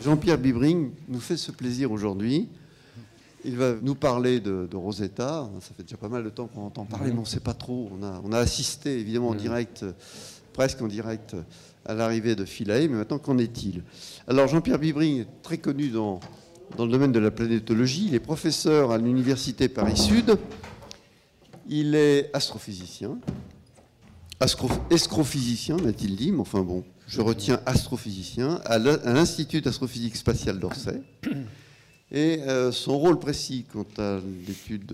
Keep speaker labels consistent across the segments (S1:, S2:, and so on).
S1: Jean-Pierre Bibring nous fait ce plaisir aujourd'hui. Il va nous parler de Rosetta. Ça fait déjà pas mal de temps qu'on entend parler, mais on ne sait pas trop. On a assisté évidemment en direct, presque en direct, à l'arrivée de Philae, mais maintenant qu'en est-il? Alors Jean-Pierre Bibring est très connu dans le domaine de la planétologie. Il est professeur à l'université Paris-Sud. Il est astrophysicien, astrophysicien, m'a-t-il dit, mais enfin bon, je retiens astrophysicien à l'Institut d'astrophysique spatiale d'Orsay. Et son rôle précis quant à l'étude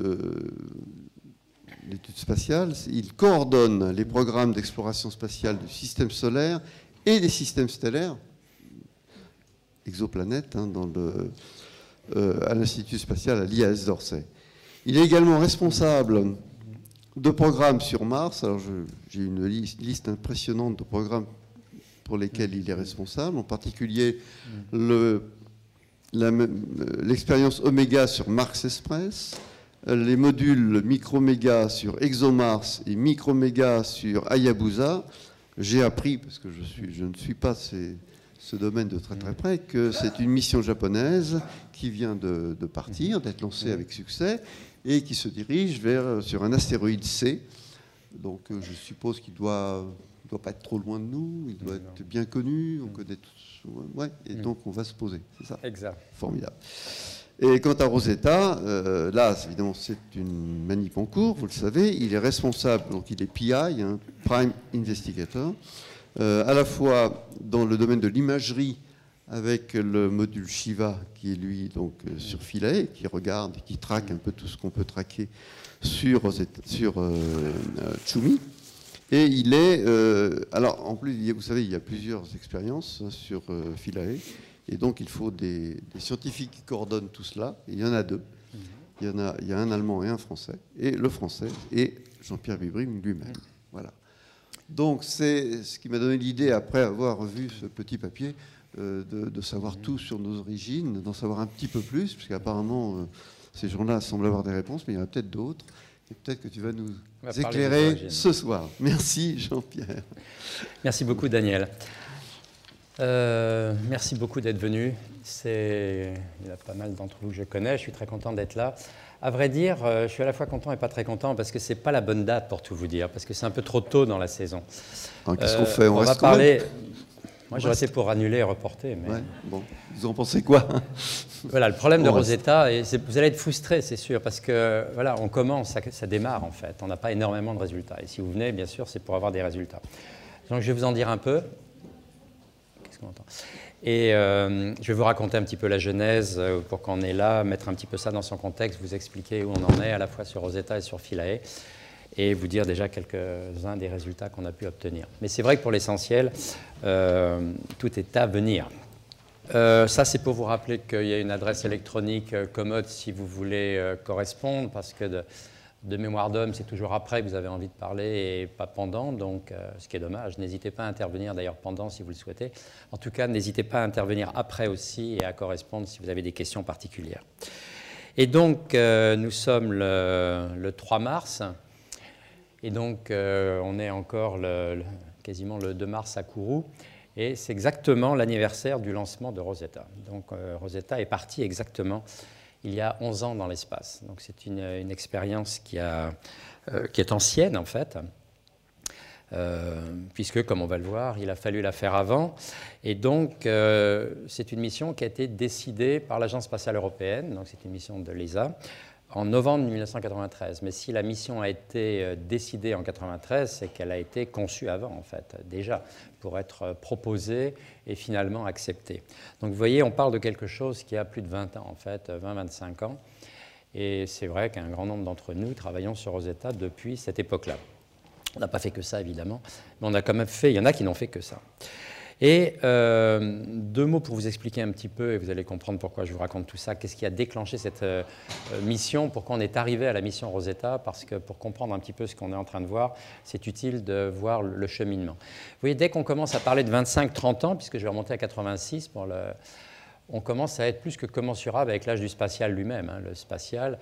S1: spatiale, il coordonne les programmes d'exploration spatiale du système solaire et des systèmes stellaires, exoplanètes, à l'Institut spatial à l'IAS d'Orsay. Il est également responsable de programmes sur Mars. Alors j'ai une liste impressionnante de programmes pour lesquels il est responsable, en particulier l'expérience Oméga sur Mars Express, les modules Microméga sur ExoMars et Microméga sur Hayabusa. J'ai appris, parce que je ne suis pas ce domaine de très très près, que c'est une mission japonaise qui vient de partir, d'être lancée avec succès, et qui se dirige sur un astéroïde C. Donc je suppose qu'il doit pas être trop loin de nous, il doit être bien connu, on connaît tous. Ouais, et donc on va se poser, c'est ça?
S2: Exact.
S1: Formidable. Et quant à Rosetta, là, évidemment, c'est une manip en cours, vous le savez. Il est responsable, donc il est PI, Prime Investigator, à la fois dans le domaine de l'imagerie avec le module Shiva qui est lui donc sur Philae, qui regarde et qui traque un peu tout ce qu'on peut traquer sur Tchoumi. Et il est... alors, en plus, vous savez, il y a plusieurs expériences sur Philae. Et donc, il faut des scientifiques qui coordonnent tout cela. Et il y en a deux. Il y a un Allemand et un Français. Et le Français est Jean-Pierre Bibring lui-même. Voilà. Donc, c'est ce qui m'a donné l'idée, après avoir vu ce petit papier, de savoir tout sur nos origines, d'en savoir un petit peu plus, parce qu'apparemment, ces gens-là semblent avoir des réponses, mais il y en a peut-être d'autres. Et peut-être que tu vas nous éclairer ce soir. Merci Jean-Pierre.
S2: Merci beaucoup Daniel. Merci beaucoup d'être venu. Il y a pas mal d'entre vous que je connais, je suis très content d'être là. À vrai dire, je suis à la fois content et pas très content parce que ce n'est pas la bonne date pour tout vous dire, parce que c'est un peu trop tôt dans la saison.
S1: Qu'est-ce qu'on fait?
S2: On va parler... Moi, j'aurais été pour annuler et reporter. Mais...
S1: Ouais, bon. Vous en pensez quoi?
S2: Voilà, le problème de Rosetta, et vous allez être frustrés, c'est sûr, parce que voilà, on commence, ça démarre en fait. On n'a pas énormément de résultats. Et si vous venez, bien sûr, c'est pour avoir des résultats. Donc, je vais vous en dire un peu. Qu'est-ce qu'on entend? Et je vais vous raconter un petit peu la genèse pour qu'on est là, mettre un petit peu ça dans son contexte, vous expliquer où on en est à la fois sur Rosetta et sur Philae, et vous dire déjà quelques-uns des résultats qu'on a pu obtenir. Mais c'est vrai que pour l'essentiel, tout est à venir. Ça, c'est pour vous rappeler qu'il y a une adresse électronique commode si vous voulez correspondre, parce que de mémoire d'homme, c'est toujours après que vous avez envie de parler et pas pendant, donc ce qui est dommage. N'hésitez pas à intervenir d'ailleurs pendant si vous le souhaitez. En tout cas, n'hésitez pas à intervenir après aussi et à correspondre si vous avez des questions particulières. Et donc, nous sommes le 3 mars. Et donc, on est encore quasiment le 2 mars à Kourou. Et c'est exactement l'anniversaire du lancement de Rosetta. Donc, Rosetta est parti exactement il y a 11 ans dans l'espace. Donc, c'est une expérience qui est ancienne, en fait, puisque, comme on va le voir, il a fallu la faire avant. Et donc, c'est une mission qui a été décidée par l'Agence spatiale européenne. Donc, c'est une mission de l'ESA. En novembre 1993. Mais si la mission a été décidée en 1993, c'est qu'elle a été conçue avant, en fait, déjà, pour être proposée et finalement acceptée. Donc, vous voyez, on parle de quelque chose qui a plus de 20 ans, en fait, 20-25 ans. Et c'est vrai qu'un grand nombre d'entre nous travaillons sur Rosetta depuis cette époque-là. On n'a pas fait que ça, évidemment, mais on a quand même fait, il y en a qui n'ont fait que ça. Et deux mots pour vous expliquer un petit peu, et vous allez comprendre pourquoi je vous raconte tout ça. Qu'est-ce qui a déclenché cette mission? Pourquoi on est arrivé à la mission Rosetta? Parce que pour comprendre un petit peu ce qu'on est en train de voir, c'est utile de voir le cheminement. Vous voyez, dès qu'on commence à parler de 25-30 ans, puisque je vais remonter à 86, on commence à être plus que commensurable avec l'âge du spatial lui-même. Le spatial,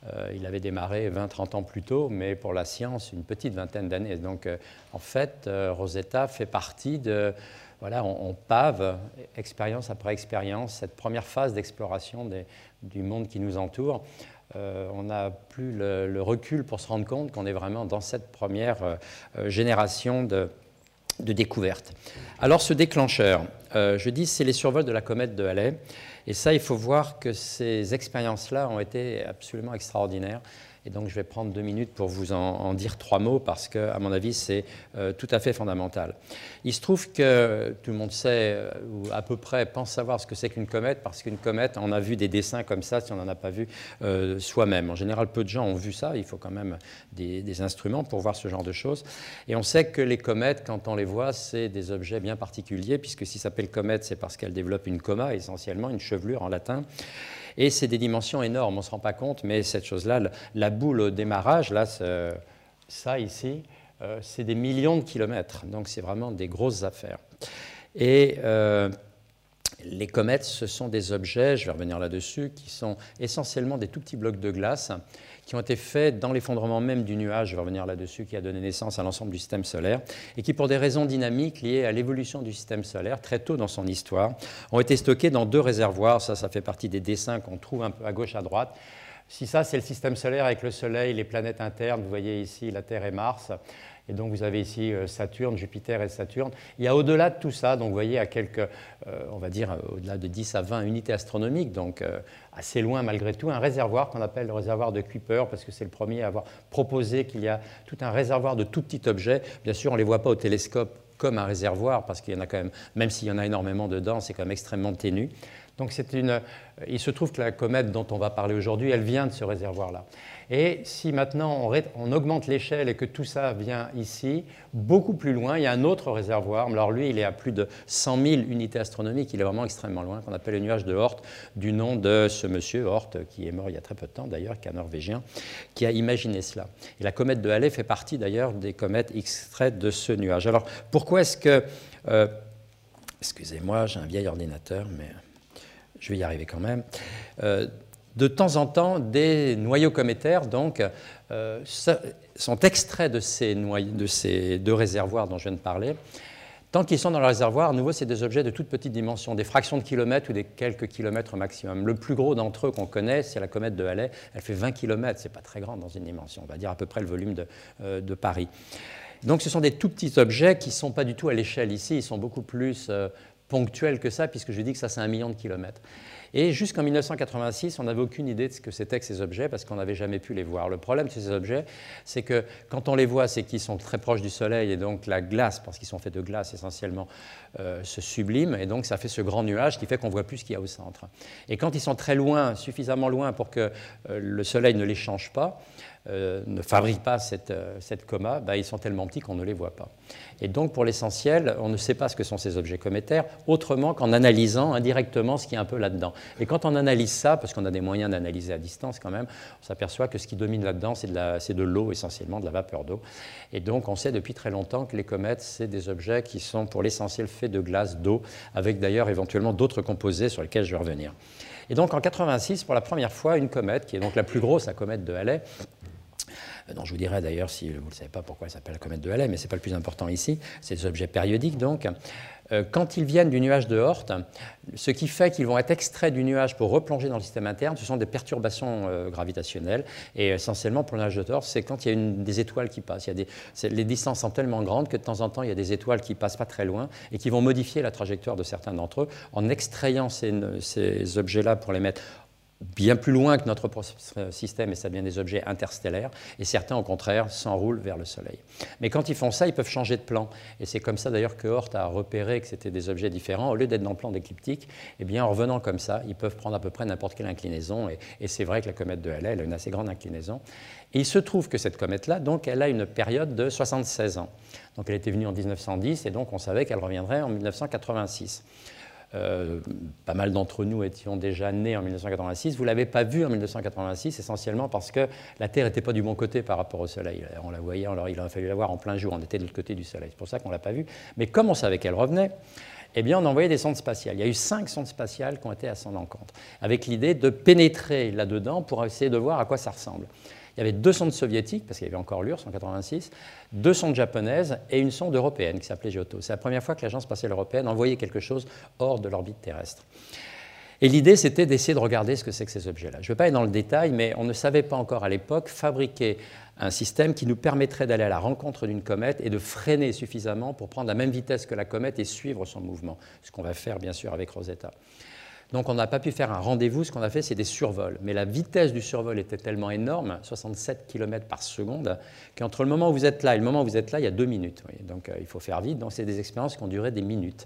S2: Il avait démarré 20-30 ans plus tôt, mais pour la science, une petite vingtaine d'années. Donc, en fait, Rosetta fait partie de... Voilà, on pave, expérience après expérience, cette première phase d'exploration du monde qui nous entoure. On n'a plus le recul pour se rendre compte qu'on est vraiment dans cette première génération de découverte. Alors, ce déclencheur, je dis, c'est les survols de la comète de Halley. Et ça, il faut voir que ces expériences-là ont été absolument extraordinaires. Et donc, je vais prendre 2 minutes pour vous en dire 3 mots parce que, à mon avis, c'est tout à fait fondamental. Il se trouve que tout le monde sait, ou à peu près pense savoir ce que c'est qu'une comète, parce qu'une comète, on a vu des dessins comme ça si on n'en a pas vu soi-même. En général, peu de gens ont vu ça. Il faut quand même des instruments pour voir ce genre de choses. Et on sait que les comètes, quand on les voit, c'est des objets bien particuliers, puisque s'ils s'appellent comètes, c'est parce qu'elles développent une coma, essentiellement, une chevelure en latin. Et c'est des dimensions énormes, on ne se rend pas compte, mais cette chose-là, la boule au démarrage, là, ça ici, c'est des millions de kilomètres. Donc c'est vraiment des grosses affaires. Et les comètes, ce sont des objets, je vais revenir là-dessus, qui sont essentiellement des tout petits blocs de glace qui ont été faits dans l'effondrement même du nuage, je vais revenir là-dessus, qui a donné naissance à l'ensemble du système solaire, et qui, pour des raisons dynamiques liées à l'évolution du système solaire, très tôt dans son histoire, ont été stockés dans 2 réservoirs. Ça fait partie des dessins qu'on trouve un peu à gauche, à droite. Si ça, c'est le système solaire avec le Soleil, les planètes internes, vous voyez ici la Terre et Mars. Et donc, vous avez ici Saturne, Jupiter et Saturne. Il y a au-delà de tout ça, donc vous voyez, à quelques, on va dire, au-delà de 10 à 20 unités astronomiques, donc assez loin malgré tout, un réservoir qu'on appelle le réservoir de Kuiper, parce que c'est le premier à avoir proposé qu'il y a tout un réservoir de tout petits objets. Bien sûr, on ne les voit pas au télescope comme un réservoir, parce qu'il y en a quand même s'il y en a énormément dedans, c'est quand même extrêmement ténu. Donc il se trouve que la comète dont on va parler aujourd'hui, elle vient de ce réservoir-là. Et si maintenant on augmente l'échelle et que tout ça vient ici, beaucoup plus loin, il y a un autre réservoir. Alors lui, il est à plus de 100 000 unités astronomiques, il est vraiment extrêmement loin, qu'on appelle le nuage de Oort, du nom de ce monsieur, Oort, qui est mort il y a très peu de temps d'ailleurs, qui est un Norvégien, qui a imaginé cela. Et la comète de Halley fait partie d'ailleurs des comètes extraites de ce nuage. Alors pourquoi est-ce que... excusez-moi, j'ai un vieil ordinateur, mais... je vais y arriver quand même. De temps en temps, des noyaux cométaires donc, sont extraits de ces 2 réservoirs dont je viens de parler. Tant qu'ils sont dans le réservoir, à nouveau, c'est des objets de toute petite dimension, des fractions de kilomètres ou des quelques kilomètres maximum. Le plus gros d'entre eux qu'on connaît, c'est la comète de Halley. Elle fait 20 kilomètres, ce n'est pas très grand dans une dimension, on va dire à peu près le volume de Paris. Donc ce sont des tout petits objets qui ne sont pas du tout à l'échelle ici, ils sont beaucoup plus ponctuels que ça, puisque je dis que ça c'est 1 million de kilomètres. Et jusqu'en 1986, on n'avait aucune idée de ce que c'était que ces objets, parce qu'on n'avait jamais pu les voir. Le problème de ces objets, c'est que quand on les voit, c'est qu'ils sont très proches du Soleil, et donc la glace, parce qu'ils sont faits de glace essentiellement, se sublime, et donc ça fait ce grand nuage qui fait qu'on ne voit plus ce qu'il y a au centre. Et quand ils sont très loin, suffisamment loin pour que le Soleil ne les change pas, ne fabrique pas cette coma, ben, ils sont tellement petits qu'on ne les voit pas. Et donc, pour l'essentiel, on ne sait pas ce que sont ces objets cométaires, autrement qu'en analysant indirectement ce qui est un peu là-dedans. Et quand on analyse ça, parce qu'on a des moyens d'analyser à distance quand même, on s'aperçoit que ce qui domine là-dedans, c'est de l'eau, essentiellement de la vapeur d'eau. Et donc, on sait depuis très longtemps que les comètes, c'est des objets qui sont pour l'essentiel faits de glace, d'eau, avec d'ailleurs éventuellement d'autres composés sur lesquels je vais revenir. Et donc, en 1986, pour la première fois, une comète, qui est donc la plus grosse, la comète de Halley, dont je vous dirai d'ailleurs, si vous ne savez pas pourquoi elle s'appelle la comète de Halley, mais ce n'est pas le plus important ici, c'est des objets périodiques donc. Quand ils viennent du nuage de Oort, ce qui fait qu'ils vont être extraits du nuage pour replonger dans le système interne, ce sont des perturbations gravitationnelles. Et essentiellement, pour le nuage de Oort, c'est quand il y a des étoiles qui passent. Les distances sont tellement grandes que de temps en temps, il y a des étoiles qui ne passent pas très loin et qui vont modifier la trajectoire de certains d'entre eux en extrayant ces objets-là pour les mettre bien plus loin que notre système, et ça devient des objets interstellaires, et certains, au contraire, s'enroulent vers le Soleil. Mais quand ils font ça, ils peuvent changer de plan. Et c'est comme ça, d'ailleurs, que Oort a repéré que c'était des objets différents. Au lieu d'être dans le plan d'écliptique, eh bien, en revenant comme ça, ils peuvent prendre à peu près n'importe quelle inclinaison. Et c'est vrai que la comète de Halley, elle a une assez grande inclinaison. Et il se trouve que cette comète-là, donc, elle a une période de 76 ans. Donc, elle était venue en 1910, et donc, on savait qu'elle reviendrait en 1986. Pas mal d'entre nous étions déjà nés en 1986. Vous ne l'avez pas vue en 1986, essentiellement parce que la Terre n'était pas du bon côté par rapport au Soleil. On la voyait, alors il a fallu la voir en plein jour, on était de l'autre côté du Soleil. C'est pour ça qu'on ne l'a pas vue. Mais comme on savait qu'elle revenait, eh bien, on a envoyé des sondes spatiales. Il y a eu 5 sondes spatiales qui ont été à son encontre, avec l'idée de pénétrer là-dedans pour essayer de voir à quoi ça ressemble. Il y avait 2 sondes soviétiques, parce qu'il y avait encore l'URSS en 1986, 2 sondes japonaises et une sonde européenne qui s'appelait Giotto. C'est la première fois que l'Agence spatiale européenne envoyait quelque chose hors de l'orbite terrestre. Et l'idée, c'était d'essayer de regarder ce que c'est que ces objets-là. Je ne vais pas aller dans le détail, mais on ne savait pas encore à l'époque fabriquer un système qui nous permettrait d'aller à la rencontre d'une comète et de freiner suffisamment pour prendre la même vitesse que la comète et suivre son mouvement, ce qu'on va faire bien sûr avec Rosetta. Donc on n'a pas pu faire un rendez-vous, ce qu'on a fait c'est des survols. Mais la vitesse du survol était tellement énorme, 67 km par seconde, qu'entre le moment où vous êtes là et le moment où vous êtes là, il y a 2 minutes. Oui. Donc il faut faire vite, donc c'est des expériences qui ont duré des minutes.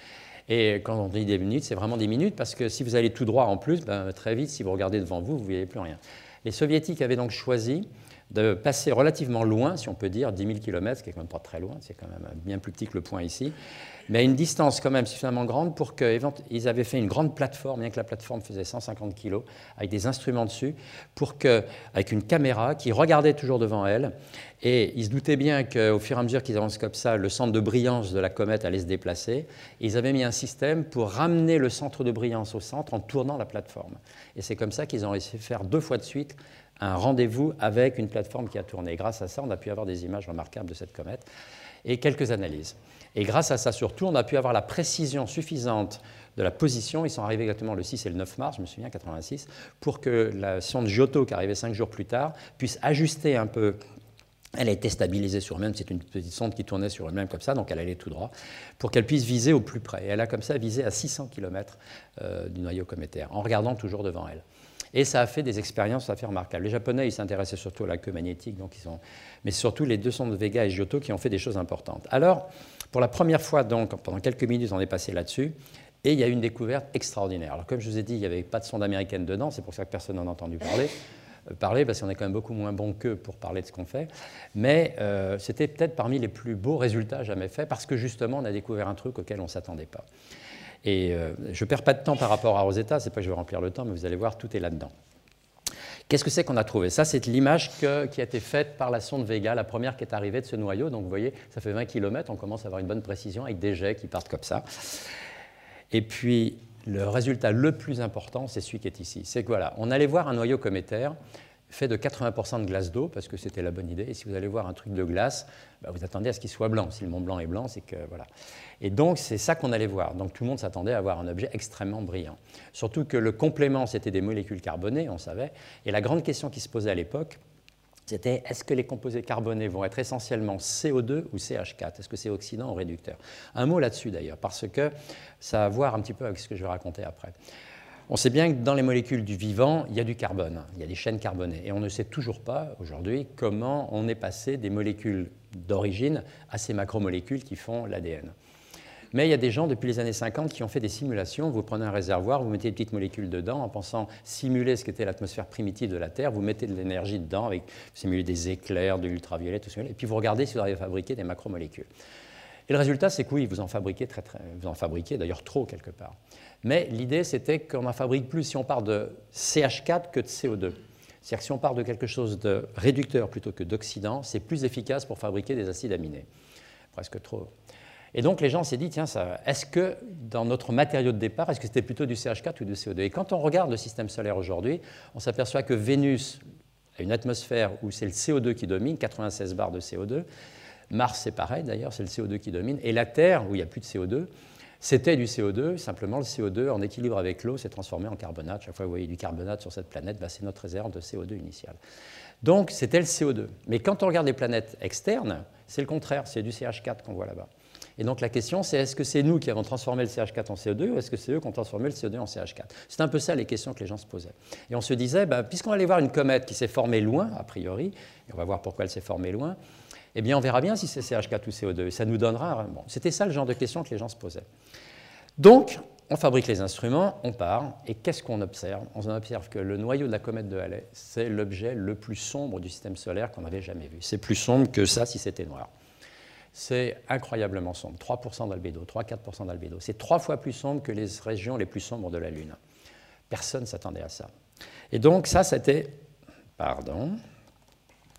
S2: Et quand on dit des minutes, c'est vraiment des minutes, parce que si vous allez tout droit en plus, ben, très vite, si vous regardez devant vous, vous ne voyez plus rien. Les Soviétiques avaient donc choisi de passer relativement loin, si on peut dire, 10 000 km, ce qui n'est quand même pas très loin, c'est quand même bien plus petit que le point ici, mais à une distance quand même suffisamment grande pour qu'ils avaient fait une grande plateforme, bien que la plateforme faisait 150 kg, avec des instruments dessus, avec une caméra qui regardait toujours devant elle, et ils se doutaient bien qu'au fur et à mesure qu'ils avancent comme ça, le centre de brillance de la comète allait se déplacer, et ils avaient mis un système pour ramener le centre de brillance au centre en tournant la plateforme. Et c'est comme ça qu'ils ont essayé de faire 2 fois de suite un rendez-vous avec une plateforme qui a tourné. Et grâce à ça, on a pu avoir des images remarquables de cette comète et quelques analyses. Et grâce à ça, surtout, on a pu avoir la précision suffisante de la position. Ils sont arrivés exactement le 6 et le 9 mars, je me souviens, 86, pour que la sonde Giotto, qui arrivait 5 jours plus tard, puisse ajuster un peu. Elle a été stabilisée sur elle-même, c'est une petite sonde qui tournait sur elle-même comme ça, donc elle allait tout droit, pour qu'elle puisse viser au plus près. Et elle a comme ça visé à 600 km du noyau cométaire, en regardant toujours devant elle. Et ça a fait des expériences tout à fait remarquables. Les Japonais, ils s'intéressaient surtout à la queue magnétique, mais surtout les 2 sondes Vega et Giotto qui ont fait des choses importantes. Alors, pour la première fois, donc, pendant quelques minutes, on est passé là-dessus, et il y a eu une découverte extraordinaire. Alors, comme je vous ai dit, il n'y avait pas de sonde américaine dedans, c'est pour ça que personne n'en a entendu parler, parce qu'on est quand même beaucoup moins bon qu'eux pour parler de ce qu'on fait, mais c'était peut-être parmi les plus beaux résultats jamais faits, parce que justement, on a découvert un truc auquel on ne s'attendait pas. Et je ne perds pas de temps par rapport à Rosetta, ce n'est pas que je vais remplir le temps, mais vous allez voir, tout est là-dedans. Qu'est-ce que c'est qu'on a trouvé? Ça, c'est l'image qui a été faite par la sonde Vega, la première qui est arrivée de ce noyau. Donc vous voyez, ça fait 20 km, on commence à avoir une bonne précision avec des jets qui partent comme ça. Et puis, le résultat le plus important, c'est celui qui est ici. C'est que voilà, on allait voir un noyau cométaire fait de 80% de glace d'eau, parce que c'était la bonne idée. Et si vous allez voir un truc de glace, bah, vous attendez à ce qu'il soit blanc. Si le Mont Blanc est blanc, c'est que voilà. Et donc, c'est ça qu'on allait voir. Donc, tout le monde s'attendait à avoir un objet extrêmement brillant. Surtout que le complément, c'était des molécules carbonées, on savait. Et la grande question qui se posait à l'époque, c'était est-ce que les composés carbonés vont être essentiellement CO2 ou CH4? Est-ce que c'est oxydant ou réducteur? Un mot là-dessus, d'ailleurs, parce que ça a à voir un petit peu avec ce que je vais raconter après. On sait bien que dans les molécules du vivant, il y a du carbone, il y a des chaînes carbonées. Et on ne sait toujours pas, aujourd'hui, comment on est passé des molécules d'origine à ces macromolécules qui font l'ADN. Mais il y a des gens, depuis les années 50, qui ont fait des simulations. Vous prenez un réservoir, vous mettez des petites molécules dedans, en pensant simuler ce qu'était l'atmosphère primitive de la Terre. Vous mettez de l'énergie dedans, vous simulez des éclairs, de l'ultraviolet, tout ça, et puis vous regardez si vous arrivez à fabriquer des macromolécules. Et le résultat, c'est que oui, vous en fabriquez d'ailleurs trop quelque part. Mais l'idée, c'était qu'on en fabrique plus si on part de CH4 que de CO2. C'est-à-dire que si on part de quelque chose de réducteur plutôt que d'oxydant, c'est plus efficace pour fabriquer des acides aminés. Presque trop. Et donc les gens s'est dit, tiens, est-ce que dans notre matériau de départ, est-ce que c'était plutôt du CH4 ou du CO2? Et quand on regarde le système solaire aujourd'hui, on s'aperçoit que Vénus a une atmosphère où c'est le CO2 qui domine, 96 bars de CO2. Mars, c'est pareil d'ailleurs, c'est le CO2 qui domine. Et la Terre, où il n'y a plus de CO2, c'était du CO2, simplement le CO2 en équilibre avec l'eau s'est transformé en carbonate. Chaque fois que vous voyez du carbonate sur cette planète, bah, c'est notre réserve de CO2 initiale. Donc c'était le CO2. Mais quand on regarde les planètes externes, c'est le contraire, c'est du CH4 qu'on voit là-bas. Et donc la question, c'est est-ce que c'est nous qui avons transformé le CH4 en CO2 ou est-ce que c'est eux qui ont transformé le CO2 en CH4? C'est un peu ça les questions que les gens se posaient. Et on se disait, bah, puisqu'on allait voir une comète qui s'est formée loin, a priori, et on va voir pourquoi elle s'est formée loin, eh bien on verra bien si c'est CH4 ou CO2. Et ça nous donnera... Bon, c'était ça le genre de questions que les gens se posaient. Donc, on fabrique les instruments, on part, et qu'est-ce qu'on observe? On observe que le noyau de la comète de Halley, c'est l'objet le plus sombre du système solaire qu'on n'avait jamais vu. C'est plus sombre que ça si c'était noir. C'est incroyablement sombre, 3% d'albédo, 3-4% d'albédo. C'est 3 fois plus sombre que les régions les plus sombres de la Lune. Personne ne s'attendait à ça. Et donc ça, c'était... Pardon.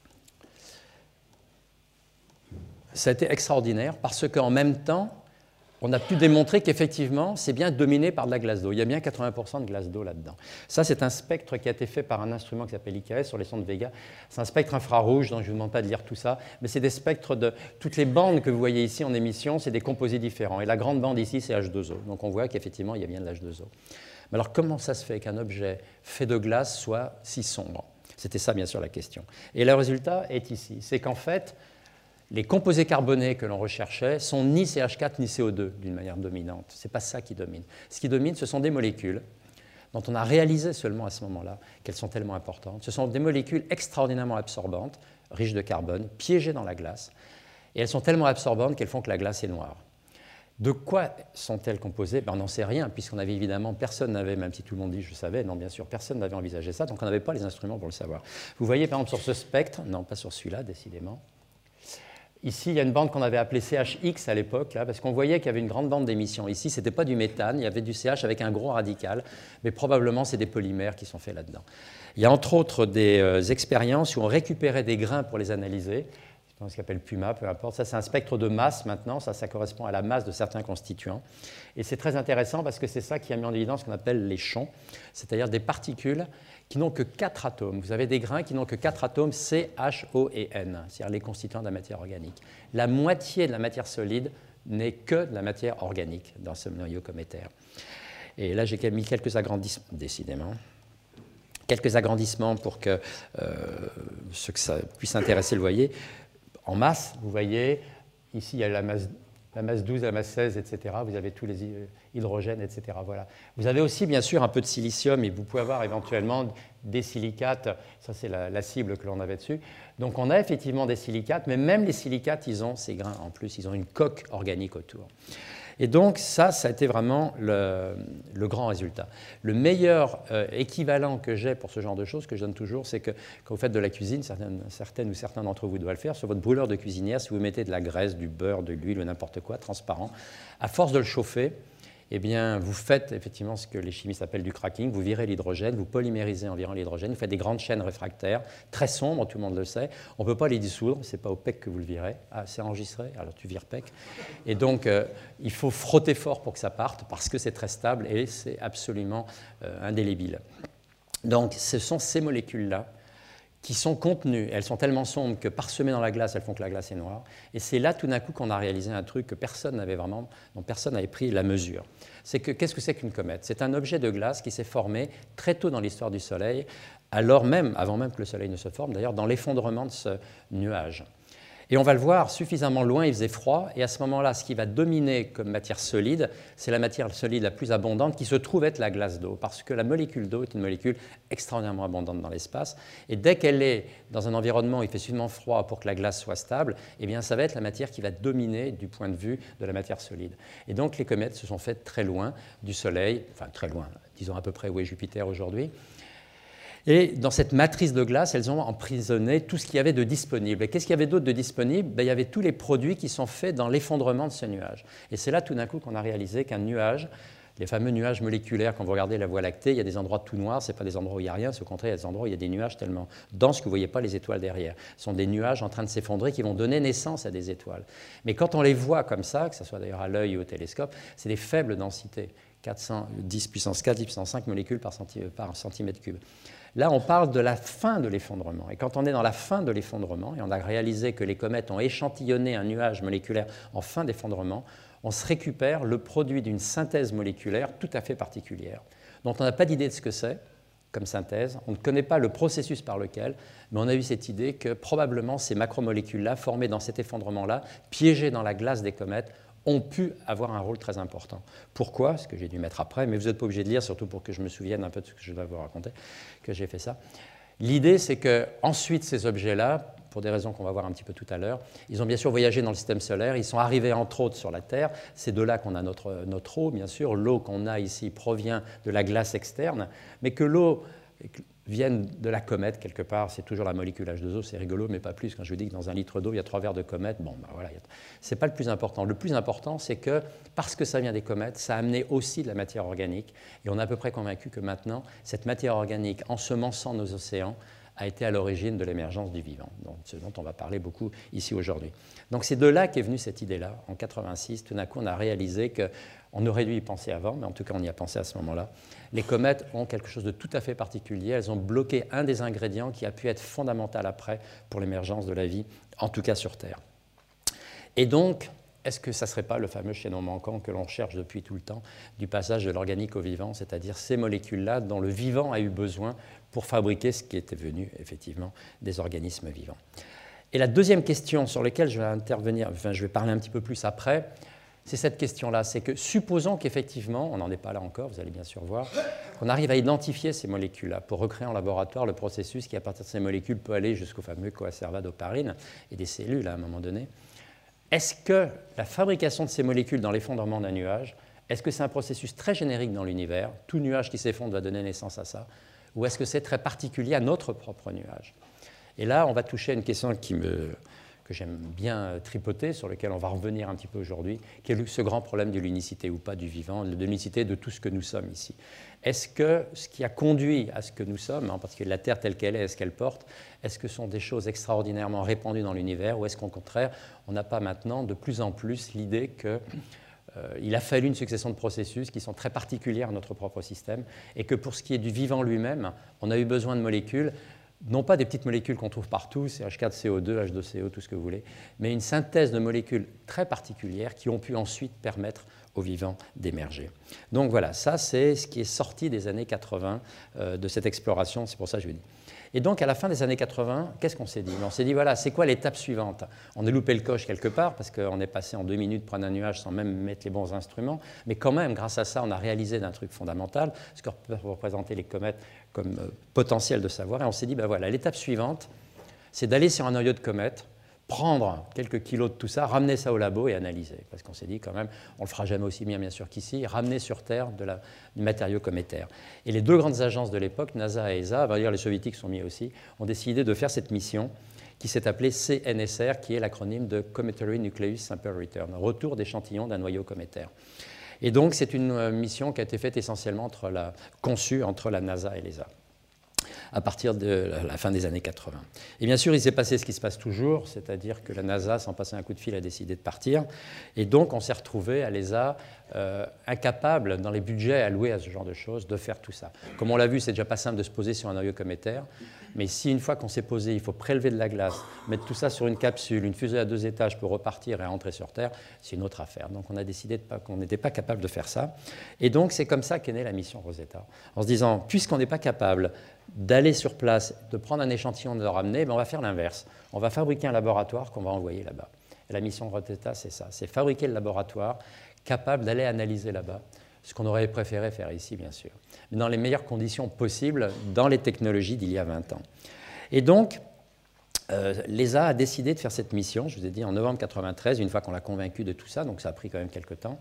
S2: Ça a été extraordinaire parce qu'en même temps, on a pu démontrer qu'effectivement, c'est bien dominé par de la glace d'eau. Il y a bien 80% de glace d'eau là-dedans. Ça, c'est un spectre qui a été fait par un instrument qui s'appelle IKS sur les sondes Vega. C'est un spectre infrarouge, donc je ne vous demande pas de lire tout ça, mais c'est des spectres de... Toutes les bandes que vous voyez ici en émission, c'est des composés différents. Et la grande bande ici, c'est H2O. Donc on voit qu'effectivement, il y a bien de l'H2O. Mais alors, comment ça se fait qu'un objet fait de glace soit si sombre? C'était ça, bien sûr, la question. Et le résultat est ici. C'est qu'en fait, les composés carbonés que l'on recherchait sont ni CH4 ni CO2 d'une manière dominante. Ce n'est pas ça qui domine. Ce qui domine, ce sont des molécules dont on a réalisé seulement à ce moment-là qu'elles sont tellement importantes. Ce sont des molécules extraordinairement absorbantes, riches de carbone, piégées dans la glace. Et elles sont tellement absorbantes qu'elles font que la glace est noire. De quoi sont-elles composées? On n'en sait rien, puisqu'on avait évidemment, personne n'avait, même si tout le monde dit je savais, non bien sûr, personne n'avait envisagé ça, donc on n'avait pas les instruments pour le savoir. Vous voyez par exemple sur ce spectre, non pas sur celui-là décidément, ici il y a une bande qu'on avait appelée CHX à l'époque, parce qu'on voyait qu'il y avait une grande bande d'émission. Ici ce n'était pas du méthane, il y avait du CH avec un gros radical, mais probablement c'est des polymères qui sont faits là-dedans. Il y a entre autres des expériences où on récupérait des grains pour les analyser, ce qu'on appelle PUMA, peu importe. Ça, c'est un spectre de masse maintenant. Ça correspond à la masse de certains constituants. Et c'est très intéressant parce que c'est ça qui a mis en évidence ce qu'on appelle les chons, c'est-à-dire des particules qui n'ont que 4 atomes. Vous avez des grains qui n'ont que 4 atomes, C, H, O et N, c'est-à-dire les constituants de la matière organique. La moitié de la matière solide n'est que de la matière organique dans ce noyau cométaire. Et là, j'ai mis quelques agrandissements, décidément. Quelques agrandissements pour que ceux que ça puisse intéresser le voyez. En masse, vous voyez, ici il y a la masse 12, la masse 16, etc. Vous avez tous les hydrogènes, etc. Voilà. Vous avez aussi, bien sûr, un peu de silicium et vous pouvez avoir éventuellement des silicates. Ça, c'est la cible que l'on avait dessus. Donc, on a effectivement des silicates, mais même les silicates, ils ont ces grains en plus. Ils ont une coque organique autour. Et donc, ça a été vraiment le grand résultat. Le meilleur équivalent que j'ai pour ce genre de choses, que je donne toujours, c'est que quand vous faites de la cuisine, certaines ou certains d'entre vous doivent le faire, sur votre brûleur de cuisinière, si vous mettez de la graisse, du beurre, de l'huile ou n'importe quoi, transparent, à force de le chauffer, eh bien, vous faites effectivement ce que les chimistes appellent du cracking, vous virez l'hydrogène, vous polymérisez environ l'hydrogène, vous faites des grandes chaînes réfractaires, très sombres, tout le monde le sait. On ne peut pas les dissoudre, ce n'est pas au PEC que vous le virez. Ah, c'est enregistré, alors tu vires PEC. Et donc, il faut frotter fort pour que ça parte, parce que c'est très stable et c'est absolument indélébile. Donc, ce sont ces molécules-là qui sont contenues. Elles sont tellement sombres que parsemées dans la glace, elles font que la glace est noire. Et c'est là, tout d'un coup, qu'on a réalisé un truc que personne n'avait vraiment, dont personne n'avait pris la mesure. C'est que, qu'est-ce que c'est qu'une comète? C'est un objet de glace qui s'est formé très tôt dans l'histoire du Soleil, avant même que le Soleil ne se forme, d'ailleurs, dans l'effondrement de ce nuage. Et on va le voir, suffisamment loin, il faisait froid, et à ce moment-là, ce qui va dominer comme matière solide, c'est la matière solide la plus abondante qui se trouve être la glace d'eau, parce que la molécule d'eau est une molécule extraordinairement abondante dans l'espace, et dès qu'elle est dans un environnement où il fait suffisamment froid pour que la glace soit stable, eh bien ça va être la matière qui va dominer du point de vue de la matière solide. Et donc les comètes se sont faites très loin du Soleil, enfin très loin, disons à peu près où est Jupiter aujourd'hui. Et dans cette matrice de glace, elles ont emprisonné tout ce qu'il y avait de disponible. Et qu'est-ce qu'il y avait d'autre de disponible? Il y avait tous les produits qui sont faits dans l'effondrement de ce nuage. Et c'est là tout d'un coup qu'on a réalisé qu'un nuage, les fameux nuages moléculaires, quand vous regardez la Voie lactée, il y a des endroits tout noirs, ce n'est pas des endroits où il n'y a rien, c'est au contraire, il y a des endroits où il y a des nuages tellement denses que vous ne voyez pas les étoiles derrière. Ce sont des nuages en train de s'effondrer qui vont donner naissance à des étoiles. Mais quand on les voit comme ça, que ce soit d'ailleurs à l'œil ou au télescope, c'est des faibles densités, 10 puissance 4, 10 puissance 5 molécules par centimètre cube. Là, on parle de la fin de l'effondrement. Et quand on est dans la fin de l'effondrement, et on a réalisé que les comètes ont échantillonné un nuage moléculaire en fin d'effondrement, on se récupère le produit d'une synthèse moléculaire tout à fait particulière, dont on n'a pas d'idée de ce que c'est comme synthèse, on ne connaît pas le processus par lequel, mais on a eu cette idée que probablement ces macromolécules-là, formées dans cet effondrement-là, piégées dans la glace des comètes, ont pu avoir un rôle très important. Pourquoi? Ce que j'ai dû mettre après, mais vous n'êtes pas obligé de lire, surtout pour que je me souvienne un peu de ce que je dois vous raconter, que j'ai fait ça. L'idée, c'est qu'ensuite, ces objets-là, pour des raisons qu'on va voir un petit peu tout à l'heure, ils ont bien sûr voyagé dans le système solaire, ils sont arrivés entre autres sur la Terre, c'est de là qu'on a notre eau, bien sûr. L'eau qu'on a ici provient de la glace externe, mais que l'eau viennent de la comète, quelque part, c'est toujours la molécule H2O, c'est rigolo, mais pas plus. Quand je vous dis que dans un litre d'eau, il y a 3 verres de comète, bon, ben voilà, c'est pas le plus important. Le plus important, c'est que, parce que ça vient des comètes, ça a amené aussi de la matière organique, et on est à peu près convaincu que maintenant, cette matière organique, ensemençant nos océans, a été à l'origine de l'émergence du vivant, donc ce dont on va parler beaucoup ici aujourd'hui. Donc c'est de là qu'est venue cette idée-là. En 86, tout d'un coup, on a réalisé qu'on aurait dû y penser avant, mais en tout cas, on y a pensé à ce moment-là. Les comètes ont quelque chose de tout à fait particulier. Elles ont bloqué un des ingrédients qui a pu être fondamental après pour l'émergence de la vie, en tout cas sur Terre. Et donc, est-ce que ça ne serait pas le fameux chaînon manquant que l'on cherche depuis tout le temps du passage de l'organique au vivant, c'est-à-dire ces molécules-là dont le vivant a eu besoin pour fabriquer ce qui était venu effectivement des organismes vivants. Et la deuxième question sur laquelle je vais intervenir, enfin je vais parler un petit peu plus après, c'est cette question-là, c'est que supposons qu'effectivement, on n'en est pas là encore, vous allez bien sûr voir, qu'on arrive à identifier ces molécules-là pour recréer en laboratoire le processus qui, à partir de ces molécules, peut aller jusqu'au fameux coacervadoparine et des cellules à un moment donné. Est-ce que la fabrication de ces molécules dans l'effondrement d'un nuage, est-ce que c'est un processus très générique dans l'univers, tout nuage qui s'effondre va donner naissance à ça, ou est-ce que c'est très particulier à notre propre nuage? Et là, on va toucher à une question que j'aime bien tripoter, sur laquelle on va revenir un petit peu aujourd'hui, qui est ce grand problème de l'unicité ou pas du vivant, de l'unicité de tout ce que nous sommes ici. Est-ce que ce qui a conduit à ce que nous sommes, parce que la Terre telle qu'elle est, ce qu'elle porte, est-ce que ce sont des choses extraordinairement répandues dans l'univers, ou est-ce qu'au contraire, on n'a pas maintenant de plus en plus l'idée qu'il a fallu une succession de processus qui sont très particuliers à notre propre système, et que pour ce qui est du vivant lui-même, on a eu besoin de molécules, non pas des petites molécules qu'on trouve partout, CH4CO2, H2CO, tout ce que vous voulez, mais une synthèse de molécules très particulières qui ont pu ensuite permettre aux vivants d'émerger. Donc voilà, ça c'est ce qui est sorti des années 80 de cette exploration, c'est pour ça que je vous dis. Et donc à la fin des années 80, qu'est-ce qu'on s'est dit? On s'est dit, voilà, c'est quoi l'étape suivante? On a loupé le coche quelque part, parce qu'on est passé en 2 minutes prendre un nuage sans même mettre les bons instruments, mais quand même, grâce à ça, on a réalisé d'un truc fondamental, ce que peuvent représenter les comètes comme potentiel de savoir, et on s'est dit, ben voilà, l'étape suivante, c'est d'aller sur un noyau de comète, prendre quelques kilos de tout ça, ramener ça au labo et analyser. Parce qu'on s'est dit quand même, on ne le fera jamais aussi bien sûr qu'ici, ramener sur Terre du matériau cométaire. Et les deux grandes agences de l'époque, NASA et ESA, dire les soviétiques sont mis aussi, ont décidé de faire cette mission qui s'est appelée CNSR, qui est l'acronyme de Cometary Nucleus Sample Return, retour d'échantillons d'un noyau cométaire. Et donc c'est une mission qui a été faite essentiellement conçue entre la NASA et l'ESA, à partir de la fin des années 80. Et bien sûr, il s'est passé ce qui se passe toujours, c'est-à-dire que la NASA, sans passer un coup de fil, a décidé de partir. Et donc, on s'est retrouvé à l'ESA incapable, dans les budgets alloués à ce genre de choses, de faire tout ça. Comme on l'a vu, c'est déjà pas simple de se poser sur un noyau cométaire. Mais si, une fois qu'on s'est posé, il faut prélever de la glace, mettre tout ça sur une capsule, une fusée à 2 étages pour repartir et rentrer sur Terre, c'est une autre affaire. Donc, on a décidé qu'on n'était pas capable de faire ça. Et donc, c'est comme ça qu'est née la mission Rosetta. En se disant, puisqu'on n'est pas capable d'aller sur place, de prendre un échantillon, de le ramener, ben on va faire l'inverse. On va fabriquer un laboratoire qu'on va envoyer là-bas. Et la mission Rosetta, c'est ça. C'est fabriquer le laboratoire capable d'aller analyser là-bas, ce qu'on aurait préféré faire ici, bien sûr, mais dans les meilleures conditions possibles, dans les technologies d'il y a 20 ans. Et donc, l'ESA a décidé de faire cette mission, je vous ai dit, en novembre 1993, une fois qu'on l'a convaincu de tout ça, donc ça a pris quand même quelques temps.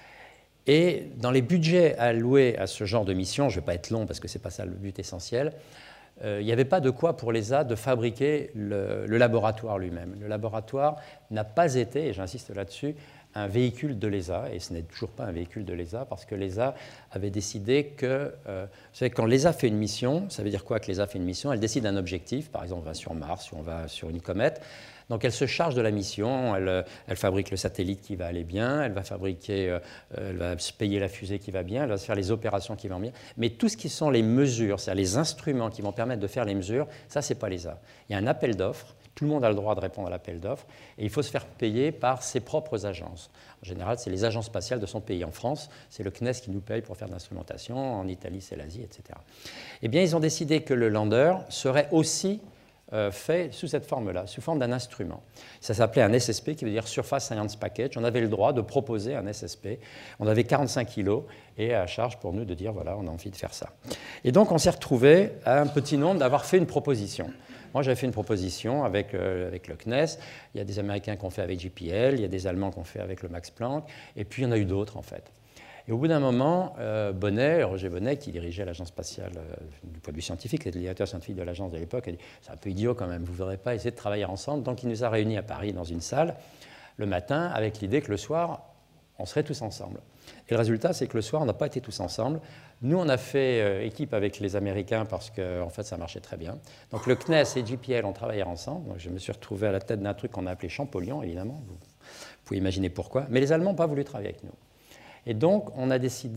S2: Et dans les budgets alloués à ce genre de mission, je ne vais pas être long parce que ce n'est pas ça le but essentiel, il n'y avait pas de quoi pour l'ESA de fabriquer le laboratoire lui-même. Le laboratoire n'a pas été, et j'insiste là-dessus, un véhicule de l'ESA, et ce n'est toujours pas un véhicule de l'ESA, parce que l'ESA avait décidé que, vous savez, quand l'ESA fait une mission, ça veut dire quoi que l'ESA fait une mission? Elle décide d'un objectif, par exemple on va sur Mars, ou on va sur une comète, donc elle se charge de la mission, elle fabrique le satellite qui va aller bien, elle va fabriquer, elle va se payer la fusée qui va bien, elle va se faire les opérations qui vont bien, mais tout ce qui sont les mesures, c'est-à-dire les instruments qui vont permettre de faire les mesures, ça c'est pas l'ESA. Il y a un appel d'offres, tout le monde a le droit de répondre à l'appel d'offres, et il faut se faire payer par ses propres agences. En général, c'est les agences spatiales de son pays. En France, c'est le CNES qui nous paye pour faire de l'instrumentation, en Italie, c'est l'Asie, etc. Eh bien, ils ont décidé que le lander serait aussi fait sous cette forme-là, sous forme d'un instrument. Ça s'appelait un SSP, qui veut dire Surface Science Package. On avait le droit de proposer un SSP. On avait 45 kilos et à charge pour nous de dire, voilà, on a envie de faire ça. Et donc, on s'est retrouvé à un petit nombre d'avoir fait une proposition. Moi, j'avais fait une proposition avec le CNES. Il y a des Américains qui ont fait avec JPL, il y a des Allemands qui ont fait avec le Max Planck, et puis il y en a eu d'autres, en fait. Et au bout d'un moment, Roger Bonnet, qui dirigeait l'agence spatiale du point de vue scientifique, c'était le directeur scientifique de l'agence de l'époque, a dit « c'est un peu idiot quand même, vous ne voudrez pas essayer de travailler ensemble ?» Donc il nous a réunis à Paris dans une salle le matin avec l'idée que le soir, on serait tous ensemble. Et le résultat, c'est que le soir, on n'a pas été tous ensemble. Nous, on a fait équipe avec les Américains parce qu'en fait, ça marchait très bien. Donc le CNES et JPL ont travaillé ensemble. Donc, je me suis retrouvé à la tête d'un truc qu'on a appelé Champollion, évidemment. Vous pouvez imaginer pourquoi. Mais les Allemands n'ont pas voulu travailler avec nous. Et donc, on a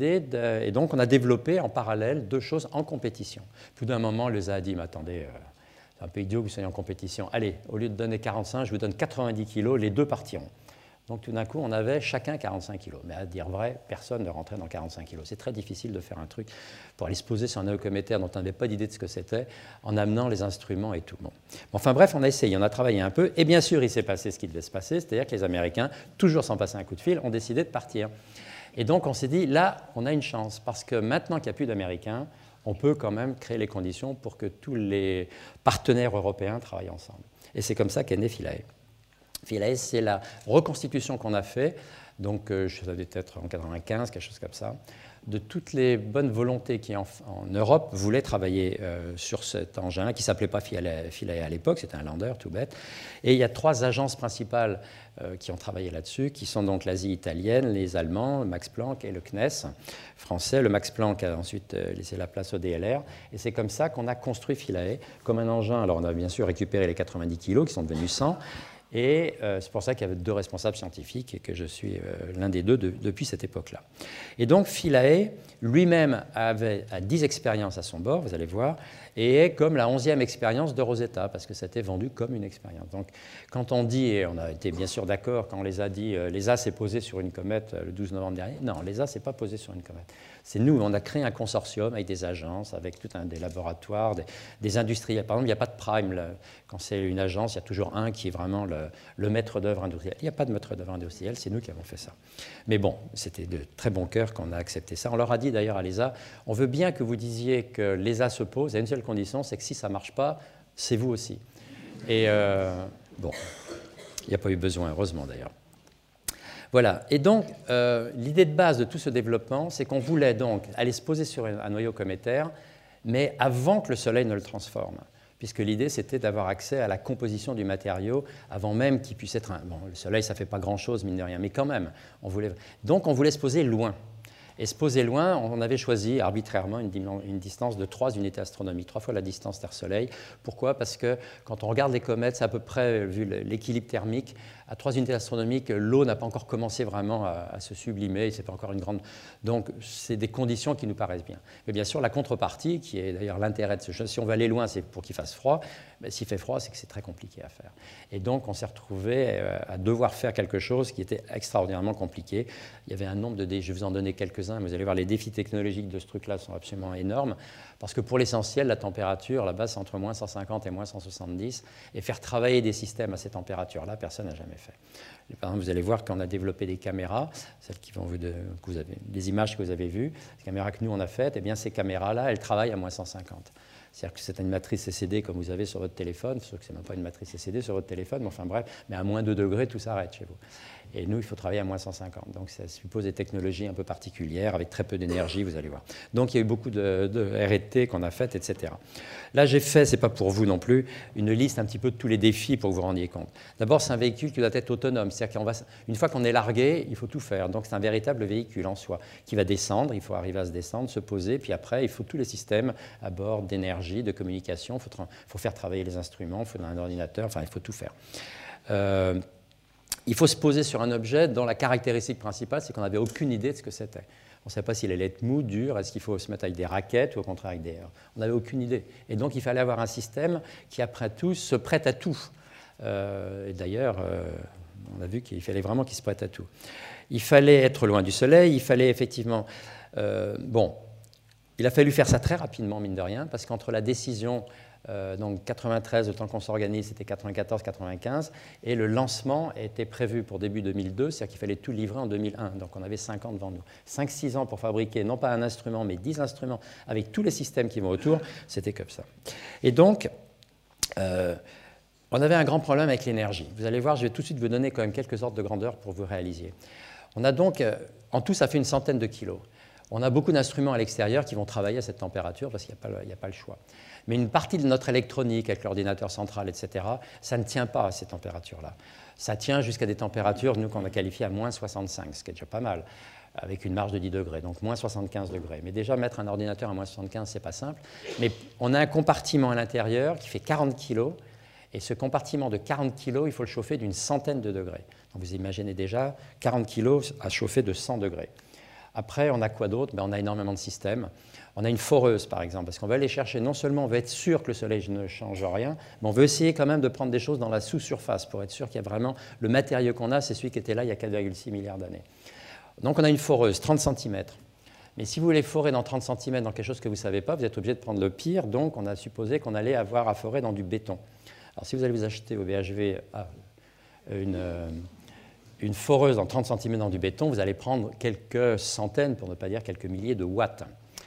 S2: on a développé en parallèle 2 choses en compétition. Puis d'un moment, l'ESA a dit, mais attendez, c'est un peu idiot que vous soyez en compétition. Allez, au lieu de donner 45, je vous donne 90 kilos, les 2 partiront. Donc tout d'un coup, on avait chacun 45 kilos. Mais à dire vrai, personne ne rentrait dans 45 kilos. C'est très difficile de faire un truc pour aller se poser sur un aérocométère dont on n'avait pas d'idée de ce que c'était, en amenant les instruments et tout. Bon. Enfin bref, on a essayé, on a travaillé un peu. Et bien sûr, il s'est passé ce qui devait se passer, c'est-à-dire que les Américains, toujours sans passer un coup de fil, ont décidé de partir. Et donc on s'est dit, là, on a une chance, parce que maintenant qu'il n'y a plus d'Américains, on peut quand même créer les conditions pour que tous les partenaires européens travaillent ensemble. Et c'est comme ça qu'est né Philae. Philae, c'est la reconstitution qu'on a fait, donc ça devait être en 95, quelque chose comme ça, de toutes les bonnes volontés qui en Europe voulaient travailler sur cet engin, qui ne s'appelait pas Philae à l'époque, c'était un lander tout bête. Et il y a 3 agences principales qui ont travaillé là-dessus, qui sont donc l'Asie italienne, les Allemands, le Max Planck et le CNES français. Le Max Planck a ensuite laissé la place au DLR. Et c'est comme ça qu'on a construit Philae comme un engin. Alors on a bien sûr récupéré les 90 kilos qui sont devenus 100. Et c'est pour ça qu'il y avait 2 responsables scientifiques et que je suis l'un des 2 depuis cette époque-là. Et donc Philae lui-même a 10 expériences à son bord, vous allez voir, et est comme la 11e expérience de Rosetta, parce que c'était vendu comme une expérience. Donc quand on dit, et on a été bien sûr d'accord quand on les a dit, l'ESA s'est posé sur une comète le 12 novembre dernier, non, l'ESA ne s'est pas posé sur une comète. C'est nous, on a créé un consortium avec des agences, avec des laboratoires, des industriels. Par exemple, il n'y a pas de prime. Quand c'est une agence, il y a toujours un qui est vraiment le maître d'œuvre industriel. Il n'y a pas de maître d'œuvre industriel, c'est nous qui avons fait ça. Mais bon, c'était de très bon cœur qu'on a accepté ça. On leur a dit d'ailleurs à l'ESA, on veut bien que vous disiez que l'ESA se pose à une seule condition, c'est que si ça ne marche pas, c'est vous aussi. Et bon, il n'y a pas eu besoin, heureusement d'ailleurs. Voilà. Et donc, l'idée de base de tout ce développement, c'est qu'on voulait donc aller se poser sur un noyau cométaire, mais avant que le Soleil ne le transforme. Puisque l'idée, c'était d'avoir accès à la composition du matériau avant même qu'il puisse être un... Bon, le Soleil, ça ne fait pas grand-chose, mine de rien, mais quand même, donc on voulait se poser loin. Et se poser loin, on avait choisi arbitrairement une distance de 3 unités astronomiques, 3 fois la distance Terre-Soleil. Pourquoi? Parce que quand on regarde les comètes, c'est à peu près, vu l'équilibre thermique, à 3 unités astronomiques, l'eau n'a pas encore commencé vraiment à se sublimer, c'est pas encore une grande... Donc, c'est des conditions qui nous paraissent bien. Mais bien sûr, la contrepartie, qui est d'ailleurs l'intérêt de ce jeu, si on veut aller loin, c'est pour qu'il fasse froid. Mais s'il fait froid, c'est que c'est très compliqué à faire. Et donc, on s'est retrouvé à devoir faire quelque chose qui était extraordinairement compliqué. Il y avait un nombre de défis, je vais vous en donner quelques-uns, mais vous allez voir, les défis technologiques de ce truc-là sont absolument énormes. Parce que pour l'essentiel, la température, là-bas, c'est entre moins 150 et moins 170. Et faire travailler des systèmes à ces températures-là, personne n'a jamais fait. Et par exemple, vous allez voir qu'on a développé des caméras, celles qui vont des images que vous avez vues, les caméras que nous on a faites, eh bien ces caméras-là, elles travaillent à moins 150. C'est-à-dire que c'est une matrice CCD comme vous avez sur votre téléphone, sauf que ce n'est même pas une matrice CCD sur votre téléphone, mais enfin bref, mais à moins 2 degrés, tout s'arrête chez vous. Et nous, il faut travailler à moins 150. Donc ça suppose des technologies un peu particulières, avec très peu d'énergie, vous allez voir. Donc il y a eu beaucoup de R&D qu'on a faites, etc. Là, j'ai fait, ce n'est pas pour vous non plus, une liste un petit peu de tous les défis pour que vous vous rendiez compte. D'abord, c'est un véhicule qui doit être autonome. C'est-à-dire qu'une fois qu'on est largué, il faut tout faire. Donc c'est un véritable véhicule en soi, qui va descendre, il faut arriver à se descendre, se poser, puis après, il faut tous les systèmes à bord d'énergie, de communication, il faut faire travailler les instruments, il faut un ordinateur, enfin, il faut tout faire. Il faut se poser sur un objet dont la caractéristique principale, c'est qu'on n'avait aucune idée de ce que c'était. On ne savait pas s'il allait être mou, dur, est-ce qu'il faut se mettre avec des raquettes ou au contraire avec des... On n'avait aucune idée. Et donc, il fallait avoir un système qui, après tout, se prête à tout. Et d'ailleurs, on a vu qu'il fallait vraiment qu'il se prête à tout. Il fallait être loin du Soleil, il fallait effectivement... il a fallu faire ça très rapidement, mine de rien, parce qu'entre la décision... donc 93, le temps qu'on s'organise, c'était 94-95, et le lancement était prévu pour début 2002, c'est-à-dire qu'il fallait tout livrer en 2001, donc on avait 5 ans devant nous. 5-6 ans pour fabriquer, non pas un instrument, mais 10 instruments, avec tous les systèmes qui vont autour, c'était comme ça. Et donc, on avait un grand problème avec l'énergie. Vous allez voir, je vais tout de suite vous donner quand même quelques ordres de grandeur pour vous réaliser. On a donc, en tout, ça fait une centaine de kilos. On a beaucoup d'instruments à l'extérieur qui vont travailler à cette température parce qu'il n'y a pas le choix. Mais une partie de notre électronique, avec l'ordinateur central, etc., ça ne tient pas à ces températures-là. Ça tient jusqu'à des températures, nous, qu'on a qualifiées à moins 65, ce qui est déjà pas mal, avec une marge de 10 degrés, donc moins 75 degrés. Mais déjà, mettre un ordinateur à moins 75, ce n'est pas simple. Mais on a un compartiment à l'intérieur qui fait 40 kg, et ce compartiment de 40 kg, il faut le chauffer d'une centaine de degrés. Donc vous imaginez déjà 40 kg à chauffer de 100 degrés. Après, on a quoi d'autre? On a énormément de systèmes. On a une foreuse, par exemple, parce qu'on va aller chercher, non seulement on veut être sûr que le soleil ne change rien, mais on veut essayer quand même de prendre des choses dans la sous-surface pour être sûr qu'il y a vraiment le matériau qu'on a, c'est celui qui était là il y a 4,6 milliards d'années. Donc on a une foreuse, 30 cm. Mais si vous voulez forer dans 30 cm dans quelque chose que vous ne savez pas, vous êtes obligé de prendre le pire, donc on a supposé qu'on allait avoir à forer dans du béton. Alors si vous allez vous acheter au VHV une foreuse dans 30 cm dans du béton, vous allez prendre quelques centaines, pour ne pas dire quelques milliers de watts.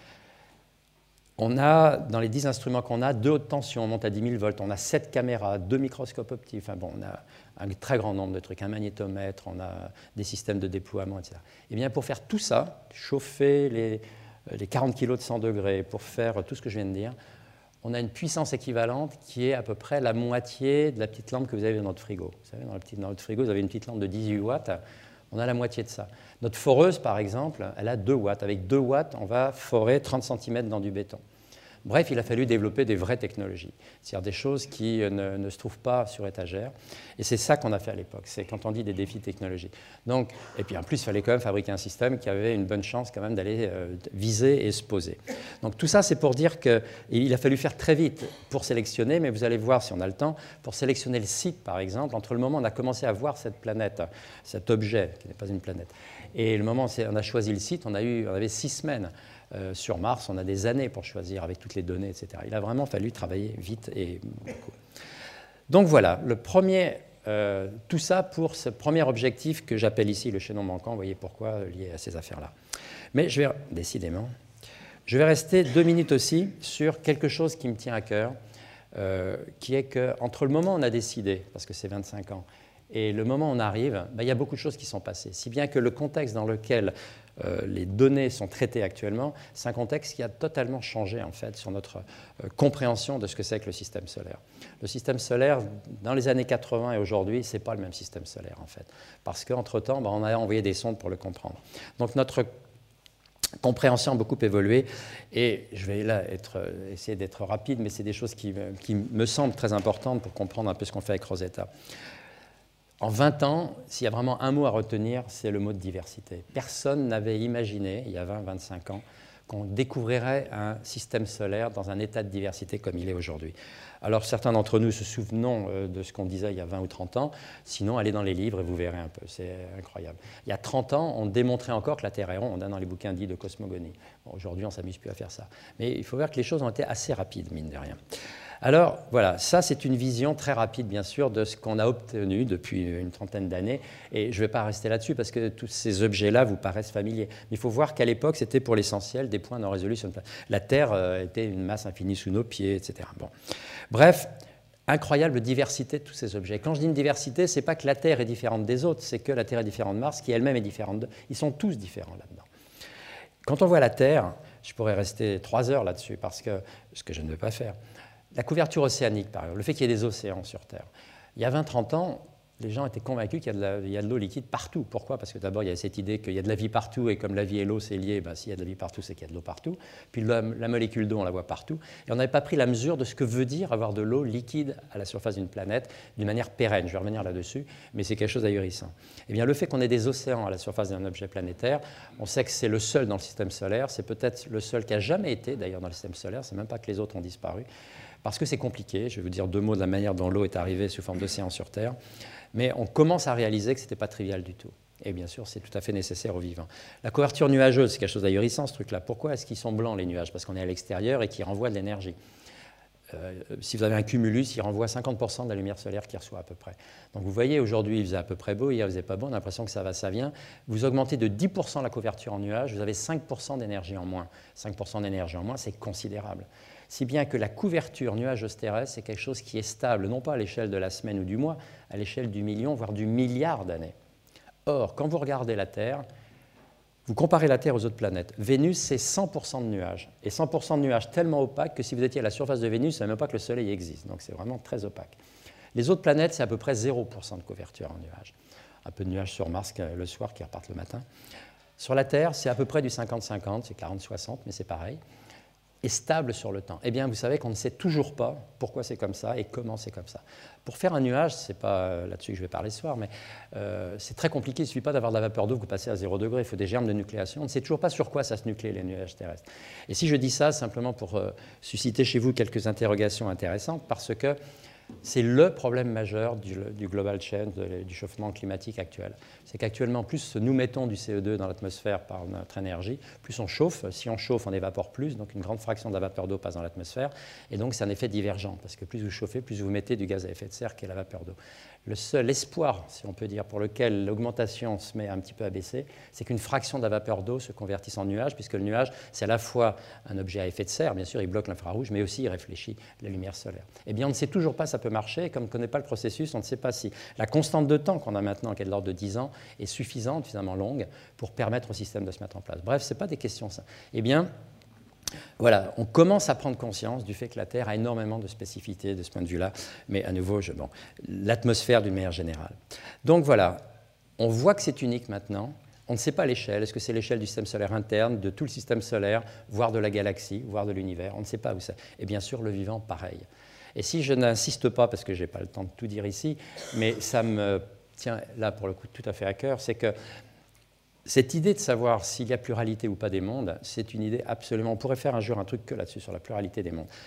S2: On a, dans les 10 instruments qu'on a, 2 hautes tensions, on monte à 10 000 volts, on a 7 caméras, 2 microscopes optiques, enfin bon, on a un très grand nombre de trucs, un magnétomètre, on a des systèmes de déploiement, etc. Et bien pour faire tout ça, chauffer les 40 kg de 100 degrés, pour faire tout ce que je viens de dire, on a une puissance équivalente qui est à peu près la moitié de la petite lampe que vous avez dans notre frigo. Vous savez, dans votre frigo, vous avez une petite lampe de 18 watts, on a la moitié de ça. Notre foreuse, par exemple, elle a 2 watts. Avec 2 watts, on va forer 30 cm dans du béton. Bref, il a fallu développer des vraies technologies, c'est-à-dire des choses qui ne se trouvent pas sur étagère. Et c'est ça qu'on a fait à l'époque, c'est quand on dit des défis technologiques. Donc, et puis en plus, il fallait quand même fabriquer un système qui avait une bonne chance quand même d'aller viser et se poser. Donc tout ça, c'est pour dire qu'il a fallu faire très vite pour sélectionner, mais vous allez voir si on a le temps, pour sélectionner le site, par exemple, entre le moment où on a commencé à voir cette planète, cet objet, qui n'est pas une planète, et le moment où on a choisi le site, on avait 6 semaines. Sur Mars, on a des années pour choisir avec toutes les données, etc. Il a vraiment fallu travailler vite et beaucoup. Donc voilà, tout ça pour ce premier objectif que j'appelle ici le chaînon manquant. Vous voyez pourquoi lié à ces affaires-là. Mais décidément, je vais rester 2 minutes aussi sur quelque chose qui me tient à cœur, qui est qu'entre le moment où on a décidé, parce que c'est 25 ans, et le moment où on arrive, il y a beaucoup de choses qui sont passées. Si bien que le contexte dans lequel les données sont traitées actuellement, c'est un contexte qui a totalement changé en fait sur notre compréhension de ce que c'est que le système solaire. Le système solaire, dans les années 80 et aujourd'hui, ce n'est pas le même système solaire en fait. Parce qu'entre-temps, on a envoyé des sondes pour le comprendre. Donc notre compréhension a beaucoup évolué et je vais là essayer d'être rapide, mais c'est des choses qui me semblent très importantes pour comprendre un peu ce qu'on fait avec Rosetta. En 20 ans, s'il y a vraiment un mot à retenir, c'est le mot de diversité. Personne n'avait imaginé, il y a 20-25 ans, qu'on découvrirait un système solaire dans un état de diversité comme il est aujourd'hui. Alors certains d'entre nous se souvenons de ce qu'on disait il y a 20 ou 30 ans, sinon allez dans les livres et vous verrez un peu, c'est incroyable. Il y a 30 ans, on démontrait encore que la Terre est ronde, dans les bouquins dits de cosmogonie. Bon, aujourd'hui, on ne s'amuse plus à faire ça. Mais il faut voir que les choses ont été assez rapides, mine de rien. Alors voilà, ça c'est une vision très rapide bien sûr de ce qu'on a obtenu depuis une trentaine d'années et je ne vais pas rester là-dessus parce que tous ces objets-là vous paraissent familiers. Mais il faut voir qu'à l'époque c'était pour l'essentiel des points non résolus sur une planète. La Terre était une masse infinie sous nos pieds, etc. Bon. Bref, incroyable diversité de tous ces objets. Quand je dis une diversité, ce n'est pas que la Terre est différente des autres, c'est que la Terre est différente de Mars, qui elle-même est différente d'eux. Ils sont tous différents là-dedans. Quand on voit la Terre, je pourrais rester 3 heures là-dessus parce que ce que je ne veux pas faire. La couverture océanique, par exemple, le fait qu'il y ait des océans sur Terre. Il y a 20-30 ans, les gens étaient convaincus qu'il y a de l'eau liquide partout. Pourquoi? Parce que d'abord, il y a cette idée qu'il y a de la vie partout, et comme la vie et l'eau, c'est lié, s'il y a de la vie partout, c'est qu'il y a de l'eau partout. Puis la molécule d'eau, on la voit partout. Et on n'avait pas pris la mesure de ce que veut dire avoir de l'eau liquide à la surface d'une planète d'une manière pérenne. Je vais revenir là-dessus, mais c'est quelque chose d'ahurissant. Eh bien, le fait qu'on ait des océans à la surface d'un objet planétaire, on sait que c'est le seul dans le système solaire. C'est peut-être le seul qui a jamais été, d'ailleurs, dans le système solaire. C'est même pas que les autres ont disparu. Parce que c'est compliqué, je vais vous dire 2 mots de la manière dont l'eau est arrivée sous forme d'océan sur Terre, mais on commence à réaliser que ce n'était pas trivial du tout. Et bien sûr, c'est tout à fait nécessaire aux vivants. La couverture nuageuse, c'est quelque chose d'ahurissant, ce truc-là. Pourquoi est-ce qu'ils sont blancs, les nuages? Parce qu'on est à l'extérieur et qu'ils renvoient de l'énergie. Si vous avez un cumulus, il renvoie 50% de la lumière solaire qu'il reçoit à peu près. Donc vous voyez, aujourd'hui, il faisait à peu près beau, hier, il faisait pas beau, on a l'impression que ça va, ça vient. Vous augmentez de 10% la couverture en nuages, vous avez 5% d'énergie en moins. 5% d'énergie en moins, c'est considérable. Si bien que la couverture nuageuse terrestre, c'est quelque chose qui est stable, non pas à l'échelle de la semaine ou du mois, à l'échelle du million, voire du milliard d'années. Or, quand vous regardez la Terre, Vous comparez la Terre aux autres planètes. Vénus, c'est 100% de nuages. Et 100% de nuages tellement opaques que si vous étiez à la surface de Vénus, vous ne savez même pas que le Soleil existe. Donc c'est vraiment très opaque. Les autres planètes, c'est à peu près 0% de couverture en nuages. Un peu de nuages sur Mars le soir qui repartent le matin. Sur la Terre, c'est à peu près du 50-50, c'est 40-60, mais c'est pareil. Et stable sur le temps. Eh bien, vous savez qu'on ne sait toujours pas pourquoi c'est comme ça et comment c'est comme ça. Pour faire un nuage, ce n'est pas là-dessus que je vais parler ce soir, mais c'est très compliqué. Il ne suffit pas d'avoir de la vapeur d'eau que vous passez à 0 degré. Il faut des germes de nucléation. On ne sait toujours pas sur quoi ça se nuclée, les nuages terrestres. Et si je dis ça, simplement pour susciter chez vous quelques interrogations intéressantes, parce que c'est le problème majeur du global change, du chauffement climatique actuel. C'est qu'actuellement, plus nous mettons du CO2 dans l'atmosphère par notre énergie, plus on chauffe. Si on chauffe, on évapore plus, donc une grande fraction de la vapeur d'eau passe dans l'atmosphère. Et donc, c'est un effet divergent, parce que plus vous chauffez, plus vous mettez du gaz à effet de serre qui est la vapeur d'eau. Le seul espoir, si on peut dire, pour lequel l'augmentation se met un petit peu à baisser, c'est qu'une fraction de la vapeur d'eau se convertisse en nuage, puisque le nuage, c'est à la fois un objet à effet de serre, bien sûr, il bloque l'infrarouge, mais aussi il réfléchit la lumière solaire. Eh bien, on ne sait toujours pas si ça peut marcher, et comme on ne connaît pas le processus, on ne sait pas si la constante de temps qu'on a maintenant, qui est de l'ordre de 10 ans, est suffisante, suffisamment longue, pour permettre au système de se mettre en place. Bref, ce n'est pas des questions ça. Eh bien, voilà, on commence à prendre conscience du fait que la Terre a énormément de spécificités de ce point de vue-là, mais à nouveau, l'atmosphère d'une manière générale. Donc voilà, on voit que c'est unique maintenant. On ne sait pas l'échelle. Est-ce que c'est l'échelle du système solaire interne, de tout le système solaire, voire de la galaxie, voire de l'univers? On ne sait pas où c'est. Et bien sûr, le vivant, pareil. Et si je n'insiste pas, parce que je n'ai pas le temps de tout dire ici, mais ça me tient là pour le coup tout à fait à cœur, c'est que cette idée de savoir s'il y a pluralité ou pas des mondes, c'est une idée absolument... On pourrait faire un jour un truc que là-dessus, sur la pluralité des mondes.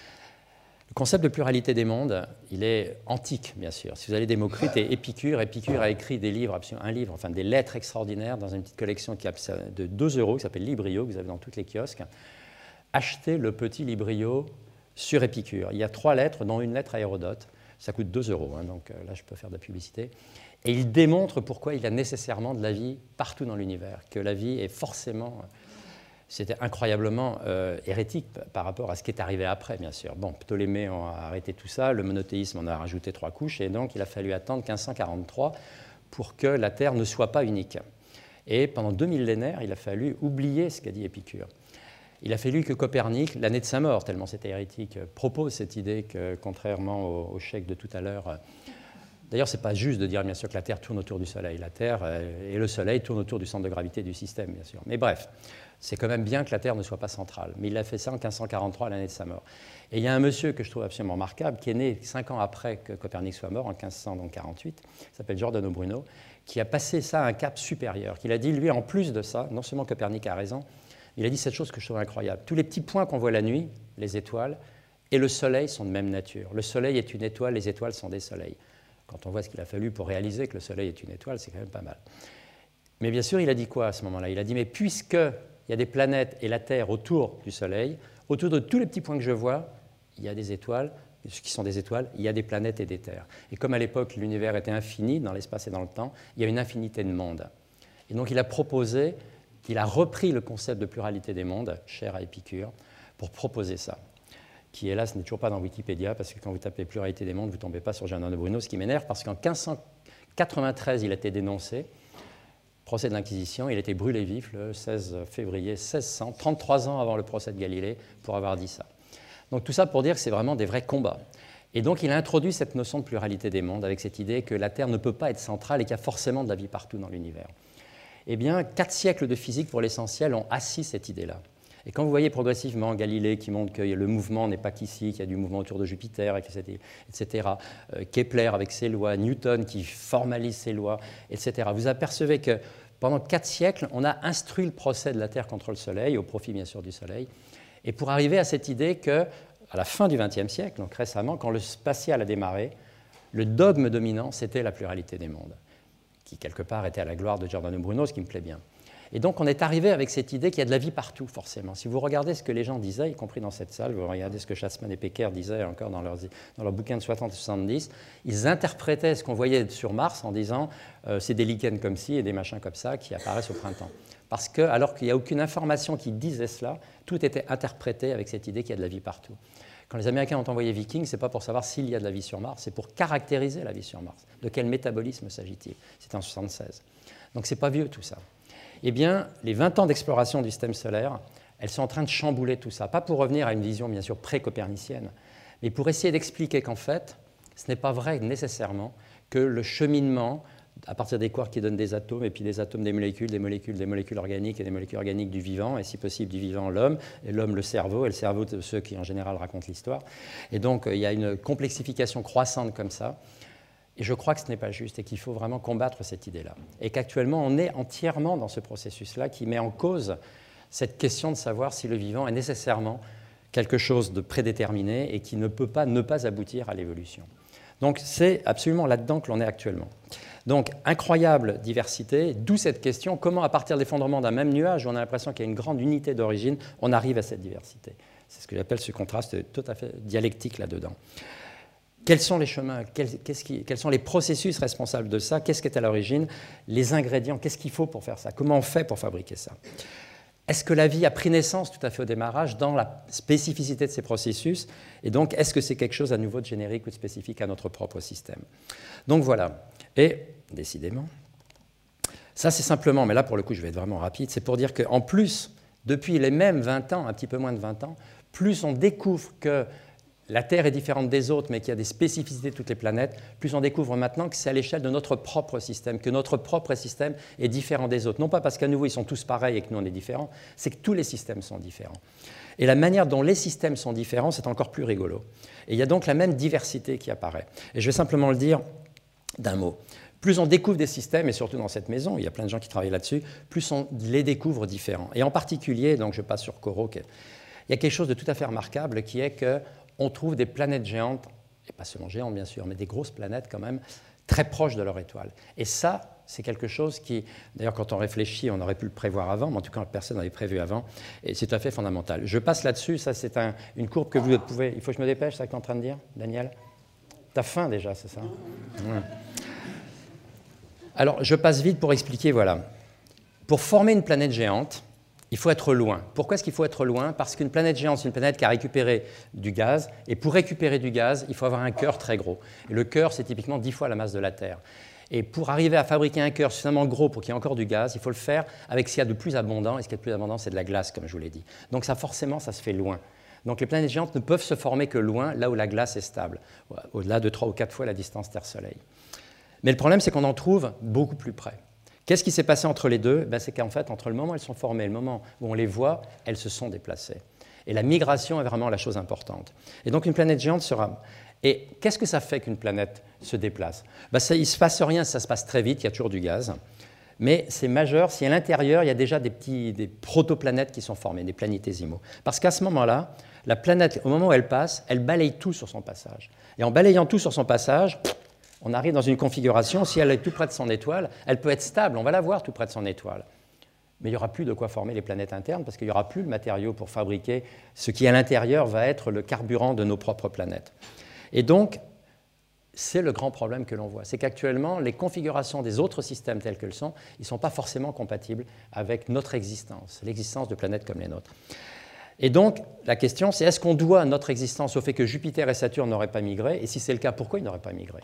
S2: Le concept de pluralité des mondes, il est antique, bien sûr. Si vous allez Démocrite et Épicure, Épicure a écrit des livres, un livre, enfin des lettres extraordinaires dans une petite collection de 2 € qui s'appelle Librio, que vous avez dans tous les kiosques. Achetez le petit Librio sur Épicure. Il y a 3 lettres, dont une lettre à Hérodote. Ça coûte 2 €, hein, donc là, je peux faire de la publicité. Et il démontre pourquoi il y a nécessairement de la vie partout dans l'univers, que la vie est forcément... C'était incroyablement hérétique par rapport à ce qui est arrivé après, bien sûr. Bon, Ptolémée a arrêté tout ça, le monothéisme en a rajouté 3 couches, et donc il a fallu attendre 1543 pour que la Terre ne soit pas unique. Et pendant 2 millénaires, il a fallu oublier ce qu'a dit Épicure. Il a fallu que Copernic, l'année de sa mort, tellement c'était hérétique, propose cette idée que, contrairement au chèque de tout à l'heure... D'ailleurs, ce n'est pas juste de dire, bien sûr, que la Terre tourne autour du Soleil. La Terre et le Soleil tournent autour du centre de gravité du système, bien sûr. Mais bref, c'est quand même bien que la Terre ne soit pas centrale. Mais il a fait ça en 1543, à l'année de sa mort. Et il y a un monsieur que je trouve absolument remarquable, qui est né 5 ans après que Copernic soit mort, en 1548, qui s'appelle Giordano Bruno, qui a passé ça à un cap supérieur, qu'il a dit, lui, en plus de ça, non seulement Copernic a raison, il a dit cette chose que je trouve incroyable. Tous les petits points qu'on voit la nuit, les étoiles, et le Soleil sont de même nature. Le Soleil est une étoile, les étoiles sont des soleils. Quand on voit ce qu'il a fallu pour réaliser que le Soleil est une étoile, c'est quand même pas mal. Mais bien sûr, il a dit quoi à ce moment-là? Il a dit, mais puisqu'il y a des planètes et la Terre autour du Soleil, autour de tous les petits points que je vois, il y a des étoiles, ce qui sont des étoiles, il y a des planètes et des terres. Et comme à l'époque, l'univers était infini dans l'espace et dans le temps, il y a une infinité de mondes. Et donc, il a proposé, il a repris le concept de pluralité des mondes, cher à Épicure, pour proposer ça, qui, hélas, n'est toujours pas dans Wikipédia, parce que quand vous tapez pluralité des mondes, vous ne tombez pas sur Giordano Bruno, ce qui m'énerve, parce qu'en 1593, il a été dénoncé, procès de l'Inquisition, il a été brûlé vif le 16 février 1600, 33 ans avant le procès de Galilée, pour avoir dit ça. Donc tout ça pour dire que c'est vraiment des vrais combats. Et donc il a introduit cette notion de pluralité des mondes, avec cette idée que la Terre ne peut pas être centrale et qu'il y a forcément de la vie partout dans l'univers. Eh bien, 4 siècles de physique, pour l'essentiel, ont assis cette idée-là. Et quand vous voyez progressivement Galilée qui montre que le mouvement n'est pas qu'ici, qu'il y a du mouvement autour de Jupiter, etc., Kepler avec ses lois, Newton qui formalise ses lois, etc., vous apercevez que pendant 4 siècles, on a instruit le procès de la Terre contre le Soleil, au profit bien sûr du Soleil, et pour arriver à cette idée qu'à la fin du XXe siècle, donc récemment, quand le spatial a démarré, le dogme dominant, c'était la pluralité des mondes, qui quelque part était à la gloire de Giordano Bruno, ce qui me plaît bien. Et donc, on est arrivé avec cette idée qu'il y a de la vie partout, forcément. Si vous regardez ce que les gens disaient, y compris dans cette salle, vous regardez ce que Schatzman et Pecker disaient encore dans leurs bouquins de 60 et 70, ils interprétaient ce qu'on voyait sur Mars en disant c'est des lichens comme ci et des machins comme ça qui apparaissent au printemps. Parce que, alors qu'il n'y a aucune information qui disait cela, tout était interprété avec cette idée qu'il y a de la vie partout. Quand les Américains ont envoyé Viking, ce n'est pas pour savoir s'il y a de la vie sur Mars, c'est pour caractériser la vie sur Mars. De quel métabolisme s'agit-il? C'était en 1976. Donc, ce n'est pas vieux tout ça. eh bien, les 20 ans d'exploration du système solaire, elles sont en train de chambouler tout ça. Pas pour revenir à une vision, bien sûr, pré-copernicienne, mais pour essayer d'expliquer qu'en fait, ce n'est pas vrai nécessairement que le cheminement, à partir des quarks qui donnent des atomes, et puis des atomes des molécules, des molécules organiques, et des molécules organiques du vivant, et si possible du vivant l'homme, et l'homme le cerveau, et le cerveau de ceux qui en général racontent l'histoire. Et donc il y a une complexification croissante comme ça, et je crois que ce n'est pas juste, et qu'il faut vraiment combattre cette idée-là. Et qu'actuellement on est entièrement dans ce processus-là qui met en cause cette question de savoir si le vivant est nécessairement quelque chose de prédéterminé et qui ne peut pas ne pas aboutir à l'évolution. Donc c'est absolument là-dedans que l'on est actuellement. Donc incroyable diversité, d'où cette question, comment à partir de l'effondrement d'un même nuage, où on a l'impression qu'il y a une grande unité d'origine, on arrive à cette diversité. C'est ce que j'appelle ce contraste tout à fait dialectique là-dedans. Quels sont les chemins, quels sont les processus responsables de ça, qu'est-ce qui est à l'origine, les ingrédients, qu'est-ce qu'il faut pour faire ça, comment on fait pour fabriquer ça? Est-ce que la vie a pris naissance tout à fait au démarrage dans la spécificité de ces processus? Et donc, est-ce que c'est quelque chose à nouveau de générique ou de spécifique à notre propre système? Donc voilà. Et, décidément, ça c'est simplement, mais là pour le coup je vais être vraiment rapide, c'est pour dire qu'en plus, depuis les mêmes 20 ans, un petit peu moins de 20 ans, plus on découvre que la Terre est différente des autres, mais qu'il y a des spécificités de toutes les planètes, plus on découvre maintenant que c'est à l'échelle de notre propre système, que notre propre système est différent des autres. Non pas parce qu'à nouveau ils sont tous pareils et que nous on est différents, c'est que tous les systèmes sont différents. Et la manière dont les systèmes sont différents, c'est encore plus rigolo. Et il y a donc la même diversité qui apparaît. Et je vais simplement le dire d'un mot. Plus on découvre des systèmes, et surtout dans cette maison, il y a plein de gens qui travaillent là-dessus, plus on les découvre différents. Et en particulier, donc je passe sur Corot, il y a quelque chose de tout à fait remarquable qui est que on trouve des planètes géantes, et pas seulement géantes bien sûr, mais des grosses planètes quand même, très proches de leur étoile. Et ça, c'est quelque chose qui, d'ailleurs quand on réfléchit, on aurait pu le prévoir avant, mais en tout cas personne n'avait prévu avant, et c'est tout à fait fondamental. Je passe là-dessus, ça c'est une courbe que vous pouvez... Il faut que je me dépêche, c'est ça que tu es en train de dire, Daniel? T'as faim déjà, c'est ça? Ouais. Alors, je passe vite pour expliquer, voilà. Pour former une planète géante, il faut être loin. Pourquoi est-ce qu'il faut être loin? Parce qu'une planète géante, c'est une planète qui a récupéré du gaz. Et pour récupérer du gaz, il faut avoir un cœur très gros. Et le cœur, c'est typiquement 10 fois la masse de la Terre. Et pour arriver à fabriquer un cœur suffisamment gros pour qu'il y ait encore du gaz, il faut le faire avec ce qu'il y a de plus abondant. Et ce qui est de plus abondant, c'est de la glace, comme je vous l'ai dit. Donc ça, forcément, ça se fait loin. Donc les planètes géantes ne peuvent se former que loin, là où la glace est stable, au-delà de 3 ou 4 fois la distance Terre-Soleil. Mais le problème, c'est qu'on en trouve beaucoup plus près. Qu'est-ce qui s'est passé entre les deux? C'est qu'en fait, entre le moment où elles sont formées et le moment où on les voit, elles se sont déplacées. Et la migration est vraiment la chose importante. Et donc une planète géante sera... Et qu'est-ce que ça fait qu'une planète se déplace? Il ne se passe rien, ça se passe très vite, il y a toujours du gaz. Mais c'est majeur si à l'intérieur, il y a déjà des protoplanètes qui sont formées, des planétésimaux. Parce qu'à ce moment-là, la planète, au moment où elle passe, elle balaye tout sur son passage. Et en balayant tout sur son passage, on arrive dans une configuration, si elle est tout près de son étoile, elle peut être stable, on va la voir tout près de son étoile. Mais il n'y aura plus de quoi former les planètes internes parce qu'il n'y aura plus le matériau pour fabriquer ce qui, à l'intérieur, va être le carburant de nos propres planètes. Et donc, c'est le grand problème que l'on voit. C'est qu'actuellement, les configurations des autres systèmes tels qu'elles sont, ils ne sont pas forcément compatibles avec notre existence, l'existence de planètes comme les nôtres. Et donc, la question, c'est est-ce qu'on doit notre existence au fait que Jupiter et Saturne n'auraient pas migré? Et si c'est le cas, pourquoi ils n'auraient pas migré?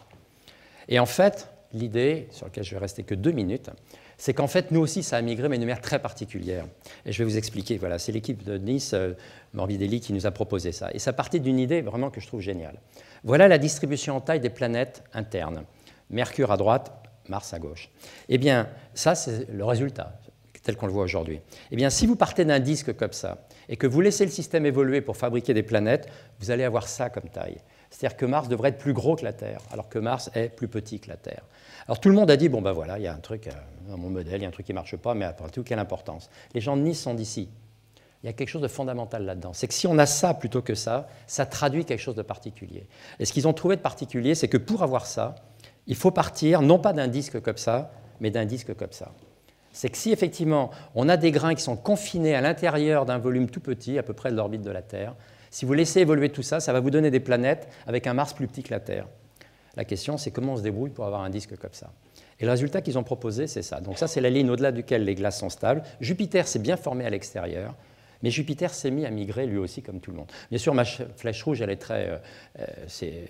S2: Et en fait, l'idée, sur laquelle je vais rester que 2 minutes, c'est qu'en fait, nous aussi, ça a migré, mais d'une manière très particulière. Et je vais vous expliquer. Voilà, c'est l'équipe de Nice, Morbidelli, qui nous a proposé ça. Et ça partait d'une idée vraiment que je trouve géniale. Voilà la distribution en taille des planètes internes. Mercure à droite, Mars à gauche. Eh bien, ça, c'est le résultat, tel qu'on le voit aujourd'hui. Eh bien, si vous partez d'un disque comme ça, et que vous laissez le système évoluer pour fabriquer des planètes, vous allez avoir ça comme taille. C'est-à-dire que Mars devrait être plus gros que la Terre, alors que Mars est plus petit que la Terre. Alors tout le monde a dit, bon ben voilà, il y a un truc dans mon modèle, il y a un truc qui ne marche pas, mais après tout, quelle importance? Les gens de Nice sont d'ici. Il y a quelque chose de fondamental là-dedans. C'est que si on a ça plutôt que ça traduit quelque chose de particulier. Et ce qu'ils ont trouvé de particulier, c'est que pour avoir ça, il faut partir non pas d'un disque comme ça, mais d'un disque comme ça. C'est que si effectivement on a des grains qui sont confinés à l'intérieur d'un volume tout petit, à peu près de l'orbite de la Terre, si vous laissez évoluer tout ça, ça va vous donner des planètes avec un Mars plus petit que la Terre. La question, c'est comment on se débrouille pour avoir un disque comme ça. Et le résultat qu'ils ont proposé, c'est ça. Donc ça, c'est la ligne au-delà duquel les glaces sont stables. Jupiter s'est bien formé à l'extérieur, mais Jupiter s'est mis à migrer lui aussi comme tout le monde. Bien sûr, ma flèche rouge, elle est très... c'est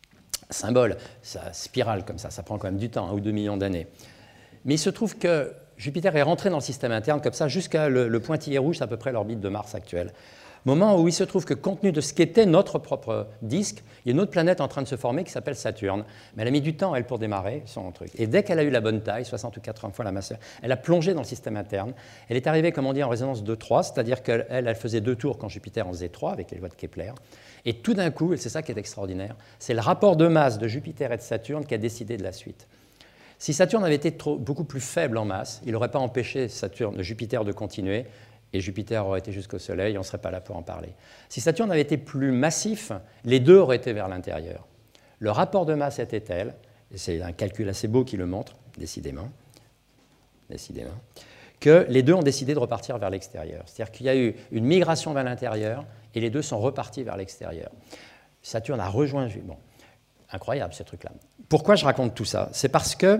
S2: symbole, ça spirale comme ça prend quand même du temps, 1 ou 2 millions d'années. Mais il se trouve que Jupiter est rentré dans le système interne comme ça, jusqu'à le pointillé rouge, c'est à peu près l'orbite de Mars actuelle. Moment où il se trouve que, compte tenu de ce qu'était notre propre disque, il y a une autre planète en train de se former qui s'appelle Saturne. Mais elle a mis du temps, elle, pour démarrer son truc. Et dès qu'elle a eu la bonne taille, 60 ou 80 fois la masse, elle a plongé dans le système interne. Elle est arrivée, comme on dit, en résonance 2-3, c'est-à-dire qu'elle faisait 2 tours quand Jupiter en faisait 3, avec les lois de Kepler. Et tout d'un coup, et c'est ça qui est extraordinaire, c'est le rapport de masse de Jupiter et de Saturne qui a décidé de la suite. Si Saturne avait été beaucoup plus faible en masse, il n'aurait pas empêché Jupiter de continuer, et Jupiter aurait été jusqu'au Soleil, on ne serait pas là pour en parler. Si Saturne avait été plus massif, les deux auraient été vers l'intérieur. Le rapport de masse était tel, et c'est un calcul assez beau qui le montre, décidément, que les deux ont décidé de repartir vers l'extérieur. C'est-à-dire qu'il y a eu une migration vers l'intérieur, et les deux sont repartis vers l'extérieur. Saturne a rejoint... Bon, incroyable, ces trucs-là. Pourquoi je raconte tout ça? C'est parce que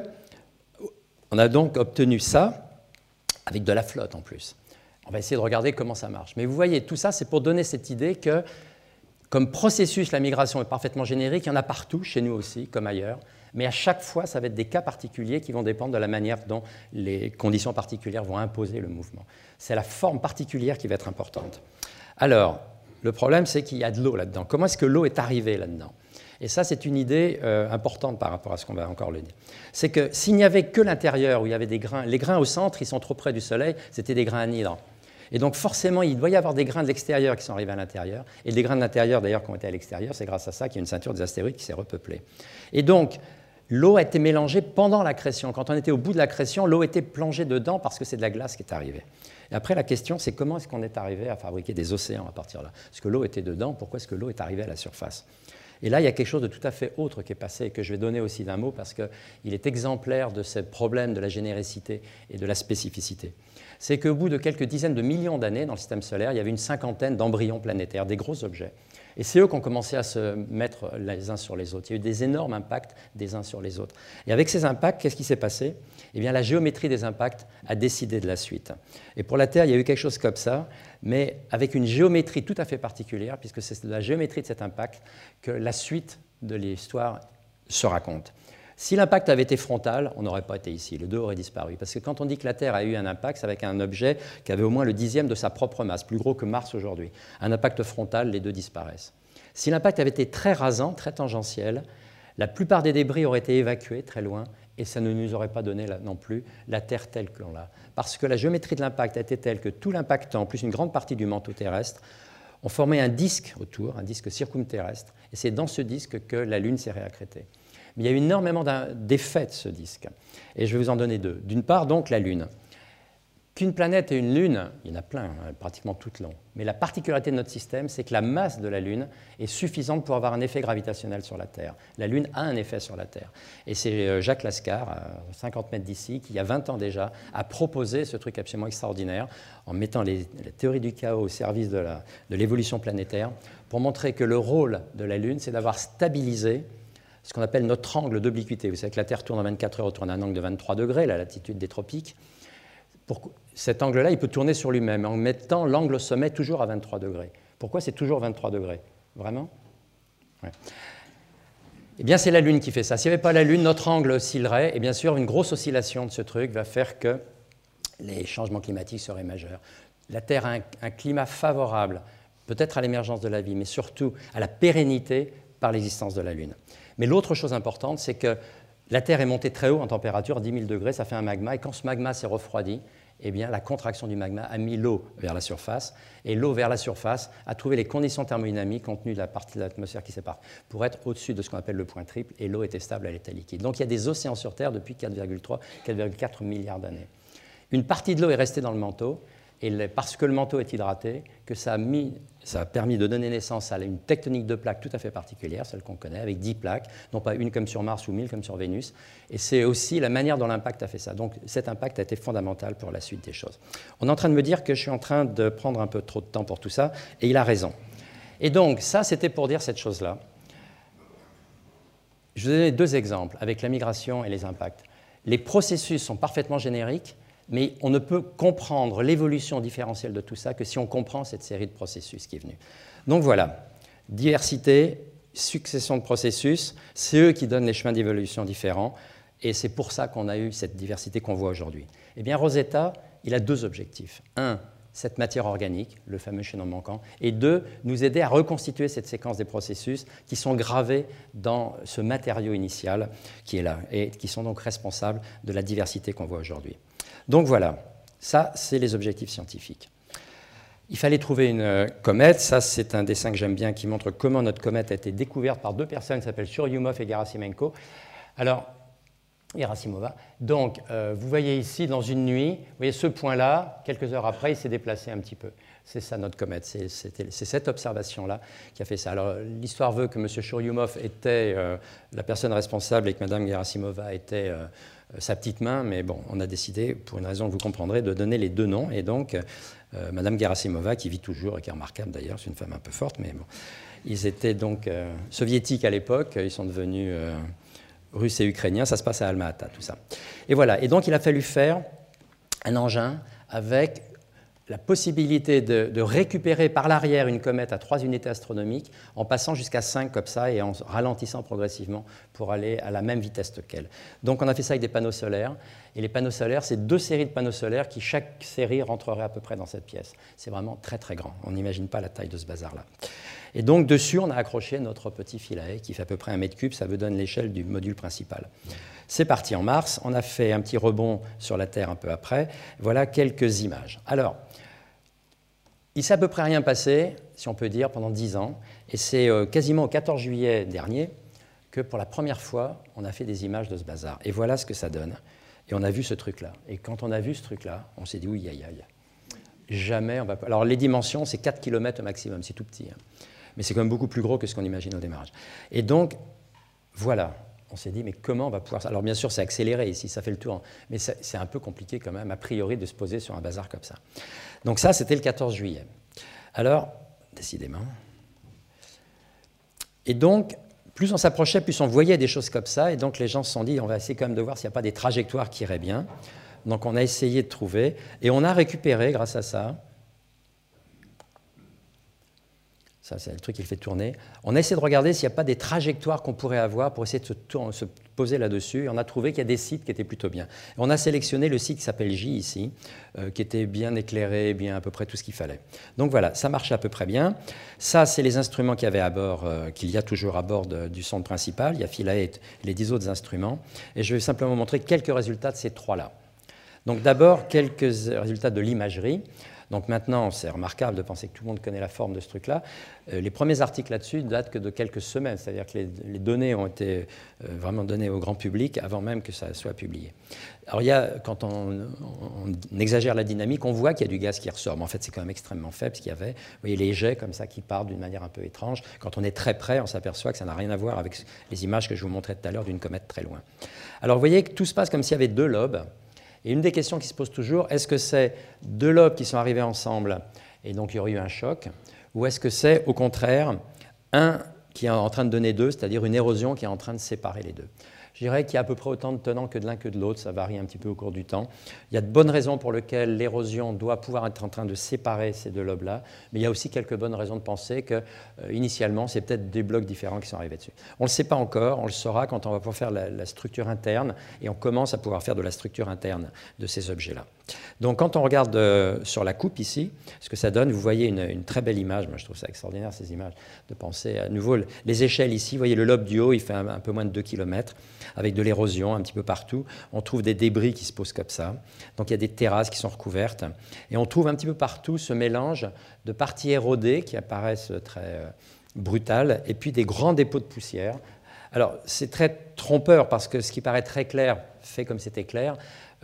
S2: on a donc obtenu ça avec de la flotte en plus. On va essayer de regarder comment ça marche. Mais vous voyez, tout ça, c'est pour donner cette idée que, comme processus, la migration est parfaitement générique. Il y en a partout, chez nous aussi, comme ailleurs. Mais à chaque fois, ça va être des cas particuliers qui vont dépendre de la manière dont les conditions particulières vont imposer le mouvement. C'est la forme particulière qui va être importante. Alors, le problème, c'est qu'il y a de l'eau là-dedans. Comment est-ce que l'eau est arrivée là-dedans? Et ça, c'est une idée importante par rapport à ce qu'on va encore le dire. C'est que s'il n'y avait que l'intérieur, où il y avait des grains, les grains au centre, ils sont trop près du Soleil, c'était des grains anhydres. Et donc forcément, il doit y avoir des grains de l'extérieur qui sont arrivés à l'intérieur. Et les grains de l'intérieur, d'ailleurs, qui ont été à l'extérieur, c'est grâce à ça qu'il y a une ceinture des astéroïdes qui s'est repeuplée. Et donc, l'eau a été mélangée pendant l'accrétion. Quand on était au bout de l'accrétion, l'eau était plongée dedans parce que c'est de la glace qui est arrivée. Et après, la question, c'est comment est-ce qu'on est arrivé à fabriquer des océans à partir de là? Parce que l'eau était dedans, pourquoi est-ce que l'eau est arrivée à la surface? Et là, il y a quelque chose de tout à fait autre qui est passé et que je vais donner aussi d'un mot parce qu'il est exemplaire de ce problème de la généricité et de la spécificité. C'est qu'au bout de quelques dizaines de millions d'années dans le système solaire, il y avait une cinquantaine d'embryons planétaires, des gros objets. Et c'est eux qui ont commencé à se mettre les uns sur les autres. Il y a eu des énormes impacts des uns sur les autres. Et avec ces impacts, qu'est-ce qui s'est passé? Eh bien, la géométrie des impacts a décidé de la suite. Et pour la Terre, il y a eu quelque chose comme ça, mais avec une géométrie tout à fait particulière, puisque c'est la géométrie de cet impact que la suite de l'histoire se raconte. Si l'impact avait été frontal, on n'aurait pas été ici, les deux auraient disparu. Parce que quand on dit que la Terre a eu un impact, c'est avec un objet qui avait au moins le 10e de sa propre masse, plus gros que Mars aujourd'hui. Un impact frontal, les deux disparaissent. Si l'impact avait été très rasant, très tangentiel, la plupart des débris auraient été évacués très loin, et ça ne nous aurait pas donné non plus la Terre telle que l'on l'a. Parce que la géométrie de l'impact a été telle que tout l'impactant, plus une grande partie du manteau terrestre, ont formé un disque autour, un disque circumterrestre, et c'est dans ce disque que la Lune s'est réaccrétée. Mais il y a eu énormément d'effets de ce disque, et je vais vous en donner deux. D'une part, donc, la Lune. Qu'une planète et une Lune, il y en a plein, pratiquement toutes l'ont, mais la particularité de notre système, c'est que la masse de la Lune est suffisante pour avoir un effet gravitationnel sur la Terre. La Lune a un effet sur la Terre. Et c'est Jacques Lascar, à 50 mètres d'ici, qui, il y a 20 ans déjà, a proposé ce truc absolument extraordinaire, en mettant la théorie du chaos au service de l'évolution planétaire, pour montrer que le rôle de la Lune, c'est d'avoir stabilisé ce qu'on appelle notre angle d'obliquité. Vous savez que la Terre tourne en 24 heures autour d'un angle de 23 degrés, la latitude des tropiques. Cet angle-là, il peut tourner sur lui-même en mettant l'angle au sommet toujours à 23 degrés. Pourquoi c'est toujours 23 degrés? Vraiment? Ouais. Eh bien, c'est la Lune qui fait ça. S'il n'y avait pas la Lune, notre angle oscillerait. Et bien sûr, une grosse oscillation de ce truc va faire que les changements climatiques seraient majeurs. La Terre a un climat favorable, peut-être à l'émergence de la vie, mais surtout à la pérennité par l'existence de la Lune. Mais l'autre chose importante, c'est que la Terre est montée très haut en température, 10 000 degrés, ça fait un magma, et quand ce magma s'est refroidi, eh bien, la contraction du magma a mis l'eau vers la surface, et l'eau vers la surface a trouvé les conditions thermodynamiques contenues de la partie de l'atmosphère qui sépare, pour être au-dessus de ce qu'on appelle le point triple, et l'eau était stable à l'état liquide. Donc il y a des océans sur Terre depuis 4,3, 4,4 milliards d'années. Une partie de l'eau est restée dans le manteau, et parce que le manteau est hydraté, que ça a permis de donner naissance à une tectonique de plaques tout à fait particulière, celle qu'on connaît, avec 10 plaques, non pas une comme sur Mars ou 1000 comme sur Vénus. Et c'est aussi la manière dont l'impact a fait ça. Donc cet impact a été fondamental pour la suite des choses. On est en train de me dire que je suis en train de prendre un peu trop de temps pour tout ça, et il a raison. Et donc ça, c'était pour dire cette chose-là. Je vais vous donner deux exemples avec la migration et les impacts. Les processus sont parfaitement génériques, mais on ne peut comprendre l'évolution différentielle de tout ça que si on comprend cette série de processus qui est venue. Donc voilà, diversité, succession de processus, c'est eux qui donnent les chemins d'évolution différents, Et c'est pour ça qu'on a eu cette diversité qu'on voit aujourd'hui. Eh bien, Rosetta, il a deux objectifs. Un, cette matière organique, le fameux chaînon manquant, et deux, nous aider à reconstituer cette séquence des processus qui sont gravés dans ce matériau initial qui est là, et qui sont donc responsables de la diversité qu'on voit aujourd'hui. Donc voilà, ça, c'est les objectifs scientifiques. Il fallait trouver une comète. Ça, c'est un dessin que j'aime bien qui montre comment notre comète a été découverte par deux personnes qui s'appellent Churyumov et Gerasimenko. Alors, Gerasimova. Donc, vous voyez ici, dans une nuit, vous voyez ce point-là, quelques heures après, il s'est déplacé un petit peu. C'est ça notre comète, c'est cette observation-là qui a fait ça. Alors, l'histoire veut que M. Churyumov était la personne responsable et que Mme Gerasimova était sa petite main, mais bon, on a décidé, pour une raison que vous comprendrez, de donner les deux noms. Et donc, Mme Gerasimova, qui vit toujours et qui est remarquable d'ailleurs, c'est une femme un peu forte, mais bon. Ils étaient donc soviétiques à l'époque, ils sont devenus russes et ukrainiens, ça se passe à Alma-Ata, tout ça. Et voilà, et donc il a fallu faire un engin avec la possibilité de récupérer par l'arrière une comète à 3 unités astronomiques en passant jusqu'à 5 comme ça et en ralentissant progressivement pour aller à la même vitesse qu'elle. Donc on a fait ça avec des panneaux solaires. Et les panneaux solaires, c'est 2 séries de panneaux solaires qui, chaque série, rentrerait à peu près dans cette pièce. C'est vraiment très très grand. On n'imagine pas la taille de ce bazar-là. Et donc dessus, on a accroché notre petit filet qui fait à peu près 1 mètre cube. Ça vous donne l'échelle du module principal. C'est parti en mars. On a fait un petit rebond sur la Terre un peu après. Voilà quelques images. Alors, il s'est à peu près rien passé, si on peut dire, pendant 10 ans. Et c'est quasiment au 14 juillet dernier que pour la première fois, on a fait des images de ce bazar. Et voilà ce que ça donne. Et on a vu ce truc-là. Et quand on a vu ce truc-là, on s'est dit, oui, aïe, aïe. Jamais on va pas... Alors les dimensions, c'est 4 km au maximum, c'est tout petit. Hein. Mais c'est quand même beaucoup plus gros que ce qu'on imagine au démarrage. Et donc, voilà. On s'est dit, mais comment on va pouvoir... Alors bien sûr, c'est accéléré ici, ça fait le tour. Mais c'est un peu compliqué quand même, a priori, de se poser sur un bazar comme ça. Donc ça, c'était le 14 juillet. Alors, décidément. Et donc, plus on s'approchait, plus on voyait des choses comme ça. Et donc les gens se sont dit, on va essayer quand même de voir s'il n'y a pas des trajectoires qui iraient bien. Donc on a essayé de trouver. Et on a récupéré, grâce à ça, ça c'est le truc qui le fait tourner, on a essayé de regarder s'il n'y a pas des trajectoires qu'on pourrait avoir pour essayer de se poser là-dessus. Et on a trouvé qu'il y a des sites qui étaient plutôt bien. Et on a sélectionné le site qui s'appelle J ici, qui était bien éclairé, bien à peu près tout ce qu'il fallait. Donc voilà, ça marchait à peu près bien. Ça, c'est les instruments qu'il y avait à bord, qu'il y a toujours à bord du sonde principal. Il y a Philae et les 10 autres instruments. Et je vais simplement montrer quelques résultats de ces 3-là. Donc d'abord, quelques résultats de l'imagerie. Donc maintenant, c'est remarquable de penser que tout le monde connaît la forme de ce truc-là. Les premiers articles là-dessus datent que de quelques semaines, c'est-à-dire que les données ont été vraiment données au grand public avant même que ça soit publié. Alors quand on exagère la dynamique, on voit qu'il y a du gaz qui ressort, mais en fait c'est quand même extrêmement faible, parce qu'il y avait, vous voyez, les jets comme ça qui partent d'une manière un peu étrange. Quand on est très près, on s'aperçoit que ça n'a rien à voir avec les images que je vous montrais tout à l'heure d'une comète très loin. Alors vous voyez que tout se passe comme s'il y avait 2 lobes. Et une des questions qui se pose toujours, est-ce que c'est 2 lobes qui sont arrivés ensemble et donc il y aurait eu un choc, ou est-ce que c'est au contraire un qui est en train de donner 2, c'est-à-dire une érosion qui est en train de séparer les 2 ? Je dirais qu'il y a à peu près autant de tenants que de l'un que de l'autre, ça varie un petit peu au cours du temps. Il y a de bonnes raisons pour lesquelles l'érosion doit pouvoir être en train de séparer ces 2 lobes-là, mais il y a aussi quelques bonnes raisons de penser que, initialement, c'est peut-être des blocs différents qui sont arrivés dessus. On ne le sait pas encore, on le saura quand on va pouvoir faire la structure interne, et on commence à pouvoir faire de la structure interne de ces objets-là. Donc quand on regarde sur la coupe ici, ce que ça donne, vous voyez une très belle image, moi je trouve ça extraordinaire ces images, de penser à nouveau les échelles ici, vous voyez le lobe du haut, il fait un peu moins de 2 km, avec de l'érosion un petit peu partout. On trouve des débris qui se posent comme ça. Donc il y a des terrasses qui sont recouvertes. Et on trouve un petit peu partout ce mélange de parties érodées qui apparaissent très brutales, et puis des grands dépôts de poussière. Alors c'est très trompeur parce que ce qui paraît très clair fait comme c'était clair.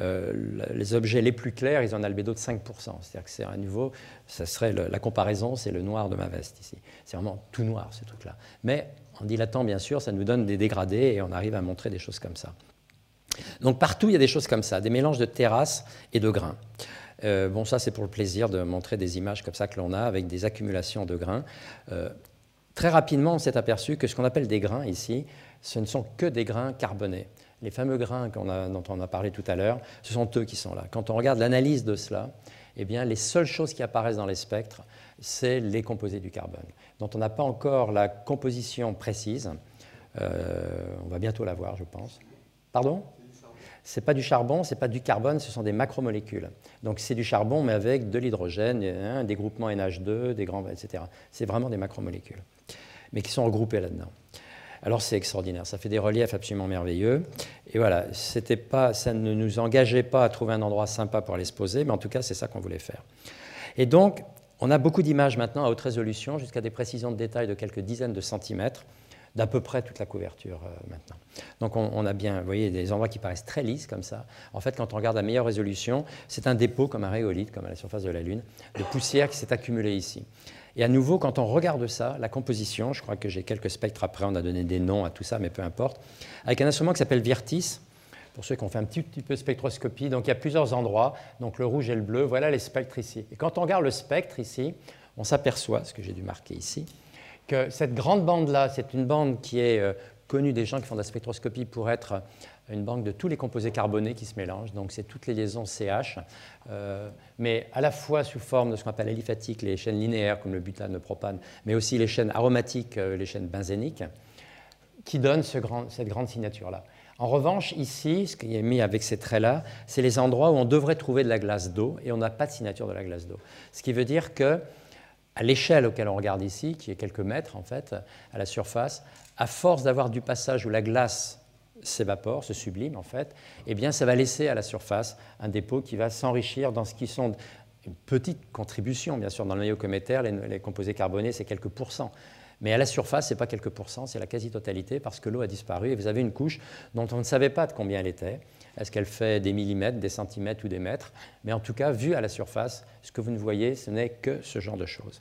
S2: Les objets les plus clairs, ils ont un albédo de 5%. C'est-à-dire que c'est à nouveau, ça serait la comparaison, c'est le noir de ma veste ici. C'est vraiment tout noir, ce truc-là. Mais en dilatant, bien sûr, ça nous donne des dégradés et on arrive à montrer des choses comme ça. Donc partout, il y a des choses comme ça, des mélanges de terrasses et de grains. Bon, ça, c'est pour le plaisir de montrer des images comme ça que l'on a avec des accumulations de grains. Très rapidement, on s'est aperçu que ce qu'on appelle des grains ici, ce ne sont que des grains carbonés. Les fameux grains dont on a parlé tout à l'heure, ce sont eux qui sont là. Quand on regarde l'analyse de cela, eh bien, les seules choses qui apparaissent dans les spectres, c'est les composés du carbone, dont on n'a pas encore la composition précise. On va bientôt la voir, je pense. Pardon ? Ce n'est pas du charbon, ce n'est pas du carbone, ce sont des macromolécules. Donc c'est du charbon, mais avec de l'hydrogène, des groupements NH2, des grands, etc. C'est vraiment des macromolécules, mais qui sont regroupées là-dedans. Alors c'est extraordinaire, ça fait des reliefs absolument merveilleux. Et voilà, ça ne nous engageait pas à trouver un endroit sympa pour aller se poser, mais en tout cas, c'est ça qu'on voulait faire. Et donc, on a beaucoup d'images maintenant à haute résolution, jusqu'à des précisions de détail de quelques dizaines de centimètres, d'à peu près toute la couverture maintenant. Donc on a bien, vous voyez, des endroits qui paraissent très lisses comme ça. En fait, quand on regarde à meilleure résolution, c'est un dépôt comme un rhéolite, comme à la surface de la Lune, de poussière qui s'est accumulée ici. Et à nouveau, quand on regarde ça, la composition, je crois que j'ai quelques spectres après, on a donné des noms à tout ça, mais peu importe, avec un instrument qui s'appelle Virtis, pour ceux qui ont fait un petit peu de spectroscopie. Donc il y a plusieurs endroits, donc le rouge et le bleu, voilà les spectres ici. Et quand on regarde le spectre ici, on s'aperçoit, ce que j'ai dû marquer ici, que cette grande bande-là, c'est une bande qui est connue des gens qui font de la spectroscopie pour être une banque de tous les composés carbonés qui se mélangent. Donc c'est toutes les liaisons CH, mais à la fois sous forme de ce qu'on appelle aliphatique, les chaînes linéaires comme le butane, le propane, mais aussi les chaînes aromatiques, les chaînes benzéniques, qui donnent cette grande signature-là. En revanche, ici, ce qui est mis avec ces traits-là, c'est les endroits où on devrait trouver de la glace d'eau et on n'a pas de signature de la glace d'eau. Ce qui veut dire que à l'échelle auquel on regarde ici, qui est quelques mètres en fait, à la surface, à force d'avoir du passage où la glace s'évapore, se sublime en fait, eh bien ça va laisser à la surface un dépôt qui va s'enrichir dans ce qui sont une petite contribution, bien sûr, dans le noyau cométaire, les composés carbonés, c'est quelques pourcents. Mais à la surface, ce n'est pas quelques pourcents, c'est la quasi-totalité parce que l'eau a disparu et vous avez une couche dont on ne savait pas de combien elle était. Est-ce qu'elle fait des millimètres, des centimètres ou des mètres? Mais en tout cas, vu à la surface, ce que vous ne voyez, ce n'est que ce genre de choses.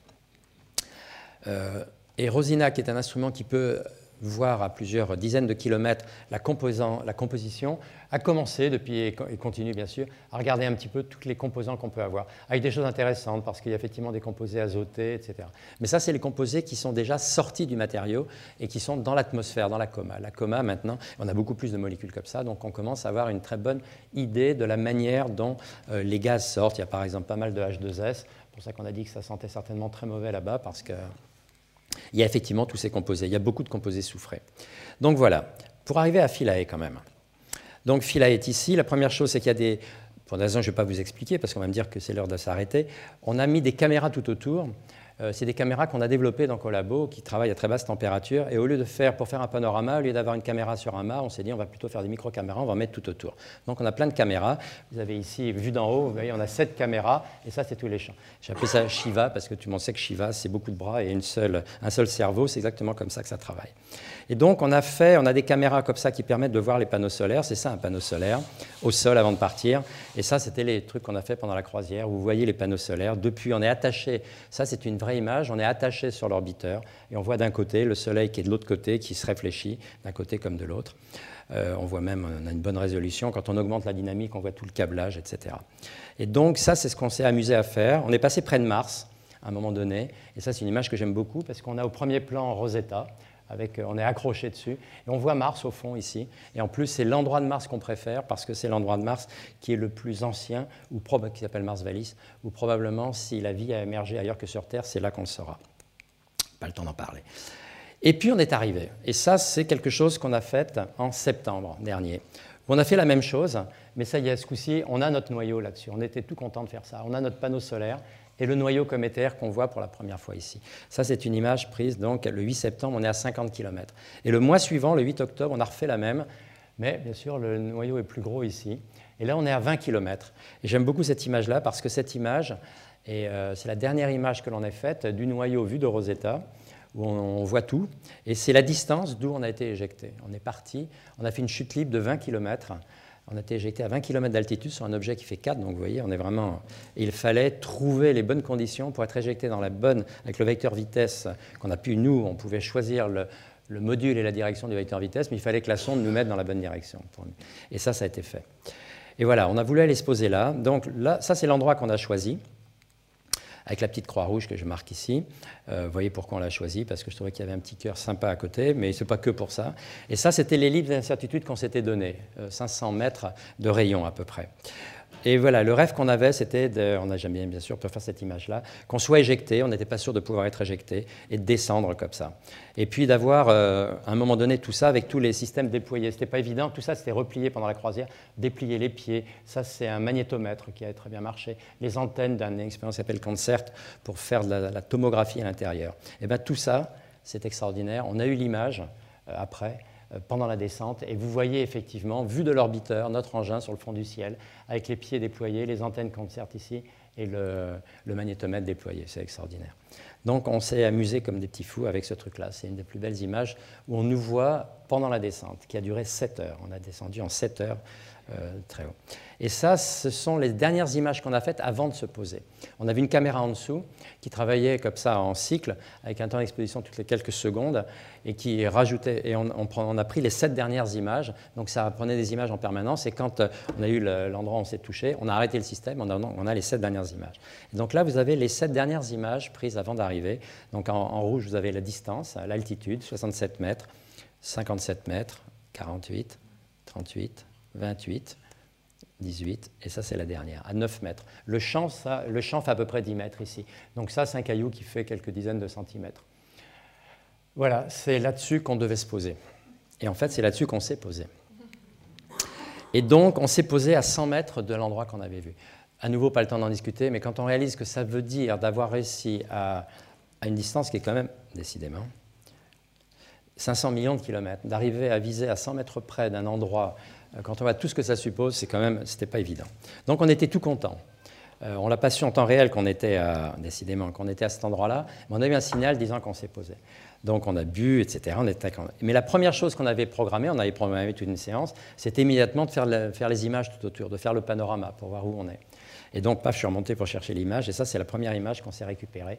S2: Et Rosina, qui est un instrument qui peut voir à plusieurs dizaines de kilomètres la composition, a commencé depuis, et continue bien sûr, à regarder un petit peu tous les composants qu'on peut avoir, avec des choses intéressantes, parce qu'il y a effectivement des composés azotés, etc. Mais ça, c'est les composés qui sont déjà sortis du matériau et qui sont dans l'atmosphère, dans la coma. La coma, maintenant, on a beaucoup plus de molécules comme ça, donc on commence à avoir une très bonne idée de la manière dont les gaz sortent. Il y a par exemple pas mal de H2S, c'est pour ça qu'on a dit que ça sentait certainement très mauvais là-bas, parce que il y a effectivement tous ces composés. Il y a beaucoup de composés soufrés. Donc voilà, pour arriver à Philae quand même. Donc Philae est ici. La première chose, c'est qu'il y a des... Pour des raisons, je ne vais pas vous expliquer, parce qu'on va me dire que c'est l'heure de s'arrêter. On a mis des caméras tout autour. C'est des caméras qu'on a développées donc, au labo, qui travaillent à très basse température. Et au lieu de faire, pour faire un panorama, au lieu d'avoir une caméra sur un mât, on s'est dit on va plutôt faire des micro-caméras, on va en mettre tout autour. Donc on a plein de caméras. Vous avez ici, vu d'en haut, vous voyez, on a 7 caméras, et ça, c'est tous les champs. J'ai appelé ça Shiva, parce que tout le monde sait que Shiva, c'est beaucoup de bras et un seul cerveau. C'est exactement comme ça que ça travaille. Et donc on a des caméras comme ça qui permettent de voir les panneaux solaires. C'est ça un panneau solaire, au sol avant de partir. Et ça, c'était les trucs qu'on a fait pendant la croisière. Vous voyez les panneaux solaires. Depuis, on est attaché. Ça, c'est une vraie image. On est attaché sur l'orbiteur et on voit d'un côté le Soleil qui est de l'autre côté, qui se réfléchit d'un côté comme de l'autre. On voit même, on a une bonne résolution. Quand on augmente la dynamique, on voit tout le câblage, etc. Et donc ça, c'est ce qu'on s'est amusé à faire. On est passé près de Mars à un moment donné. Et ça, c'est une image que j'aime beaucoup parce qu'on a au premier plan Rosetta. On est accroché dessus, et on voit Mars au fond ici. Et en plus, c'est l'endroit de Mars qu'on préfère, parce que c'est l'endroit de Mars qui est le plus ancien, qui s'appelle Mars Vallis, où probablement, si la vie a émergé ailleurs que sur Terre, c'est là qu'on le saura. Pas le temps d'en parler. Et puis, on est arrivé. Et ça, c'est quelque chose qu'on a fait en septembre dernier. On a fait la même chose, mais ça y est, ce coup-ci, on a notre noyau là-dessus. On était tout content de faire ça. On a notre panneau solaire et le noyau cométaire qu'on voit pour la première fois ici. Ça, c'est une image prise donc le 8 septembre, on est à 50 km. Et le mois suivant, le 8 octobre, on a refait la même, mais bien sûr, le noyau est plus gros ici. Et là, on est à 20 km. Et j'aime beaucoup cette image-là parce que cette image, c'est la dernière image que l'on ait faite du noyau vu de Rosetta, où on voit tout. Et c'est la distance d'où on a été éjecté. On est parti, on a fait une chute libre de 20 km. On a été éjecté à 20 km d'altitude sur un objet qui fait 4, donc vous voyez, on est vraiment... Il fallait trouver les bonnes conditions pour être éjecté dans la bonne... Avec le vecteur vitesse qu'on a pu, nous, on pouvait choisir le module et la direction du vecteur vitesse, mais il fallait que la sonde nous mette dans la bonne direction. Et ça a été fait. Et voilà, on a voulu aller se poser là. Donc là, ça, c'est l'endroit qu'on a choisi, avec la petite croix rouge que je marque ici. Vous voyez pourquoi on l'a choisi, parce que je trouvais qu'il y avait un petit cœur sympa à côté, mais ce n'est pas que pour ça. Et ça, c'était les limites d'incertitude qu'on s'était données, 500 mètres de rayon à peu près. Et voilà, le rêve qu'on avait, c'était, on n'a jamais bien sûr pu faire cette image-là, qu'on soit éjecté, on n'était pas sûr de pouvoir être éjecté, et de descendre comme ça. Et puis d'avoir, à un moment donné, tout ça avec tous les systèmes déployés. Ce n'était pas évident, tout ça c'était replié pendant la croisière, déplier les pieds, ça c'est un magnétomètre qui a très bien marché, les antennes d'une expérience qui s'appelle Concert pour faire de la tomographie à l'intérieur. Et bien tout ça, c'est extraordinaire. On a eu l'image après, pendant la descente, et vous voyez effectivement, vu de l'orbiteur, notre engin sur le fond du ciel, avec les pieds déployés, les antennes Concert ici, et le magnétomètre déployé. C'est extraordinaire. Donc on s'est amusé comme des petits fous avec ce truc-là. C'est une des plus belles images où on nous voit pendant la descente, qui a duré 7 heures. On a descendu en 7 heures très haut. Et ça, ce sont les dernières images qu'on a faites avant de se poser. On avait une caméra en dessous qui travaillait comme ça en cycle, avec un temps d'exposition toutes les quelques secondes, et qui rajoutait, et on a pris les 7 dernières images, donc ça prenait des images en permanence, et quand on a eu l'endroit où on s'est touché, on a arrêté le système, on a les 7 dernières images. Et donc là, vous avez les 7 dernières images prises avant d'arriver. Donc en rouge, vous avez la distance, l'altitude, 67 mètres, 57 mètres, 48, 38, 28, 18, et ça c'est la dernière, à 9 mètres. Le champ fait à peu près 10 mètres ici. Donc ça, c'est un caillou qui fait quelques dizaines de centimètres. Voilà, c'est là-dessus qu'on devait se poser. Et en fait, c'est là-dessus qu'on s'est posé. Et donc, on s'est posé à 100 mètres de l'endroit qu'on avait vu. À nouveau, pas le temps d'en discuter, mais quand on réalise que ça veut dire d'avoir réussi à une distance qui est quand même, décidément, 500 millions de kilomètres, d'arriver à viser à 100 mètres près d'un endroit, quand on voit tout ce que ça suppose, c'est quand même, c'était pas évident. Donc on était tout contents. On l'a pas su en temps réel qu'on était décidément, qu'on était à cet endroit-là, mais on a eu un signal disant qu'on s'est posé. Donc on a bu, etc. Mais la première chose qu'on avait programmée, on avait programmé toute une séance, c'était immédiatement de faire les images tout autour, de faire le panorama pour voir où on est. Et donc, paf, je suis remonté pour chercher l'image, et ça, c'est la première image qu'on s'est récupérée.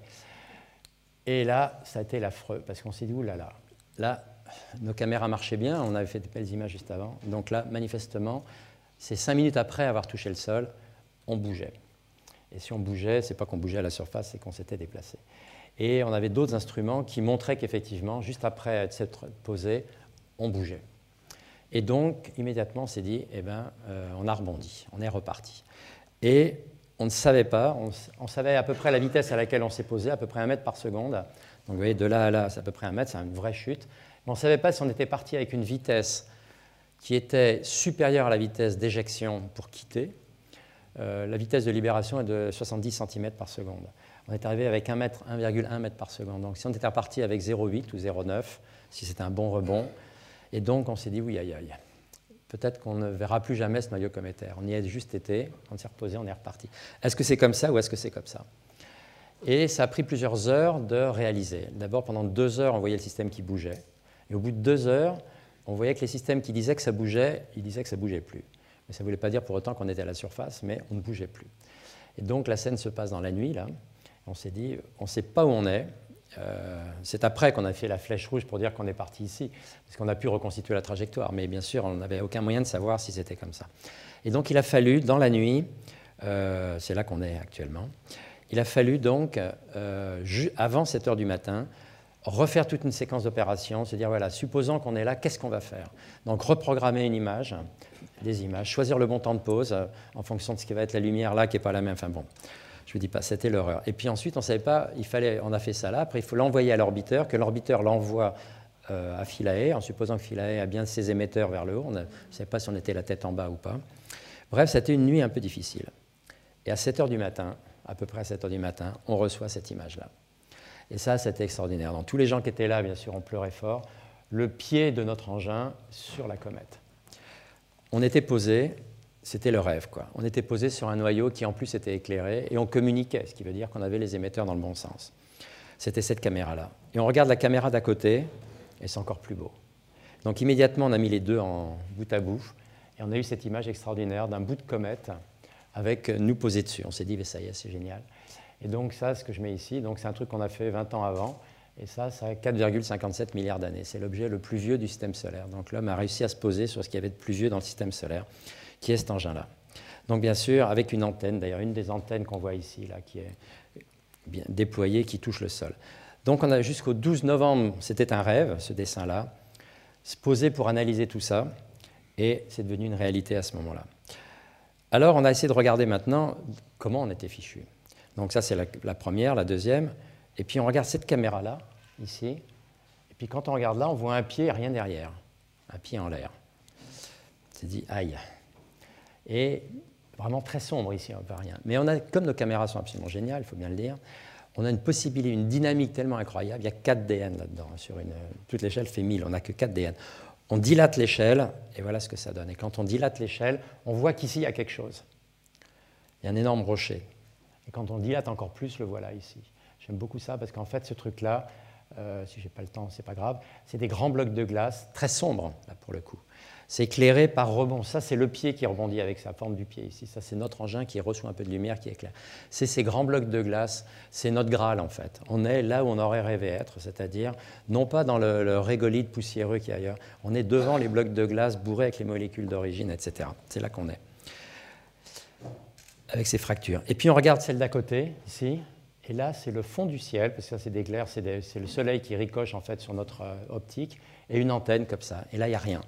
S2: Et là, ça a été l'affreux, parce qu'on s'est dit, oulala, là, nos caméras marchaient bien, on avait fait de belles images juste avant. Donc là, manifestement, c'est 5 minutes après avoir touché le sol, on bougeait. Et si on bougeait, c'est pas qu'on bougeait à la surface, c'est qu'on s'était déplacé. Et on avait d'autres instruments qui montraient qu'effectivement, juste après s'être posé, on bougeait. Et donc, immédiatement, on s'est dit, eh ben, on a rebondi, on est reparti. Et on ne savait pas, on savait à peu près la vitesse à laquelle on s'est posé, à peu près 1 mètre par seconde. Donc vous voyez, de là à là, c'est à peu près 1 mètre, c'est une vraie chute. Mais on ne savait pas si on était parti avec une vitesse qui était supérieure à la vitesse d'éjection pour quitter. La vitesse de libération est de 70 cm par seconde. On est arrivé avec 1,1 mètre par seconde. Donc si on était reparti avec 0,8 ou 0,9, si c'était un bon rebond, et donc on s'est dit oui, aïe, aïe. Peut-être qu'on ne verra plus jamais ce noyau cométaire. On y a juste été, on s'est reposé, on est reparti. Est-ce que c'est comme ça ou est-ce que c'est comme ça? Et ça a pris plusieurs heures de réaliser. D'abord, pendant 2 heures, on voyait le système qui bougeait. Et au bout de 2 heures, on voyait que les systèmes qui disaient que ça bougeait, ils disaient que ça ne bougeait plus. Mais ça ne voulait pas dire pour autant qu'on était à la surface, mais on ne bougeait plus. Et donc la scène se passe dans la nuit, là. On s'est dit, on ne sait pas où on est. C'est après qu'on a fait la flèche rouge pour dire qu'on est parti ici, parce qu'on a pu reconstituer la trajectoire. Mais bien sûr, on n'avait aucun moyen de savoir si c'était comme ça. Et donc il a fallu, dans la nuit, c'est là qu'on est actuellement, il a fallu donc, avant 7 heures du matin, refaire toute une séquence d'opérations, se dire, voilà, supposons qu'on est là, qu'est-ce qu'on va faire? Donc reprogrammer une image, des images, choisir le bon temps de pause en fonction de ce qui va être la lumière là, qui n'est pas la même. Enfin bon, je ne vous dis pas, c'était l'horreur. Et puis ensuite, on ne savait pas, on a fait ça là, après il faut l'envoyer à l'orbiteur, que l'orbiteur l'envoie à Philae, en supposant que Philae a bien ses émetteurs vers le haut. On ne savait pas si on était la tête en bas ou pas. Bref, c'était une nuit un peu difficile. Et à 7 heures du matin, à peu près à 7 heures du matin, on reçoit cette image-là. Et ça, c'était extraordinaire. Donc, tous les gens qui étaient là, bien sûr, ont pleuré fort. Le pied de notre engin sur la comète. On était posé, c'était le rêve, quoi. On était posé sur un noyau qui, en plus, était éclairé, et on communiquait, ce qui veut dire qu'on avait les émetteurs dans le bon sens. C'était cette caméra-là. Et on regarde la caméra d'à côté, et c'est encore plus beau. Donc, immédiatement, on a mis les deux en bout à bout, et on a eu cette image extraordinaire d'un bout de comète avec nous posés dessus. On s'est dit, ça y est, c'est génial. Et donc ça, ce que je mets ici, donc c'est un truc qu'on a fait 20 ans avant, et ça a 4,57 milliards d'années. C'est l'objet le plus vieux du système solaire. Donc l'homme a réussi à se poser sur ce qu'il y avait de plus vieux dans le système solaire, qui est cet engin-là. Donc bien sûr, avec une antenne, d'ailleurs une des antennes qu'on voit ici, là, qui est bien déployée, qui touche le sol. Donc on a jusqu'au 12 novembre, c'était un rêve, ce dessin-là, se poser pour analyser tout ça, et c'est devenu une réalité à ce moment-là. Alors, on a essayé de regarder maintenant comment on était fichu. Donc ça, c'est la première, la deuxième. Et puis, on regarde cette caméra-là, ici. Et puis, quand on regarde là, on voit un pied et rien derrière. Un pied en l'air. On s'est dit, aïe. Et vraiment très sombre ici, on ne voit rien. Mais on a, comme nos caméras sont absolument géniales, il faut bien le dire, on a une possibilité, une dynamique tellement incroyable. Il y a 4 DN là-dedans. Toute l'échelle fait 1000, on n'a que 4 DN. On dilate l'échelle, et voilà ce que ça donne. Et quand on dilate l'échelle, on voit qu'ici, il y a quelque chose. Il y a un énorme rocher. Et quand on dilate encore plus, le voilà ici. J'aime beaucoup ça, parce qu'en fait, ce truc-là, si je n'ai pas le temps, ce n'est pas grave, c'est des grands blocs de glace, très sombres, là, pour le coup. C'est éclairé par rebond. Ça, c'est le pied qui rebondit avec sa forme du pied ici. Ça, c'est notre engin qui reçoit un peu de lumière, qui éclaire. C'est ces grands blocs de glace, c'est notre Graal, en fait. On est là où on aurait rêvé être, c'est-à-dire, non pas dans le régolithe poussiéreux qu'il y a ailleurs, on est devant les blocs de glace bourrés avec les molécules d'origine, etc. C'est là qu'on est, avec ces fractures. Et puis, on regarde celle d'à côté, ici. Et là, c'est le fond du ciel, parce que ça, c'est des glaires, c'est le soleil qui ricoche, en fait, sur notre optique, et une antenne comme ça. Et là, il n'y a rien.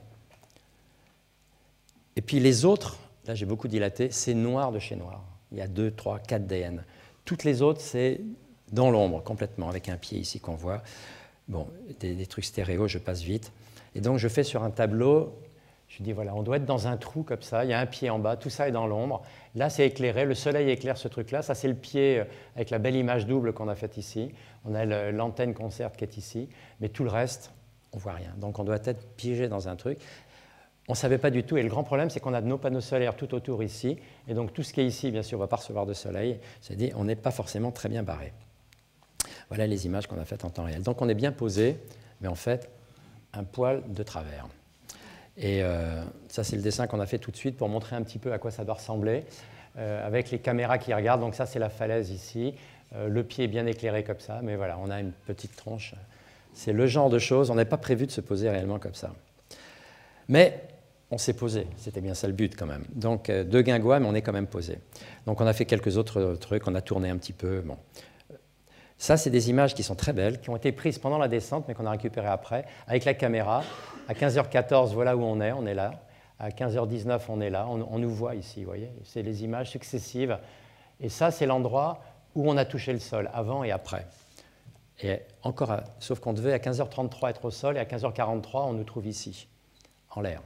S2: Et puis les autres, là j'ai beaucoup dilaté, c'est noir de chez noir. Il y a 2, 3, 4 DN. Toutes les autres, c'est dans l'ombre complètement, avec un pied ici qu'on voit. Bon, des trucs stéréo, je passe vite. Et donc je fais sur un tableau, je dis voilà, on doit être dans un trou comme ça, il y a un pied en bas, tout ça est dans l'ombre. Là c'est éclairé, le soleil éclaire ce truc-là. Ça c'est le pied avec la belle image double qu'on a faite ici. On a l'antenne concert qui est ici, mais tout le reste, on ne voit rien. Donc on doit être piégé dans un truc. On ne savait pas du tout, et le grand problème, c'est qu'on a de nos panneaux solaires tout autour ici, et donc tout ce qui est ici, bien sûr, ne va pas recevoir de soleil, c'est-à-dire on n'est pas forcément très bien barré. Voilà les images qu'on a faites en temps réel. Donc on est bien posé, mais en fait, un poil de travers. Et ça, c'est le dessin qu'on a fait tout de suite pour montrer un petit peu à quoi ça doit ressembler, avec les caméras qui regardent. Donc ça, c'est la falaise ici, le pied est bien éclairé comme ça, mais voilà, on a une petite tronche. C'est le genre de choses, on n'avait pas prévu de se poser réellement comme ça. Mais on s'est posé, c'était bien ça le but quand même. Donc de guingois, mais on est quand même posé. Donc on a fait quelques autres trucs, on a tourné un petit peu. Bon. Ça, c'est des images qui sont très belles, qui ont été prises pendant la descente, mais qu'on a récupérées après, avec la caméra. À 15h14, voilà où on est là. À 15h19, on est là. On nous voit ici, vous voyez. C'est les images successives. Et ça, c'est l'endroit où on a touché le sol, avant et après. Et encore, sauf qu'on devait à 15h33 être au sol, et à 15h43, on nous trouve ici, en l'air.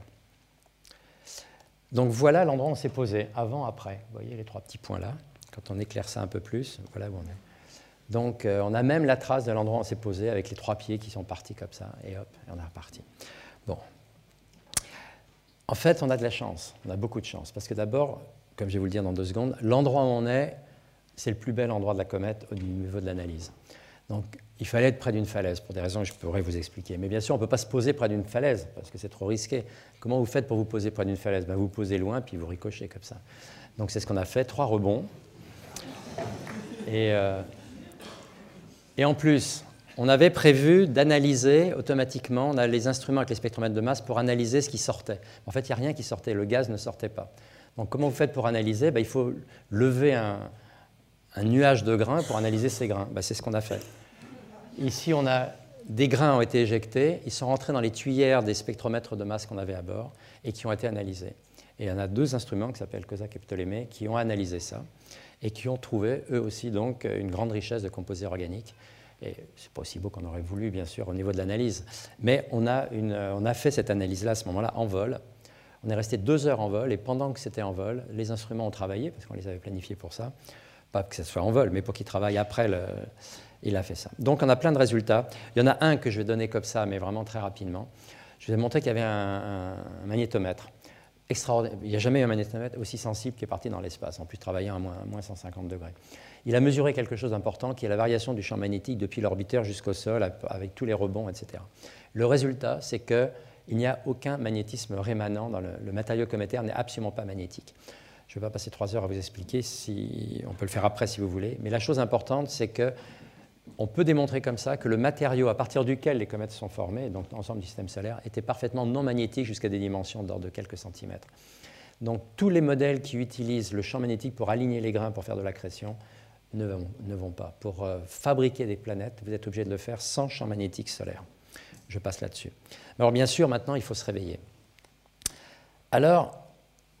S2: Donc voilà l'endroit où on s'est posé, avant, après. Vous voyez les 3 petits points là. Quand on éclaire ça un peu plus, voilà où on est. Donc on a même la trace de l'endroit où on s'est posé avec les 3 pieds qui sont partis comme ça, et hop, et on est reparti. Bon. En fait, on a de la chance, on a beaucoup de chance, parce que d'abord, comme je vais vous le dire dans 2 secondes, l'endroit où on est, c'est le plus bel endroit de la comète au niveau de l'analyse. Donc il fallait être près d'une falaise, pour des raisons que je pourrais vous expliquer. Mais bien sûr, on ne peut pas se poser près d'une falaise, parce que c'est trop risqué. Comment vous faites pour vous poser près d'une falaise? Vous vous posez loin, puis vous ricochez comme ça. Donc c'est ce qu'on a fait, 3 rebonds. Et en plus, on avait prévu d'analyser automatiquement, on a les instruments avec les spectromètres de masse pour analyser ce qui sortait. En fait, il n'y a rien qui sortait, le gaz ne sortait pas. Donc comment vous faites pour analyser? Il faut lever un nuage de grains pour analyser ces grains. C'est ce qu'on a fait. Ici, on a des grains ont été éjectés, ils sont rentrés dans les tuyères des spectromètres de masse qu'on avait à bord et qui ont été analysés. Et il y en a 2 instruments qui s'appellent COSAC et Ptolémée qui ont analysé ça et qui ont trouvé, eux aussi, donc, une grande richesse de composés organiques. Et ce n'est pas aussi beau qu'on aurait voulu, bien sûr, au niveau de l'analyse. Mais on a fait cette analyse-là, à ce moment-là, en vol. On est resté 2 heures en vol, et pendant que c'était en vol, les instruments ont travaillé, parce qu'on les avait planifiés pour ça. Pas que ce soit en vol, mais pour qu'ils travaillent après, il a fait ça. Donc on a plein de résultats. Il y en a un que je vais donner comme ça, mais vraiment très rapidement. Je vous ai montré qu'il y avait un magnétomètre. Extraordinaire. Il n'y a jamais eu un magnétomètre aussi sensible qui est parti dans l'espace, en plus travaillant à moins 150 degrés. Il a mesuré quelque chose d'important, qui est la variation du champ magnétique depuis l'orbiteur jusqu'au sol, avec tous les rebonds, etc. Le résultat, c'est qu'il n'y a aucun magnétisme rémanent dans le matériau cométaire, n'est absolument pas magnétique. Je ne vais pas passer 3 heures à vous expliquer, on peut le faire après si vous voulez, mais la chose importante, c'est qu'on peut démontrer comme ça que le matériau à partir duquel les comètes sont formées, donc l'ensemble du système solaire, était parfaitement non magnétique jusqu'à des dimensions d'ordre de quelques centimètres. Donc tous les modèles qui utilisent le champ magnétique pour aligner les grains pour faire de l'accrétion ne vont pas. Pour fabriquer des planètes, vous êtes obligé de le faire sans champ magnétique solaire. Je passe là-dessus. Alors bien sûr, maintenant, il faut se réveiller. Alors,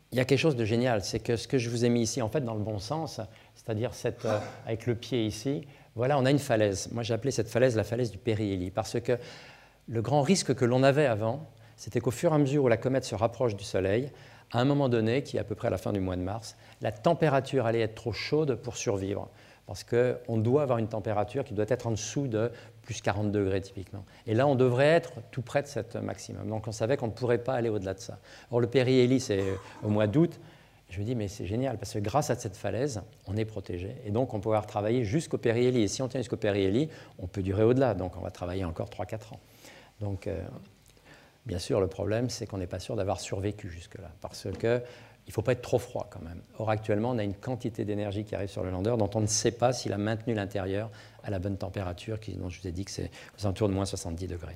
S2: il y a quelque chose de génial, c'est que ce que je vous ai mis ici, en fait, dans le bon sens, c'est-à-dire avec le pied ici, voilà, on a une falaise. Moi, j'ai appelé cette falaise la falaise du Périhélie, parce que le grand risque que l'on avait avant, c'était qu'au fur et à mesure où la comète se rapproche du Soleil, à un moment donné, qui est à peu près à la fin du mois de mars, la température allait être trop chaude pour survivre, parce qu'on doit avoir une température qui doit être en dessous de plus 40 degrés typiquement. Et là, on devrait être tout près de cette maximum. Donc on savait qu'on ne pourrait pas aller au-delà de ça. Or, le Périhélie, c'est au mois d'août. Je me dis, mais c'est génial, parce que grâce à cette falaise, on est protégé. Et donc, on peut pouvoir travailler jusqu'au Périhélie. Et si on tient jusqu'au Périhélie, on peut durer au-delà. Donc, on va travailler encore 3-4 ans. Donc, bien sûr, le problème, c'est qu'on n'est pas sûr d'avoir survécu jusque-là, parce qu'il ne faut pas être trop froid quand même. Or, actuellement, on a une quantité d'énergie qui arrive sur le lander dont on ne sait pas s'il a maintenu l'intérieur à la bonne température, dont je vous ai dit que c'est aux alentours de moins 70 degrés.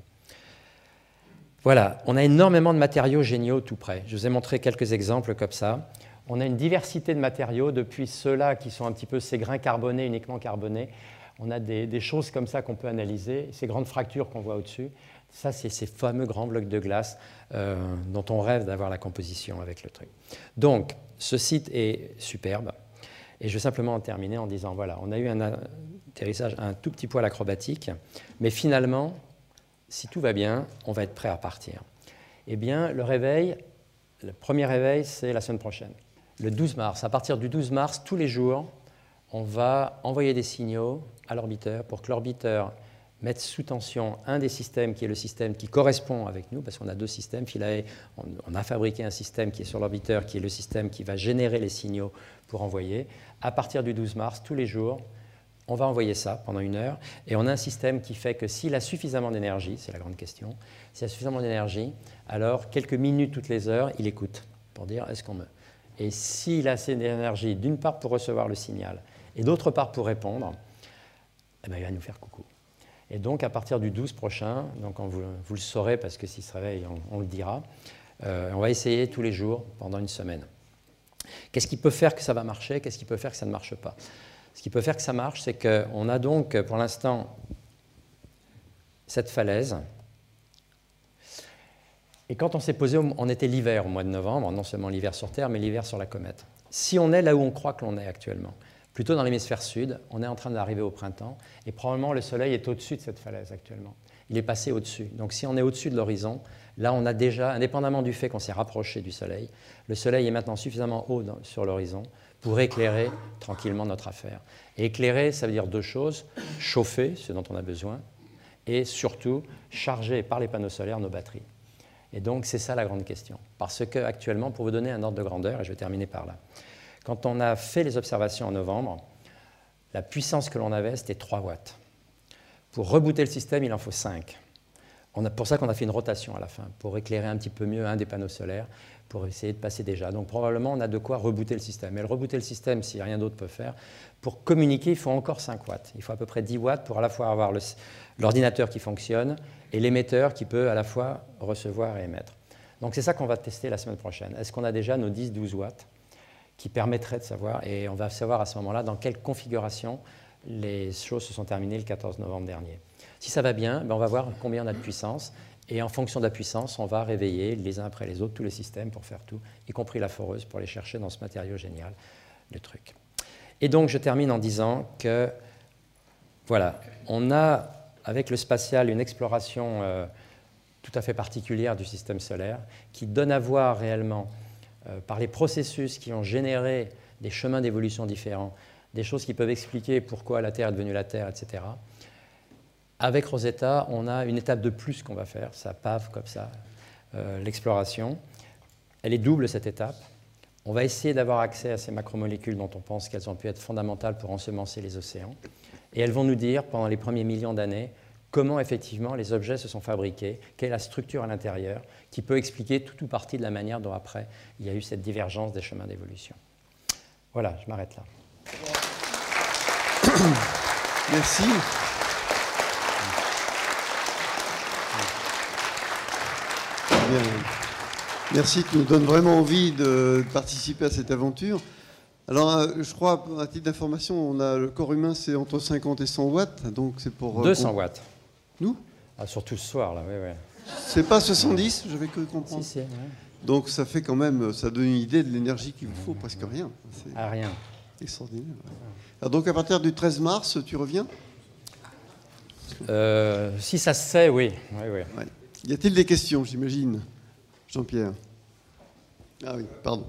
S2: Voilà, on a énormément de matériaux géniaux tout près. Je vous ai montré quelques exemples comme ça. On a une diversité de matériaux, depuis ceux-là qui sont un petit peu ces grains carbonés, uniquement carbonés. On a des choses comme ça qu'on peut analyser, ces grandes fractures qu'on voit au-dessus. Ça, c'est ces fameux grands blocs de glace dont on rêve d'avoir la composition avec le truc. Donc, ce site est superbe. Et je vais simplement en terminer en disant, voilà, on a eu un atterrissage un tout petit poil acrobatique, mais finalement, si tout va bien, on va être prêt à partir. Eh bien, le premier réveil, c'est la semaine prochaine. Le 12 mars, à partir du 12 mars, tous les jours, on va envoyer des signaux à l'orbiteur pour que l'orbiteur mette sous tension un des systèmes qui est le système qui correspond avec nous, parce qu'on a deux systèmes. Philae, on a fabriqué un système qui est sur l'orbiteur, qui est le système qui va générer les signaux pour envoyer. À partir du 12 mars, tous les jours, on va envoyer ça pendant 1 heure, et on a un système qui fait que s'il a suffisamment d'énergie, c'est la grande question, s'il a suffisamment d'énergie, alors quelques minutes toutes les heures, il écoute pour dire est-ce qu'on me... Et s'il a assez d'énergie, d'une part pour recevoir le signal, et d'autre part pour répondre, eh bien, il va nous faire coucou. Et donc, à partir du 12 prochain, donc vous le saurez parce que s'il se réveille, on le dira, on va essayer tous les jours pendant 1 semaine. Qu'est-ce qui peut faire que ça va marcher? Qu'est-ce qui peut faire que ça ne marche pas? Ce qui peut faire que ça marche, c'est qu'on a donc, pour l'instant, cette falaise. Et quand on s'est posé, on était l'hiver au mois de novembre, non seulement l'hiver sur Terre, mais l'hiver sur la comète. Si on est là où on croit que l'on est actuellement, plutôt dans l'hémisphère sud, on est en train d'arriver au printemps, et probablement le Soleil est au-dessus de cette falaise actuellement. Il est passé au-dessus. Donc si on est au-dessus de l'horizon, là on a déjà, indépendamment du fait qu'on s'est rapproché du Soleil, le Soleil est maintenant suffisamment haut sur l'horizon pour éclairer tranquillement notre affaire. Et éclairer, ça veut dire 2 choses, chauffer, ce dont on a besoin, et surtout charger par les panneaux solaires nos batteries. Et donc c'est ça la grande question. Parce qu'actuellement, pour vous donner un ordre de grandeur, et je vais terminer par là, quand on a fait les observations en novembre, la puissance que l'on avait, c'était 3 watts. Pour rebooter le système, il en faut 5. Pour ça qu'on a fait une rotation à la fin, pour éclairer un petit peu mieux un des panneaux solaires, pour essayer de passer déjà. Donc probablement, on a de quoi rebooter le système. Et le rebooter le système, si rien d'autre peut faire, pour communiquer, il faut encore 5 watts. Il faut à peu près 10 watts pour à la fois avoir l'ordinateur qui fonctionne et l'émetteur qui peut à la fois recevoir et émettre. Donc c'est ça qu'on va tester la semaine prochaine. Est-ce qu'on a déjà nos 10-12 watts qui permettraient de savoir, et on va savoir à ce moment-là dans quelle configuration les choses se sont terminées le 14 novembre dernier. Si ça va bien, on va voir combien on a de puissance, et en fonction de la puissance, on va réveiller les uns après les autres tous les systèmes pour faire tout, y compris la foreuse, pour aller chercher dans ce matériau génial le truc. Et donc je termine en disant que, voilà, on a avec le spatial une exploration tout à fait particulière du système solaire qui donne à voir réellement, par les processus qui ont généré des chemins d'évolution différents, des choses qui peuvent expliquer pourquoi la Terre est devenue la Terre, etc. Avec Rosetta, on a une étape de plus qu'on va faire, ça pave comme ça, l'exploration. Elle est double cette étape. On va essayer d'avoir accès à ces macromolécules dont on pense qu'elles ont pu être fondamentales pour ensemencer les océans. Et elles vont nous dire, pendant les premiers millions d'années, comment effectivement les objets se sont fabriqués, quelle est la structure à l'intérieur, qui peut expliquer tout ou partie de la manière dont après il y a eu cette divergence des chemins d'évolution. Voilà, je m'arrête là.
S1: Merci. Bien. Merci, tu nous donnes vraiment envie de participer à cette aventure. Alors, je crois, à titre d'information, on a le corps humain, c'est entre 50 et 100 watts, donc c'est pour...
S2: 200 watts.
S1: Nous?
S2: Ah, surtout ce soir, là, oui, oui.
S1: C'est pas 70, j'avais cru comprendre.
S2: Si, ouais.
S1: Donc ça fait quand même, ça donne une idée de l'énergie qu'il vous faut, presque rien. C'est
S2: rien.
S1: extraordinaire. Alors donc à partir du 13 mars, tu reviens?
S2: Si ça se sait, oui.
S1: Ouais. Y a-t-il des questions, j'imagine, Jean-Pierre? Ah oui, pardon.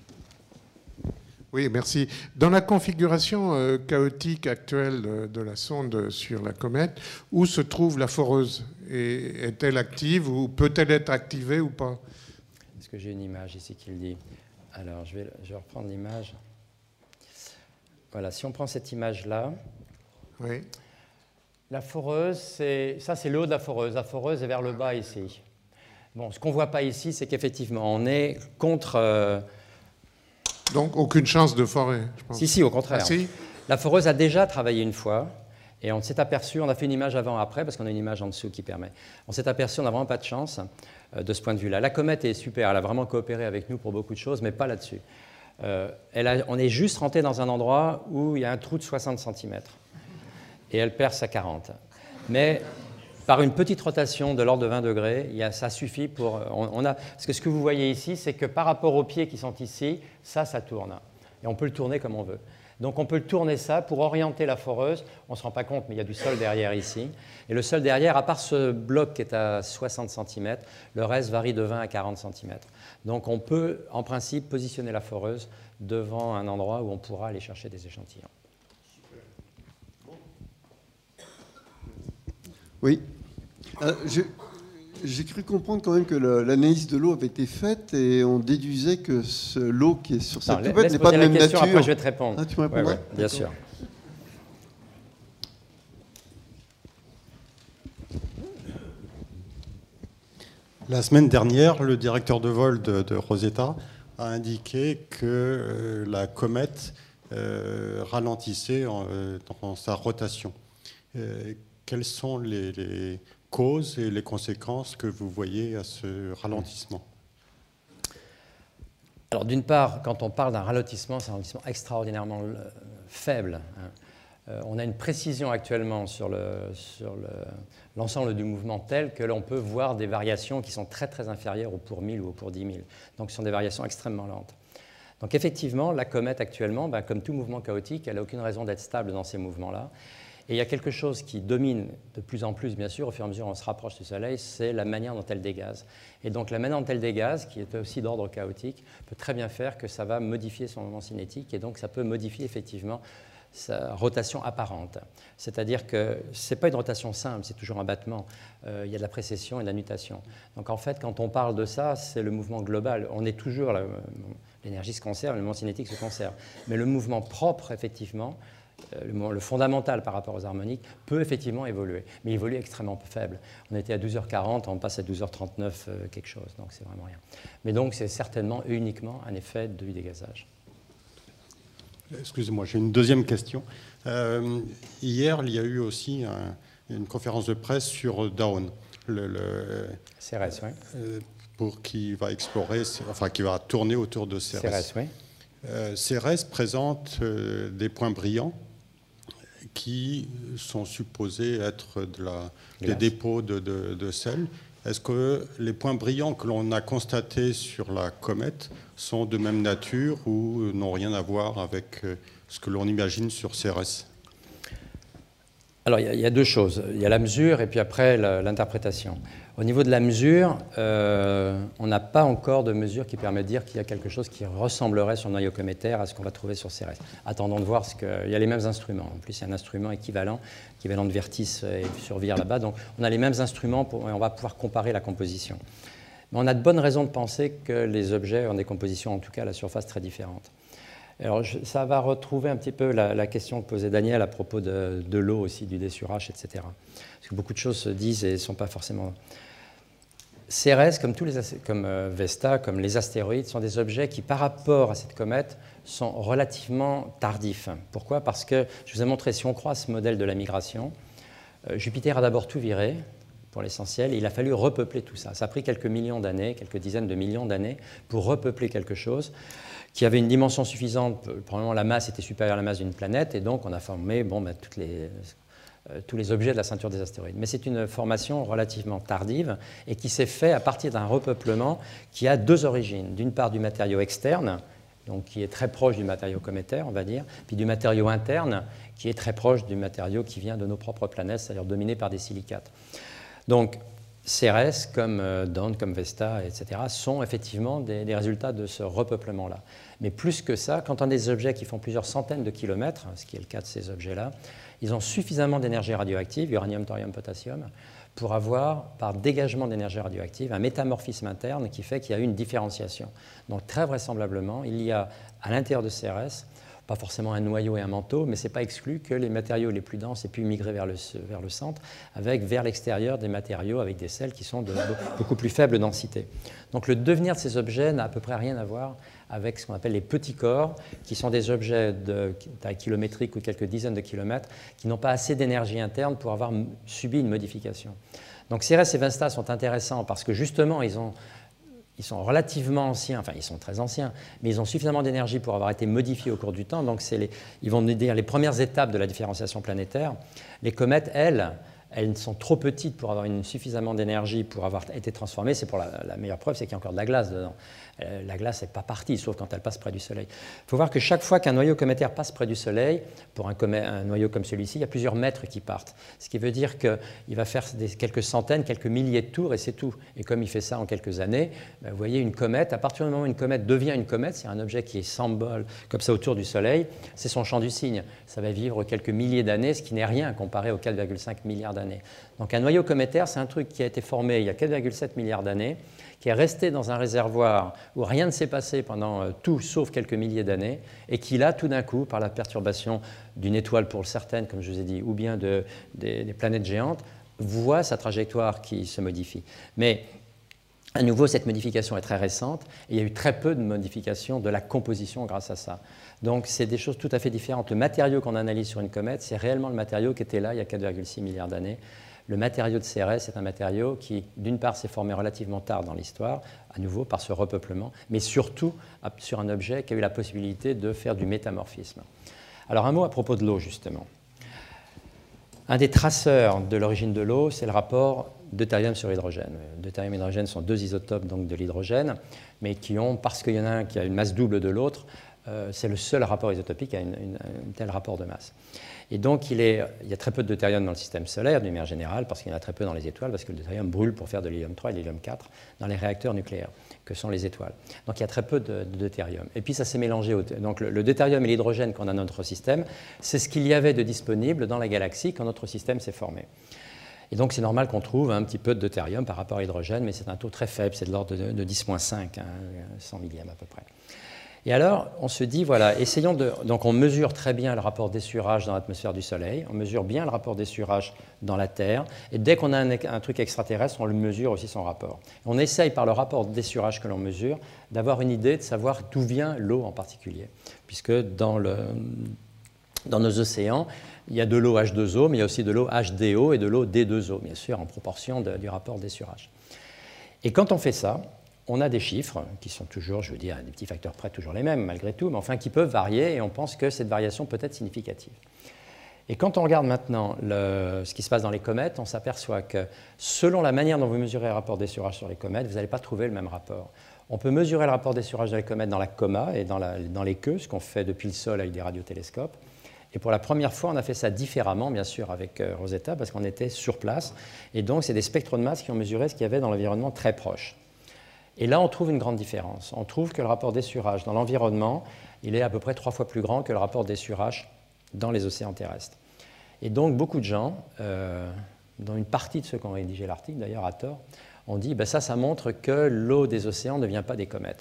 S3: Oui, merci. Dans la configuration chaotique actuelle de la sonde sur la comète, où se trouve la foreuse? Est-elle active ou peut-elle être activée ou pas?
S2: Est-ce que j'ai une image ici qui le dit? Alors, je vais reprendre l'image. Voilà, si on prend cette image-là,
S3: Oui.
S2: la foreuse, ça c'est le haut de la foreuse. La foreuse est vers le bas ici. Bon, ce qu'on ne voit pas ici, c'est qu'effectivement, on est contre...
S3: Donc, aucune chance de forêt, je pense.
S2: Si, au contraire.
S3: Ah, si?
S2: La foreuse a déjà travaillé une fois, et on s'est aperçu, on a fait une image avant-après, parce qu'on a une image en dessous qui permet. On s'est aperçu, on n'a vraiment pas de chance de ce point de vue-là. La comète est super, elle a vraiment coopéré avec nous pour beaucoup de choses, mais pas là-dessus. On est juste rentré dans un endroit où il y a un trou de 60 cm, et elle perce à 40. Mais par une petite rotation de l'ordre de 20 degrés, ça suffit pour... Parce que ce que vous voyez ici, c'est que par rapport aux pieds qui sont ici, ça tourne. Et on peut le tourner comme on veut. Donc on peut le tourner ça pour orienter la foreuse. On ne se rend pas compte, mais il y a du sol derrière ici. Et le sol derrière, à part ce bloc qui est à 60 cm, le reste varie de 20 à 40 cm. Donc on peut, en principe, positionner la foreuse devant un endroit où on pourra aller chercher des échantillons.
S1: Oui. J'ai cru comprendre quand même que l'analyse de l'eau avait été faite et on déduisait que l'eau qui est sur cette comète n'est pas de même nature.
S2: Après, je vais te répondre.
S1: Ah, tu me répondras?
S2: Ouais, bien sûr.
S4: La semaine dernière, le directeur de vol de Rosetta a indiqué que la comète ralentissait dans sa rotation. Quelles sont les causes et les conséquences que vous voyez à ce ralentissement?
S2: Alors d'une part, quand on parle d'un ralentissement, c'est un ralentissement extraordinairement faible. On a une précision actuellement sur l'ensemble du mouvement tel que l'on peut voir des variations qui sont très très inférieures au pour 1000 ou au pour 10 000. Donc ce sont des variations extrêmement lentes. Donc effectivement, la comète actuellement, comme tout mouvement chaotique, elle n'a aucune raison d'être stable dans ces mouvements-là. Et il y a quelque chose qui domine de plus en plus, bien sûr, au fur et à mesure où on se rapproche du Soleil, c'est la manière dont elle dégaze. Et donc la manière dont elle dégaze, qui est aussi d'ordre chaotique, peut très bien faire que ça va modifier son moment cinétique, et donc ça peut modifier effectivement sa rotation apparente. C'est-à-dire que ce n'est pas une rotation simple, c'est toujours un battement. Il y a de la précession et de la nutation. Donc en fait, quand on parle de ça, c'est le mouvement global. On est toujours... L'énergie se conserve, le moment cinétique se conserve. Mais le mouvement propre, effectivement, le fondamental par rapport aux harmoniques peut effectivement évoluer, mais il évolue extrêmement faible. On était à 12h40, on passe à 12h39 quelque chose, donc c'est vraiment rien. Mais donc c'est certainement et uniquement un effet de dégazage.
S4: Excusez-moi, j'ai une deuxième question. Hier, il y a eu aussi une conférence de presse sur Dawn,
S2: CERES, oui.
S4: Qui va explorer, enfin qui va tourner autour de CERES.
S2: CERES, oui.
S4: CERES présente des points brillants qui sont supposés être des dépôts de sel. Est-ce que les points brillants que l'on a constatés sur la comète sont de même nature ou n'ont rien à voir avec ce que l'on imagine sur CERES?
S2: Alors, il y a deux choses. Il y a la mesure et puis après l'interprétation. Au niveau de la mesure, on n'a pas encore de mesure qui permet de dire qu'il y a quelque chose qui ressemblerait sur le noyau cométaire à ce qu'on va trouver sur CERES. Attendons de voir, il y a les mêmes instruments. En plus, il y a un instrument équivalent de Vertis et Survire là-bas. Donc, on a les mêmes instruments et on va pouvoir comparer la composition. Mais on a de bonnes raisons de penser que les objets ont des compositions, en tout cas à la surface, très différentes. Alors, ça va retrouver un petit peu la question que posait Daniel à propos de l'eau aussi, du D sur H, etc. Parce que beaucoup de choses se disent et ne sont pas forcément... CERES, comme Vesta, comme les astéroïdes, sont des objets qui, par rapport à cette comète, sont relativement tardifs. Pourquoi? Parce que, je vous ai montré, si on croit ce modèle de la migration, Jupiter a d'abord tout viré, pour l'essentiel, et il a fallu repeupler tout ça. Ça a pris quelques millions d'années, quelques dizaines de millions d'années, pour repeupler quelque chose qui avait une dimension suffisante. Probablement la masse était supérieure à la masse d'une planète, et donc on a formé toutes les tous les objets de la ceinture des astéroïdes. Mais c'est une formation relativement tardive et qui s'est faite à partir d'un repeuplement qui a deux origines. D'une part, du matériau externe, donc qui est très proche du matériau cométaire, on va dire, puis du matériau interne, qui est très proche du matériau qui vient de nos propres planètes, c'est-à-dire dominé par des silicates. Donc, Cérès, comme Dante, comme Vesta, etc., sont effectivement des résultats de ce repeuplement-là. Mais plus que ça, quand on a des objets qui font plusieurs centaines de kilomètres, ce qui est le cas de ces objets-là, ils ont suffisamment d'énergie radioactive, uranium, thorium, potassium, pour avoir, par dégagement d'énergie radioactive, un métamorphisme interne qui fait qu'il y a une différenciation. Donc très vraisemblablement, il y a à l'intérieur de Cérès, pas forcément un noyau et un manteau, mais ce n'est pas exclu que les matériaux les plus denses aient pu migrer vers le centre, avec vers l'extérieur des matériaux avec des sels qui sont de beaucoup plus faible densité. Donc le devenir de ces objets n'a à peu près rien à voir avec ce qu'on appelle les petits corps, qui sont des objets de taille kilométrique ou quelques dizaines de kilomètres, qui n'ont pas assez d'énergie interne pour avoir subi une modification. Donc Cérès et Vesta sont intéressants parce que justement, ils sont relativement anciens, enfin ils sont très anciens, mais ils ont suffisamment d'énergie pour avoir été modifiés au cours du temps. Donc ils vont nous dire les premières étapes de la différenciation planétaire. Les comètes, elles sont trop petites pour avoir suffisamment d'énergie pour avoir été transformées. C'est pour la meilleure preuve, c'est qu'il y a encore de la glace dedans. La glace n'est pas partie, sauf quand elle passe près du Soleil. Il faut voir que chaque fois qu'un noyau cométaire passe près du Soleil, pour un noyau comme celui-ci, il y a plusieurs mètres qui partent. Ce qui veut dire qu'il va faire quelques centaines, quelques milliers de tours, et c'est tout. Et comme il fait ça en quelques années, vous voyez une comète, à partir du moment où une comète devient une comète, c'est un objet qui s'envole comme ça autour du Soleil, c'est son champ du cygne. Ça va vivre quelques milliers d'années, ce qui n'est rien comparé aux 4,5 milliards d'années. Donc un noyau cométaire, c'est un truc qui a été formé il y a 4,7 milliards d'années, qui est resté dans un réservoir où rien ne s'est passé pendant tout sauf quelques milliers d'années, et qui là, tout d'un coup, par la perturbation d'une étoile pour certaines, comme je vous ai dit, ou bien des planètes géantes, voit sa trajectoire qui se modifie. Mais à nouveau, cette modification est très récente, et il y a eu très peu de modifications de la composition grâce à ça. Donc c'est des choses tout à fait différentes. Le matériau qu'on analyse sur une comète, c'est réellement le matériau qui était là il y a 4,6 milliards d'années. Le matériau de Cérès est un matériau qui, d'une part, s'est formé relativement tard dans l'histoire, à nouveau par ce repeuplement, mais surtout sur un objet qui a eu la possibilité de faire du métamorphisme. Alors un mot à propos de l'eau, justement. Un des traceurs de l'origine de l'eau, c'est le rapport deutérium sur hydrogène. Deutérium et hydrogène sont deux isotopes donc, de l'hydrogène, mais qui ont, parce qu'il y en a un qui a une masse double de l'autre, c'est le seul rapport isotopique qui a un tel rapport de masse. Et donc, il y a très peu de deutérium dans le système solaire, d'une manière générale, parce qu'il y en a très peu dans les étoiles, parce que le deutérium brûle pour faire de l'hélium 3 et de l'hélium 4 dans les réacteurs nucléaires, que sont les étoiles. Donc, il y a très peu de deutérium. Et puis, ça s'est mélangé. Donc, le deutérium et l'hydrogène qu'on a dans notre système, c'est ce qu'il y avait de disponible dans la galaxie quand notre système s'est formé. Et donc, c'est normal qu'on trouve un petit peu de deutérium par rapport à l'hydrogène, mais c'est un taux très faible, c'est de l'ordre de 10-5, 100 millième à peu près. Et alors, on se dit, voilà, essayons de... Donc, on mesure très bien le rapport d'essurage dans l'atmosphère du Soleil, on mesure bien le rapport d'essurage dans la Terre, et dès qu'on a un truc extraterrestre, on le mesure aussi son rapport. On essaye, par le rapport d'essurage que l'on mesure, d'avoir une idée de savoir d'où vient l'eau en particulier, puisque dans nos océans, il y a de l'eau H2O, mais il y a aussi de l'eau HDO et de l'eau D2O, bien sûr, en proportion du rapport d'essurage. Et quand on fait ça, on a des chiffres qui sont toujours, je veux dire, des petits facteurs près toujours les mêmes, malgré tout, mais enfin qui peuvent varier, et on pense que cette variation peut être significative. Et quand on regarde maintenant ce qui se passe dans les comètes, on s'aperçoit que selon la manière dont vous mesurez le rapport d'essurage sur les comètes, vous n'allez pas trouver le même rapport. On peut mesurer le rapport d'essurage dans les comètes dans la coma et dans les queues, ce qu'on fait depuis le sol avec des radiotélescopes. Et pour la première fois, on a fait ça différemment, bien sûr, avec Rosetta, parce qu'on était sur place. Et donc, c'est des spectros de masse qui ont mesuré ce qu'il y avait dans l'environnement très proche. Et là, on trouve une grande différence. On trouve que le rapport d'essurage dans l'environnement, il est à peu près 3 fois plus grand que le rapport d'essurage dans les océans terrestres. Et donc, beaucoup de gens, dans une partie de ceux qui ont rédigé l'article, d'ailleurs à tort, ont dit ça montre que l'eau des océans ne vient pas des comètes.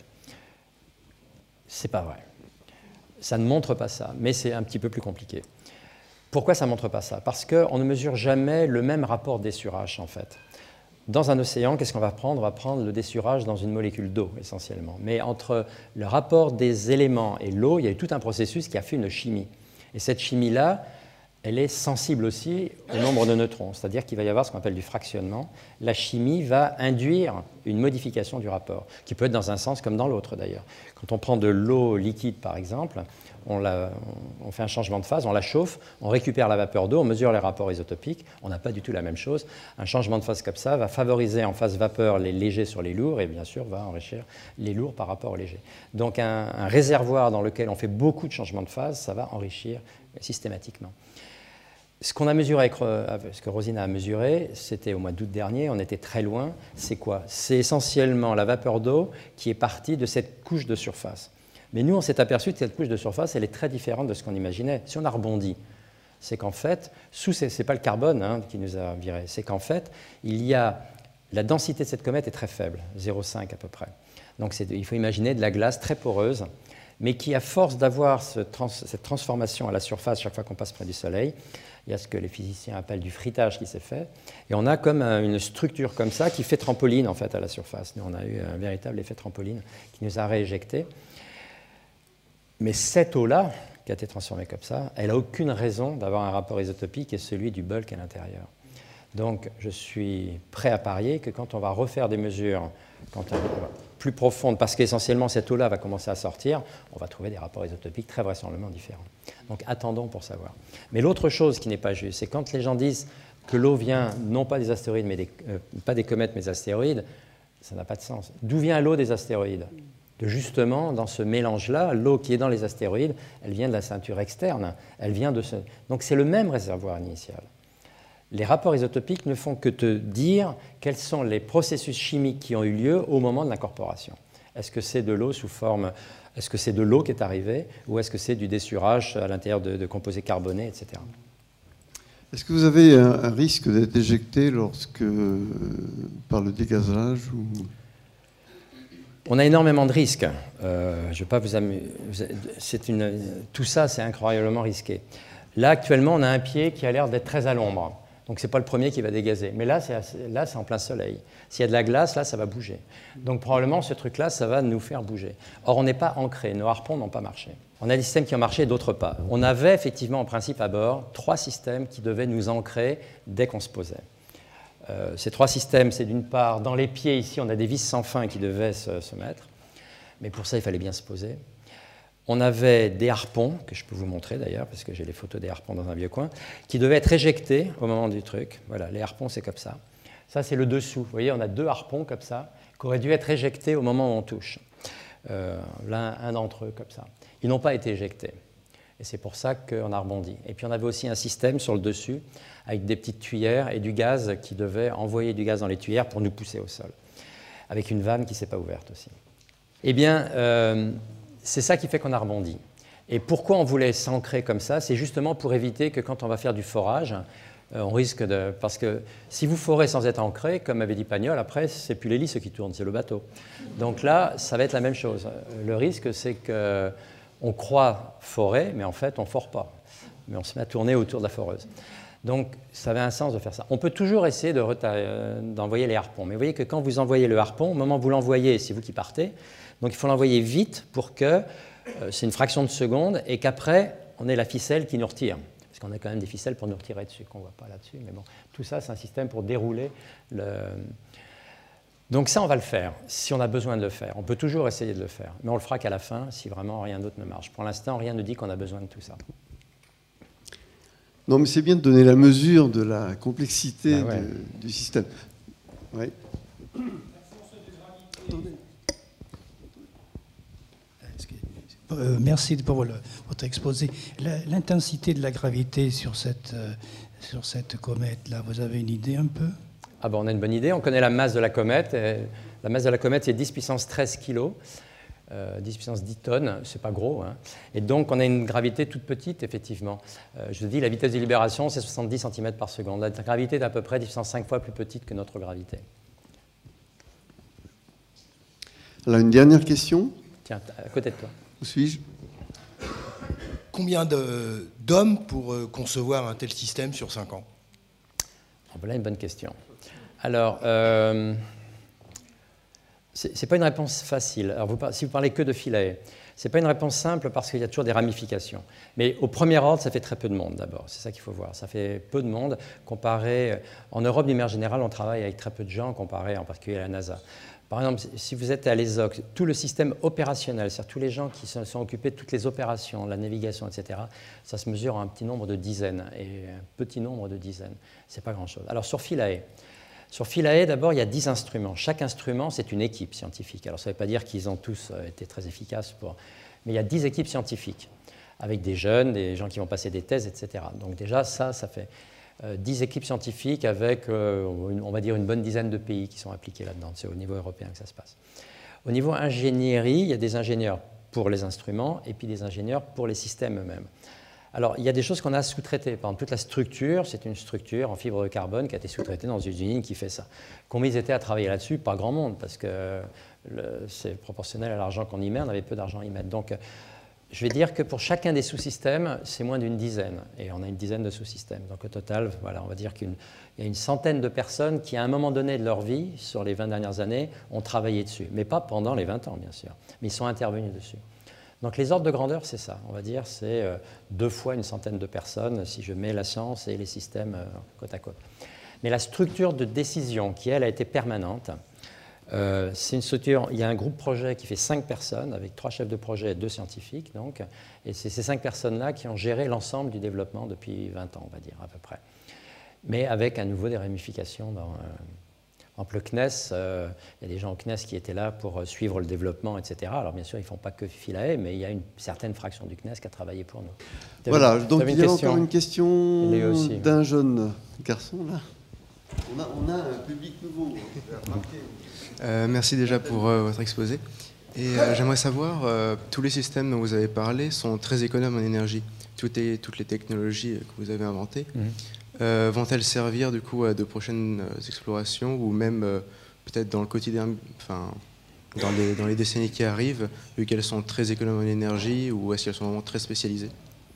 S2: C'est pas vrai. Ça ne montre pas ça, mais c'est un petit peu plus compliqué. Pourquoi ça ne montre pas ça? Parce qu'on ne mesure jamais le même rapport d'essurage, en fait. Dans un océan, qu'est-ce qu'on va prendre? On va prendre le dessurage dans une molécule d'eau, essentiellement. Mais entre le rapport des éléments et l'eau, il y a eu tout un processus qui a fait une chimie. Et cette chimie-là, elle est sensible aussi au nombre de neutrons, c'est-à-dire qu'il va y avoir ce qu'on appelle du fractionnement. La chimie va induire une modification du rapport, qui peut être dans un sens comme dans l'autre, d'ailleurs. Quand on prend de l'eau liquide, par exemple, on fait un changement de phase, on la chauffe, on récupère la vapeur d'eau, on mesure les rapports isotopiques, on n'a pas du tout la même chose. Un changement de phase comme ça va favoriser en phase vapeur les légers sur les lourds et bien sûr va enrichir les lourds par rapport aux légers. Donc un réservoir dans lequel on fait beaucoup de changements de phase, ça va enrichir systématiquement. Ce qu'on a mesuré, ce que Rosine a mesuré, c'était au mois d'août dernier, on était très loin. C'est quoi? C'est essentiellement la vapeur d'eau qui est partie de cette couche de surface. Mais nous, on s'est aperçu que cette couche de surface, elle est très différente de ce qu'on imaginait. Si on a rebondi, c'est qu'en fait, ce n'est pas le carbone qui nous a viré, c'est qu'en fait, la densité de cette comète est très faible, 0,5 à peu près. Donc il faut imaginer de la glace très poreuse, mais qui, à force d'avoir cette transformation à la surface chaque fois qu'on passe près du Soleil, il y a ce que les physiciens appellent du frittage qui s'est fait, et on a comme une structure comme ça qui fait trampoline en fait à la surface. Nous, on a eu un véritable effet trampoline qui nous a rééjectés. Mais cette eau-là, qui a été transformée comme ça, elle n'a aucune raison d'avoir un rapport isotopique qui est celui du bulk à l'intérieur. Donc, je suis prêt à parier que quand on va refaire des mesures plus profondes, parce qu'essentiellement cette eau-là va commencer à sortir, on va trouver des rapports isotopiques très vraisemblablement différents. Donc, attendons pour savoir. Mais l'autre chose qui n'est pas juste, c'est quand les gens disent que l'eau vient non pas des astéroïdes, mais pas des comètes, mais des astéroïdes, ça n'a pas de sens. D'où vient l'eau des astéroïdes? Justement, dans ce mélange-là, l'eau qui est dans les astéroïdes, elle vient de la ceinture externe. Elle vient de ce... Donc c'est le même réservoir initial. Les rapports isotopiques ne font que te dire quels sont les processus chimiques qui ont eu lieu au moment de l'incorporation. Est-ce que c'est de l'eau sous forme... Est-ce que c'est de l'eau qui est arrivée ou est-ce que c'est du dessurage à l'intérieur de composés carbonés, etc.
S1: Est-ce que vous avez un risque d'être éjecté par le dégazage ou...
S2: On a énormément de risques. Je vais pas vous amuser. Tout ça, c'est incroyablement risqué. Là, actuellement, on a un pied qui a l'air d'être très à l'ombre. Donc, ce n'est pas le premier qui va dégazer. Mais là, c'est en plein soleil. S'il y a de la glace, là, ça va bouger. Donc, probablement, ce truc-là, ça va nous faire bouger. Or, on n'est pas ancré. Nos harpons n'ont pas marché. On a des systèmes qui ont marché et d'autres pas. On avait effectivement, en principe, à bord, 3 systèmes qui devaient nous ancrer dès qu'on se posait. Ces 3 systèmes, c'est d'une part, dans les pieds, ici, on a des vis sans fin qui devaient se mettre. Mais pour ça, il fallait bien se poser. On avait des harpons, que je peux vous montrer d'ailleurs, parce que j'ai les photos des harpons dans un vieux coin, qui devaient être éjectés au moment du truc. Voilà, les harpons, c'est comme ça. Ça, c'est le dessous. Vous voyez, on a 2 harpons comme ça, qui auraient dû être éjectés au moment où on touche. Un d'entre eux, comme ça. Ils n'ont pas été éjectés. Et c'est pour ça qu'on a rebondi. Et puis, on avait aussi un système sur le dessus, avec des petites tuyères et du gaz qui devait envoyer du gaz dans les tuyères pour nous pousser au sol, avec une vanne qui ne s'est pas ouverte aussi. Eh bien, c'est ça qui fait qu'on a rebondi. Et pourquoi on voulait s'ancrer comme ça? C'est justement pour éviter que quand on va faire du forage, on risque de... Parce que si vous forez sans être ancré, comme avait dit Pagnol, après, c'est plus l'hélice qui tourne, c'est le bateau. Donc là, ça va être la même chose. Le risque, c'est qu'on croit forer, mais en fait, on ne fore pas. Mais on se met à tourner autour de la foreuse. Donc, ça avait un sens de faire ça. On peut toujours essayer d'envoyer les harpons. Mais vous voyez que quand vous envoyez le harpon, au moment où vous l'envoyez, c'est vous qui partez. Donc, il faut l'envoyer vite pour que c'est une fraction de seconde et qu'après, on ait la ficelle qui nous retire. Parce qu'on a quand même des ficelles pour nous retirer dessus, qu'on ne voit pas là-dessus. Mais bon, tout ça, c'est un système pour dérouler le... Donc ça, on va le faire, si on a besoin de le faire. On peut toujours essayer de le faire. Mais on le fera qu'à la fin, si vraiment rien d'autre ne marche. Pour l'instant, rien ne dit qu'on a besoin de tout ça.
S1: Non, mais c'est bien de donner la mesure de la complexité du système. Oui.
S5: Merci pour votre exposé. L'intensité de la gravité sur cette comète-là, vous avez une idée un peu?
S2: Ah ben, on a une bonne idée. On connaît la masse de la comète. La masse de la comète, c'est 10 puissance 13 kg. 10 puissance 10 tonnes, c'est pas gros. Hein. Et donc, on a une gravité toute petite, effectivement. Je vous dis, la vitesse de libération, c'est 70 cm par seconde. La gravité est à peu près 10 puissance 5 fois plus petite que notre gravité.
S1: Alors, une dernière question.
S2: Tiens, à côté de toi.
S1: Où suis-je?
S6: Combien d'hommes pour concevoir un tel système sur 5 ans?
S2: Voilà une bonne question. Alors, ce n'est pas une réponse facile. Alors, si vous parlez que de Philae, Ce n'est pas une réponse simple parce qu'il y a toujours des ramifications. Mais au premier ordre, ça fait très peu de monde d'abord. C'est ça qu'il faut voir. Ça fait peu de monde comparé. En Europe, d'une manière générale, on travaille avec très peu de gens comparé en particulier à la NASA. Par exemple, si vous êtes à l'ESOC, tout le système opérationnel, c'est-à-dire tous les gens qui sont occupés de toutes les opérations, la navigation, etc., ça se mesure en un petit nombre de dizaines, et un petit nombre de dizaines. Ce n'est pas grand-chose. Alors sur Philae, d'abord, il y a 10 instruments. Chaque instrument, c'est une équipe scientifique. Alors ça ne veut pas dire qu'ils ont tous été très efficaces, mais il y a 10 équipes scientifiques, avec des jeunes, des gens qui vont passer des thèses, etc. Donc déjà, ça fait 10 équipes scientifiques avec, on va dire, une bonne dizaine de pays qui sont impliqués là-dedans. C'est au niveau européen que ça se passe. Au niveau ingénierie, il y a des ingénieurs pour les instruments et puis des ingénieurs pour les systèmes eux-mêmes. Alors, il y a des choses qu'on a sous-traitées. Par exemple, toute la structure, c'est une structure en fibre de carbone qui a été sous-traitée dans une usine qui fait ça. Combien ils étaient à travailler là-dessus? Pas grand monde, parce que c'est proportionnel à l'argent qu'on y met. On avait peu d'argent à y mettre. Donc, je vais dire que pour chacun des sous-systèmes, c'est moins d'une dizaine. Et on a une dizaine de sous-systèmes. Donc au total, voilà, on va dire qu'il y a une centaine de personnes qui, à un moment donné de leur vie, sur les 20 dernières années, ont travaillé dessus. Mais pas pendant les 20 ans, bien sûr. Mais ils sont intervenus dessus. Donc les ordres de grandeur, c'est ça. On va dire c'est 2 fois une centaine de personnes si je mets la science et les systèmes côte à côte. Mais la structure de décision, qui, elle, a été permanente, c'est une structure, il y a un groupe projet qui fait 5 personnes, avec 3 chefs de projet et 2 scientifiques, donc, et c'est ces 5 personnes-là qui ont géré l'ensemble du développement depuis 20 ans, on va dire, à peu près. Mais avec à nouveau des ramifications dans le CNES, il y a des gens au CNES qui étaient là pour suivre le développement, etc. Alors bien sûr, ils ne font pas que Philae, mais il y a une certaine fraction du CNES qui a travaillé pour nous.
S1: Voilà, donc il y a encore une question d'un jeune garçon, là. On a un public nouveau, vous avez remarqué.
S7: Merci déjà pour votre exposé. Et j'aimerais savoir, tous les systèmes dont vous avez parlé sont très économes en énergie. Toutes les technologies que vous avez inventées vont-elles servir du coup à de prochaines explorations ou même peut-être dans le quotidien, enfin dans les décennies qui arrivent, vu qu'elles sont très économes en énergie, ou est-ce qu'elles sont vraiment très spécialisées?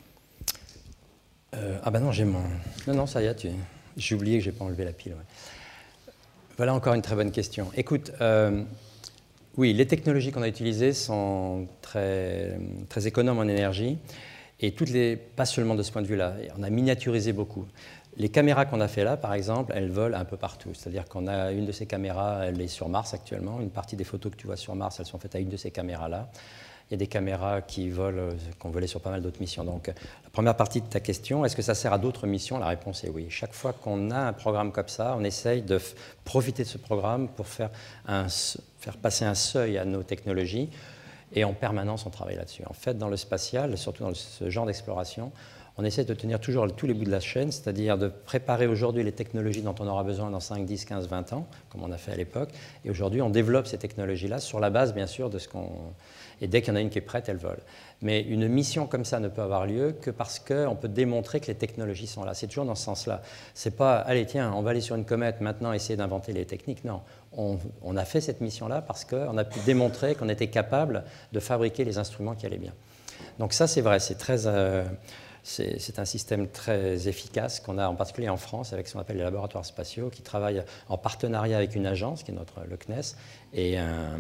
S2: Ah ben non, j'ai mon... Non, ça y est, j'ai oublié que je n'ai pas enlevé la pile. Ouais. Voilà encore une très bonne question. Écoute, oui, les technologies qu'on a utilisées sont très, très économes en énergie, et pas seulement de ce point de vue-là, on a miniaturisé beaucoup. Les caméras qu'on a fait là, par exemple, elles volent un peu partout. C'est-à-dire qu'on a une de ces caméras, elle est sur Mars actuellement. Une partie des photos que tu vois sur Mars, elles sont faites à une de ces caméras-là. Il y a des caméras qui ont volé sur pas mal d'autres missions. Donc, la première partie de ta question, est-ce que ça sert à d'autres missions? La réponse est oui. Chaque fois qu'on a un programme comme ça, on essaye de profiter de ce programme pour faire passer un seuil à nos technologies. Et en permanence, on travaille là-dessus. En fait, dans le spatial, surtout dans ce genre d'exploration, on essaie de tenir toujours tous les bouts de la chaîne, c'est-à-dire de préparer aujourd'hui les technologies dont on aura besoin dans 5, 10, 15, 20 ans, comme on a fait à l'époque. Et aujourd'hui, on développe ces technologies-là sur la base, bien sûr, de ce qu'on... Et dès qu'il y en a une qui est prête, elle vole. Mais une mission comme ça ne peut avoir lieu que parce qu'on peut démontrer que les technologies sont là. C'est toujours dans ce sens-là. C'est pas, allez, tiens, on va aller sur une comète, maintenant essayer d'inventer les techniques. Non, on a fait cette mission-là parce qu'on a pu démontrer qu'on était capable de fabriquer les instruments qui allaient bien. Donc ça, c'est vrai, c'est très... C'est un système très efficace qu'on a en particulier en France avec ce qu'on appelle les laboratoires spatiaux qui travaillent en partenariat avec une agence qui est le CNES et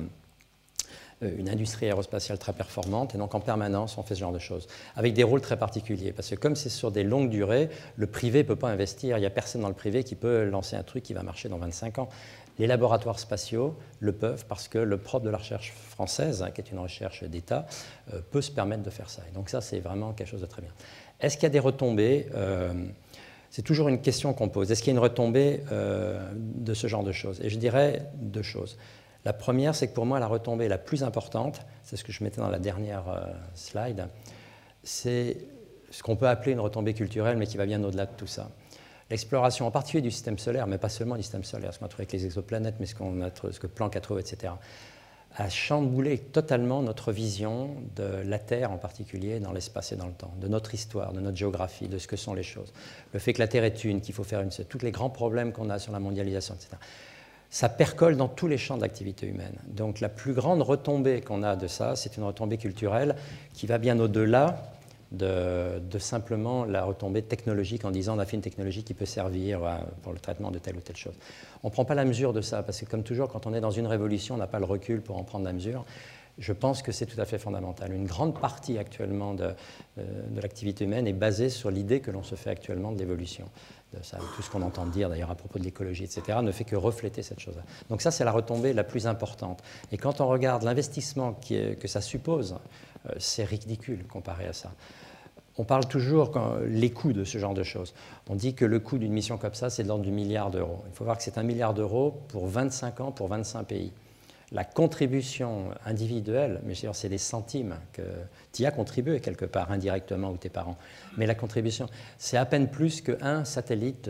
S2: une industrie aérospatiale très performante. Et donc en permanence, on fait ce genre de choses avec des rôles très particuliers. Parce que comme c'est sur des longues durées, le privé ne peut pas investir. Il n'y a personne dans le privé qui peut lancer un truc qui va marcher dans 25 ans. Les laboratoires spatiaux le peuvent parce que le propre de la recherche française, qui est une recherche d'État, peut se permettre de faire ça. Et donc ça, c'est vraiment quelque chose de très bien. Est-ce qu'il y a des retombées? C'est toujours une question qu'on pose. Est-ce qu'il y a une retombée de ce genre de choses? Et je dirais 2 choses. La première, c'est que pour moi, la retombée la plus importante, c'est ce que je mettais dans la dernière slide, c'est ce qu'on peut appeler une retombée culturelle, mais qui va bien au-delà de tout ça. L'exploration, en particulier du système solaire, mais pas seulement du système solaire, ce qu'on a trouvé avec les exoplanètes, mais ce que Planck a trouvé, etc., a chamboulé totalement notre vision de la Terre en particulier dans l'espace et dans le temps, de notre histoire, de notre géographie, de ce que sont les choses. Le fait que la Terre est une, qu'il faut faire tous les grands problèmes qu'on a sur la mondialisation, etc. Ça percole dans tous les champs d'activité humaine. Donc la plus grande retombée qu'on a de ça, c'est une retombée culturelle qui va bien au-delà de simplement la retombée technologique en disant on a fait une technologie qui peut servir pour le traitement de telle ou telle chose. On ne prend pas la mesure de ça, parce que comme toujours, quand on est dans une révolution, on n'a pas le recul pour en prendre la mesure. Je pense que c'est tout à fait fondamental. Une grande partie actuellement de l'activité humaine est basée sur l'idée que l'on se fait actuellement de l'évolution. Tout ce qu'on entend dire d'ailleurs à propos de l'écologie, etc., ne fait que refléter cette chose-là. Donc ça, c'est la retombée la plus importante. Et quand on regarde l'investissement que ça suppose, c'est ridicule comparé à ça. On parle toujours les coûts de ce genre de choses. On dit que le coût d'une mission comme ça, c'est de l'ordre du milliard d'euros. Il faut voir que c'est 1 milliard d'euros pour 25 ans, pour 25 pays. La contribution individuelle, mais c'est des centimes que tu y as contribué quelque part, indirectement, ou tes parents. Mais la contribution, c'est à peine plus qu'un satellite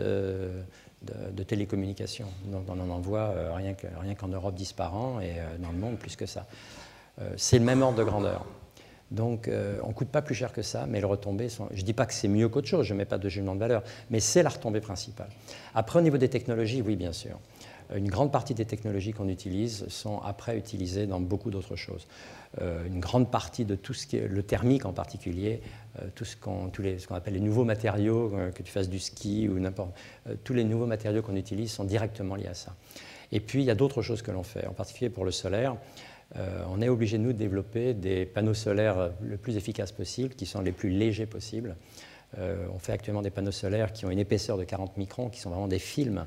S2: de télécommunication. Donc on en envoie rien qu'en Europe 10 par an et dans le monde plus que ça. C'est le même ordre de grandeur. Donc on ne coûte pas plus cher que ça, mais les retombées sont... Je ne dis pas que c'est mieux qu'autre chose, je ne mets pas de jugement de valeur, mais c'est la retombée principale. Après, au niveau des technologies, oui, bien sûr. Une grande partie des technologies qu'on utilise sont après utilisées dans beaucoup d'autres choses. Une grande partie de tout ce qui est le thermique en particulier, ce qu'on appelle les nouveaux matériaux, que tu fasses du ski ou n'importe, tous les nouveaux matériaux qu'on utilise sont directement liés à ça. Et puis il y a d'autres choses que l'on fait, en particulier pour le solaire. On est obligé, nous, de développer des panneaux solaires le plus efficaces possible, qui sont les plus légers possibles. On fait actuellement des panneaux solaires qui ont une épaisseur de 40 microns, qui sont vraiment des films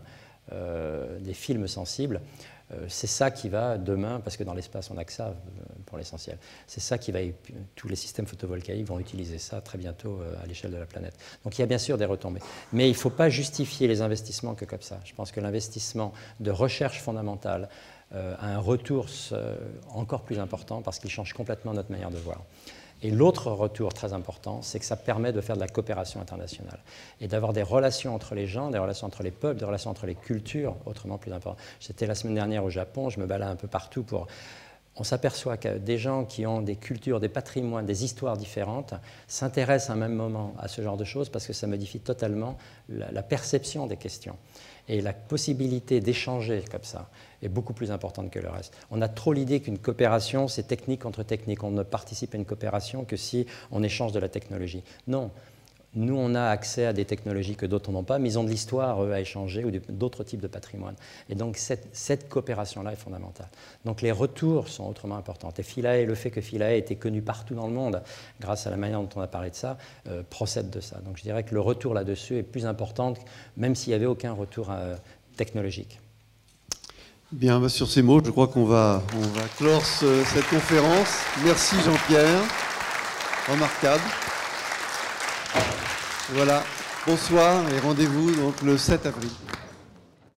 S2: sensibles. C'est ça qui va demain, parce que dans l'espace on n'a que ça pour l'essentiel, c'est ça qui va, tous les systèmes photovoltaïques vont utiliser ça très bientôt à l'échelle de la planète. Donc il y a bien sûr des retombées, mais il ne faut pas justifier les investissements que comme ça. Je pense que l'investissement de recherche fondamentale a un retour encore plus important parce qu'il change complètement notre manière de voir. Et l'autre retour très important, c'est que ça permet de faire de la coopération internationale et d'avoir des relations entre les gens, des relations entre les peuples, des relations entre les cultures, autrement plus important. J'étais la semaine dernière au Japon, je me balade un peu partout pour... On s'aperçoit que des gens qui ont des cultures, des patrimoines, des histoires différentes s'intéressent à un même moment à ce genre de choses parce que ça modifie totalement la perception des questions. Et la possibilité d'échanger comme ça est beaucoup plus importante que le reste. On a trop l'idée qu'une coopération, c'est technique contre technique. On ne participe à une coopération que si on échange de la technologie. Non. Nous, on a accès à des technologies que d'autres n'ont pas, mais ils ont de l'histoire, eux, à échanger, ou d'autres types de patrimoine. Et donc, cette coopération-là est fondamentale. Donc, les retours sont autrement importants. Et Philae, le fait que Philae ait été connu partout dans le monde, grâce à la manière dont on a parlé de ça, procède de ça. Donc, je dirais que le retour là-dessus est plus important, même s'il n'y avait aucun retour technologique.
S1: Bien, sur ces mots, je crois qu'on va clore cette conférence. Merci Jean-Pierre. Remarquable. Voilà, bonsoir et rendez-vous donc le 7 avril.